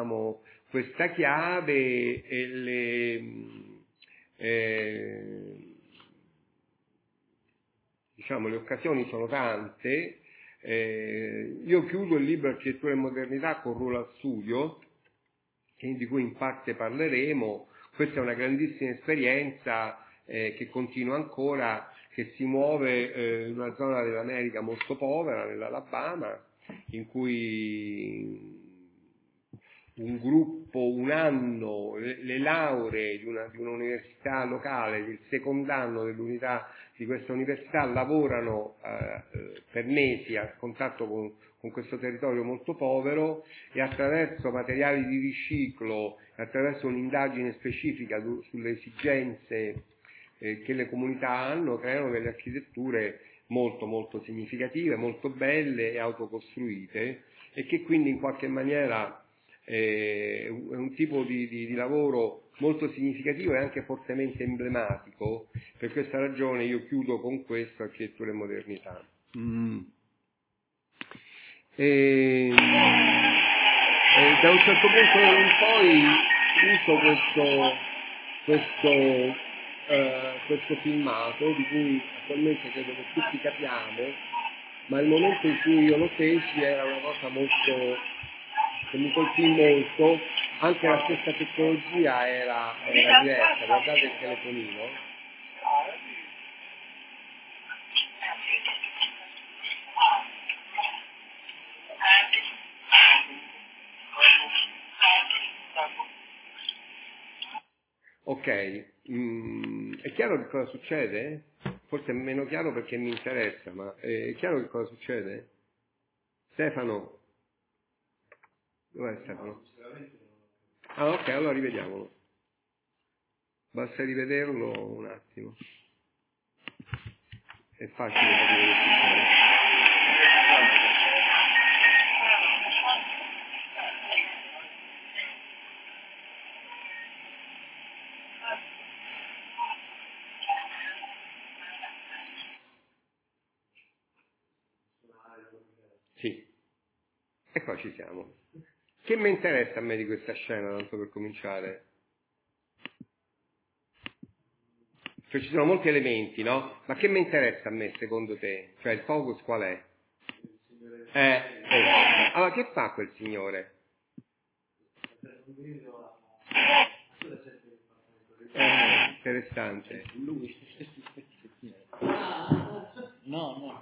chiave e le occasioni sono tante, io chiudo il libro Architettura e Modernità con Rola Studio, di cui in parte parleremo. Questa è una grandissima esperienza che continua ancora, che si muove in una zona dell'America molto povera, nell'Alabama, in cui un gruppo, un anno, le lauree di un'università locale, il secondo anno di questa università, lavorano per mesi a contatto con questo territorio molto povero, e attraverso materiali di riciclo, attraverso un'indagine specifica sulle esigenze che le comunità hanno, creano delle architetture molto molto significative, molto belle e autocostruite, e che quindi in qualche maniera è un tipo di lavoro molto significativo e anche fortemente emblematico. Per questa ragione io chiudo con questo, Architettura e Modernità. Da un certo punto in poi uso questo filmato, di cui attualmente credo che tutti capiamo, ma il momento in cui io lo feci era una cosa che mi colpì molto. Anche la stessa tecnologia era diversa. Guardate il telefonino. Ok, è chiaro che cosa succede? Forse è meno chiaro perché mi interessa, ma è chiaro che cosa succede? Stefano? Dov'è Stefano? Ah, ok, allora rivediamolo. Basta rivederlo un attimo. È facile capire che succede. E qua ci siamo. Che mi interessa a me di questa scena, tanto per cominciare? Cioè ci sono molti elementi, no? Ma che mi interessa a me, secondo te? Cioè il focus qual è? Allora, che fa quel signore? Interessante. No.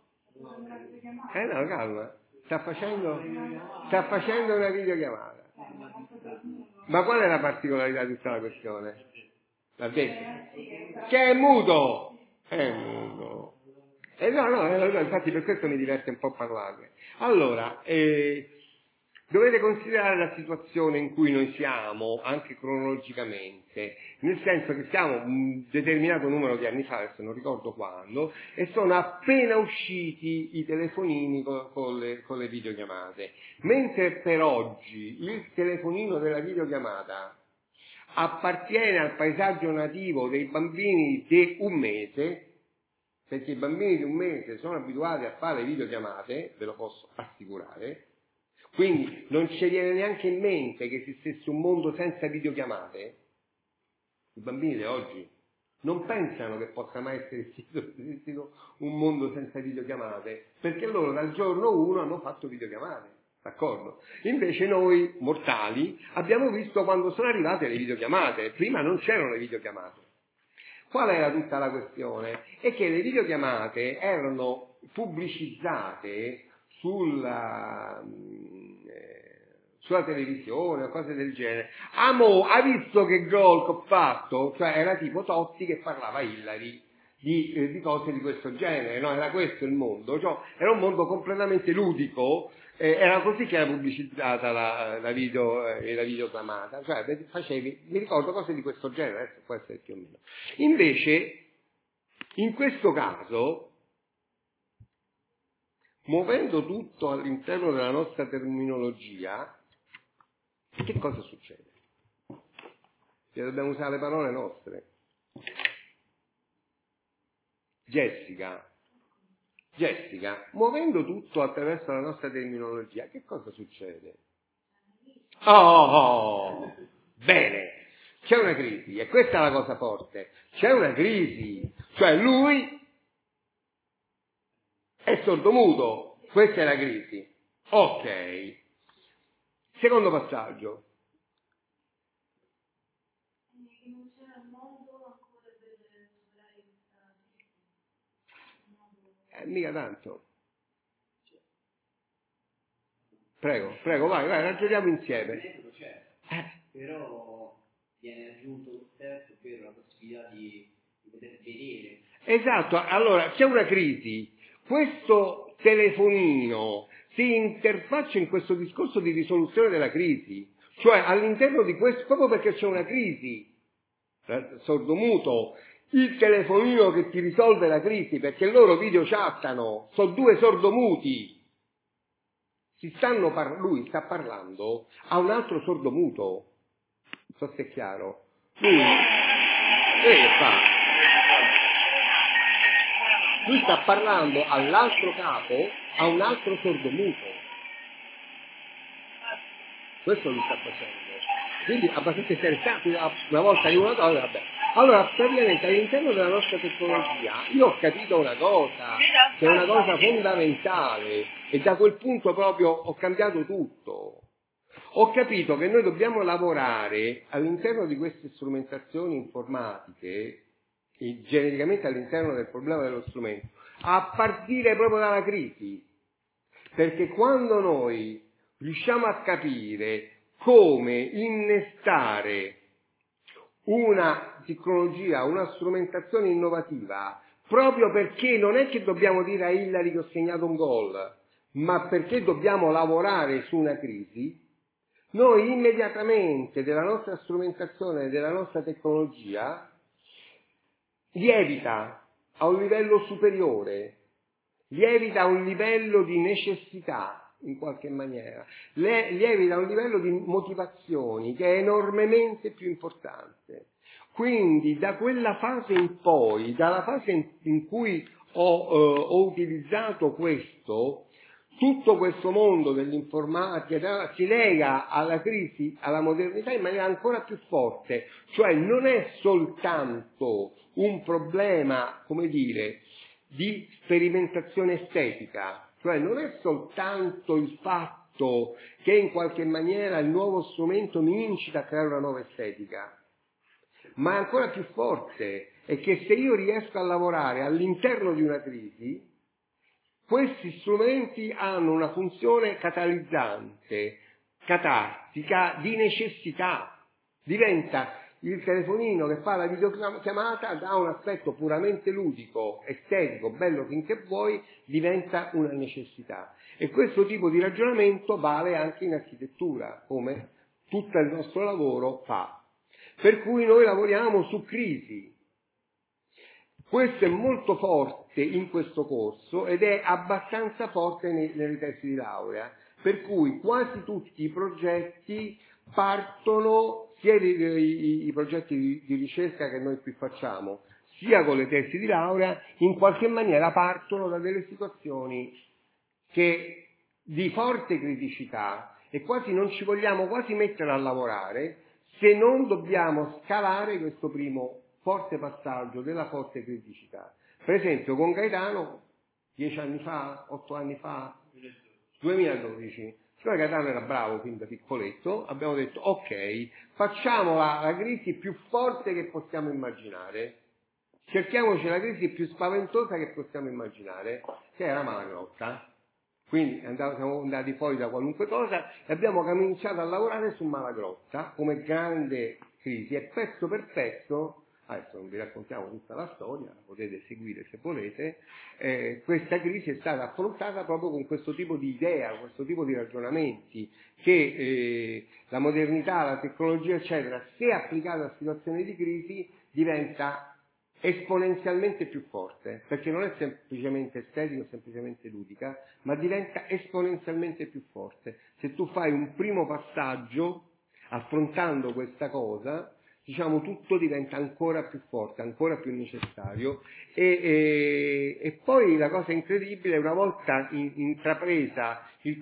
No, calma. Sta facendo una videochiamata. Ma qual è la particolarità di tutta la questione? L'ha detto? Che è muto! È muto. No, infatti per questo mi diverte un po' parlarne. Allora, dovete considerare la situazione in cui noi siamo, anche cronologicamente, nel senso che siamo un determinato numero di anni fa, adesso non ricordo quando, e sono appena usciti i telefonini con le videochiamate. Mentre per oggi il telefonino della videochiamata appartiene al paesaggio nativo dei bambini di un mese, perché i bambini di un mese sono abituati a fare videochiamate, ve lo posso assicurare, quindi non ci viene neanche in mente che esistesse un mondo senza videochiamate. I bambini di oggi non pensano che possa mai essere esistito un mondo senza videochiamate, perché loro dal giorno 1 hanno fatto videochiamate, d'accordo? Invece noi mortali abbiamo visto quando sono arrivate le videochiamate, prima non c'erano le videochiamate. Qual era tutta la questione? È che le videochiamate erano pubblicizzate sulla televisione o cose del genere. Ha visto che gol che ho fatto? Cioè era tipo Totti che parlava a Hillary di cose di questo genere, no? Era questo il mondo, cioè, era un mondo completamente ludico, era così che era pubblicizzata la videoclamata, cioè mi ricordo cose di questo genere, adesso può essere più o meno. Invece, in questo caso, muovendo tutto all'interno della nostra terminologia, che cosa succede? Che dobbiamo usare le parole nostre. Jessica, muovendo tutto attraverso la nostra terminologia, che cosa succede? Oh, bene, c'è una crisi, e questa è la cosa forte, c'è una crisi, cioè lui è sordomuto, questa è la crisi. Ok, secondo passaggio. Mica tanto. Prego, vai, ragioniamo insieme. Però viene aggiunto lo step per la possibilità di poter vedere. Esatto, allora c'è una crisi. Questo telefonino si interfaccia in questo discorso di risoluzione della crisi. Cioè all'interno di questo, proprio perché c'è una crisi, sordomuto, il telefonino che ti risolve la crisi, perché loro videochattano, sono due sordomuti. Lui sta parlando a un altro sordomuto. So se è chiaro. Lui sta parlando all'altro capo a un altro sordomuto. Questo lui sta facendo. Quindi abbastanza interessante, una volta di una cosa, vabbè. Allora, praticamente all'interno della nostra tecnologia io ho capito una cosa, che è una cosa fondamentale, e da quel punto proprio ho cambiato tutto. Ho capito che noi dobbiamo lavorare all'interno di queste strumentazioni informatiche, e genericamente all'interno del problema dello strumento, a partire proprio dalla crisi. Perché quando noi riusciamo a capire come innestare una tecnologia, una strumentazione innovativa, proprio perché non è che dobbiamo dire a Hillary che ho segnato un gol, ma perché dobbiamo lavorare su una crisi, noi immediatamente della nostra strumentazione, della nostra tecnologia, lievita a un livello superiore, lievita a un livello di necessità, in qualche maniera, lievita a un livello di motivazioni che è enormemente più importante. Quindi da quella fase in poi, dalla fase in cui ho utilizzato questo, tutto questo mondo dell'informatica si lega alla crisi, alla modernità in maniera ancora più forte, cioè non è soltanto un problema, come dire, di sperimentazione estetica, cioè non è soltanto il fatto che in qualche maniera il nuovo strumento mi incita a creare una nuova estetica, ma ancora più forte è che se io riesco a lavorare all'interno di una crisi, questi strumenti hanno una funzione catalizzante, catartica, di necessità. Diventa il telefonino che fa la videochiamata, da un aspetto puramente ludico, estetico, bello finché vuoi, diventa una necessità. E questo tipo di ragionamento vale anche in architettura, come tutto il nostro lavoro fa. Per cui noi lavoriamo su crisi. Questo è molto forte in questo corso ed è abbastanza forte nelle tesi di laurea, per cui quasi tutti i progetti partono, sia i progetti di ricerca che noi qui facciamo, sia con le tesi di laurea, in qualche maniera partono da delle situazioni di forte criticità e quasi non ci vogliamo quasi mettere a lavorare se non dobbiamo scalare questo primo forte passaggio della forte criticità. Per esempio con Gaetano, 10 anni fa, 8 anni fa, 2012, siccome Gaetano era bravo fin da piccoletto, abbiamo detto ok, facciamo la crisi più forte che possiamo immaginare, cerchiamoci la crisi più spaventosa che possiamo immaginare, che era Malagrotta. Quindi siamo andati fuori da qualunque cosa e abbiamo cominciato a lavorare su Malagrotta come grande crisi e pezzo per pezzo, adesso non vi raccontiamo tutta la storia, la potete seguire se volete, questa crisi è stata affrontata proprio con questo tipo di idea, questo tipo di ragionamenti, che la modernità, la tecnologia eccetera, se applicata a situazioni di crisi diventa esponenzialmente più forte, perché non è semplicemente estetica o semplicemente ludica, ma diventa esponenzialmente più forte. Se tu fai un primo passaggio affrontando questa cosa, diciamo tutto diventa ancora più forte, ancora più necessario e poi la cosa incredibile, una volta intrapresa il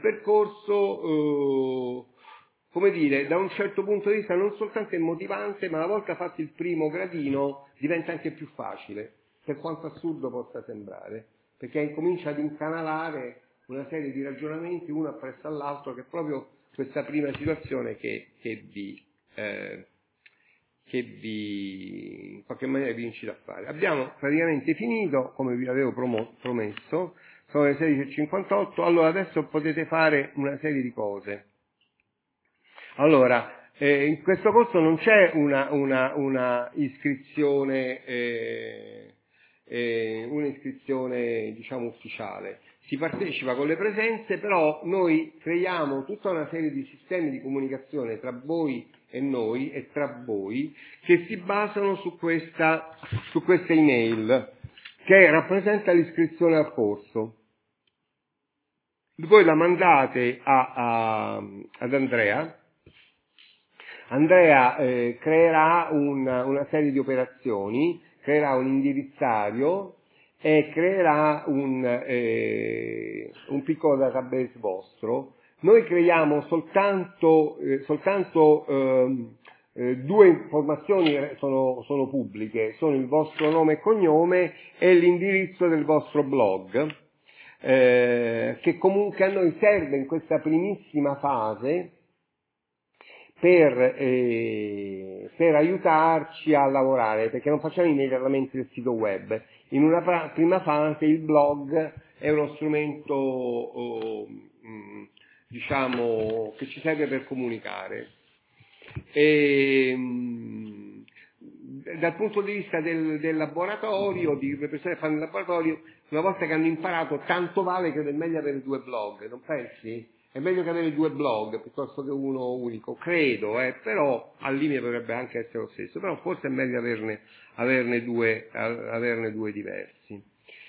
percorso, come dire, da un certo punto di vista non soltanto è motivante, ma una volta fatto il primo gradino diventa anche più facile, per quanto assurdo possa sembrare, perché incomincia ad incanalare una serie di ragionamenti uno appresso all'altro, che è proprio questa prima situazione che vi in qualche maniera vi incita a fare. Abbiamo praticamente finito, come vi avevo promesso, sono le 16:58, allora adesso potete fare una serie di cose. Allora, in questo corso non c'è una iscrizione, un'iscrizione diciamo ufficiale. Si partecipa con le presenze, però noi creiamo tutta una serie di sistemi di comunicazione tra voi e noi e tra voi che si basano su questa email che rappresenta l'iscrizione al corso. Voi la mandate ad Andrea. Andrea creerà una serie di operazioni, creerà un indirizzario e creerà un piccolo database vostro. Noi creiamo soltanto due informazioni sono pubbliche, sono il vostro nome e cognome e l'indirizzo del vostro blog, che comunque a noi serve in questa primissima fase per aiutarci a lavorare, perché non facciamo immediatamente il sito web. In una prima fase il blog è uno strumento diciamo che ci serve per comunicare. Dal punto di vista del laboratorio, di persone che fanno il laboratorio, una volta che hanno imparato, tanto vale che è meglio avere due blog, non pensi? È meglio che avere due blog piuttosto che uno unico, credo, però al limite potrebbe anche essere lo stesso, però forse è meglio averne due diversi.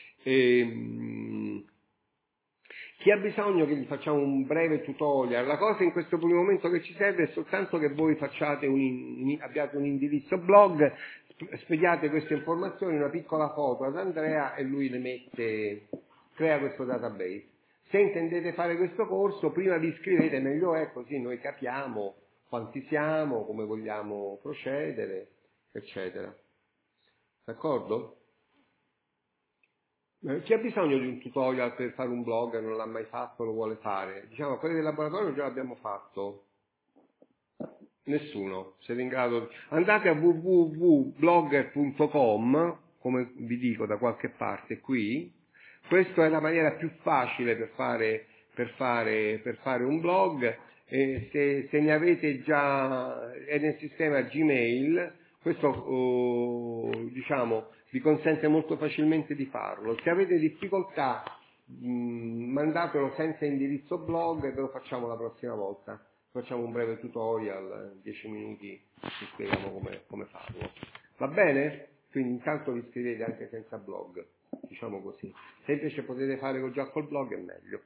Chi ha bisogno che gli facciamo un breve tutorial, la cosa in questo primo momento che ci serve è soltanto che voi facciate abbiate un indirizzo blog, spediate queste informazioni, una piccola foto ad Andrea e lui le crea questo database. Se intendete fare questo corso, prima vi iscrivete, meglio è, così noi capiamo quanti siamo, come vogliamo procedere, eccetera. D'accordo? Chi ha bisogno di un tutorial per fare un blog e non l'ha mai fatto, lo vuole fare? Diciamo, quelli del laboratorio già l'abbiamo fatto. Nessuno. Siete in grado? Andate a www.blogger.com, come vi dico da qualche parte qui. Questa è la maniera più facile per fare un blog. Se ne avete già, è nel sistema Gmail, questo diciamo vi consente molto facilmente di farlo. Se avete difficoltà, mandatelo senza indirizzo blog e ve lo facciamo la prossima volta. Facciamo un breve tutorial, 10 minuti, vi spieghiamo come farlo. Va bene? Quindi intanto vi iscrivete anche senza blog, diciamo così. Se invece potete fare già col blog è meglio.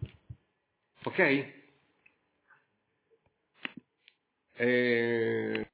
Ok?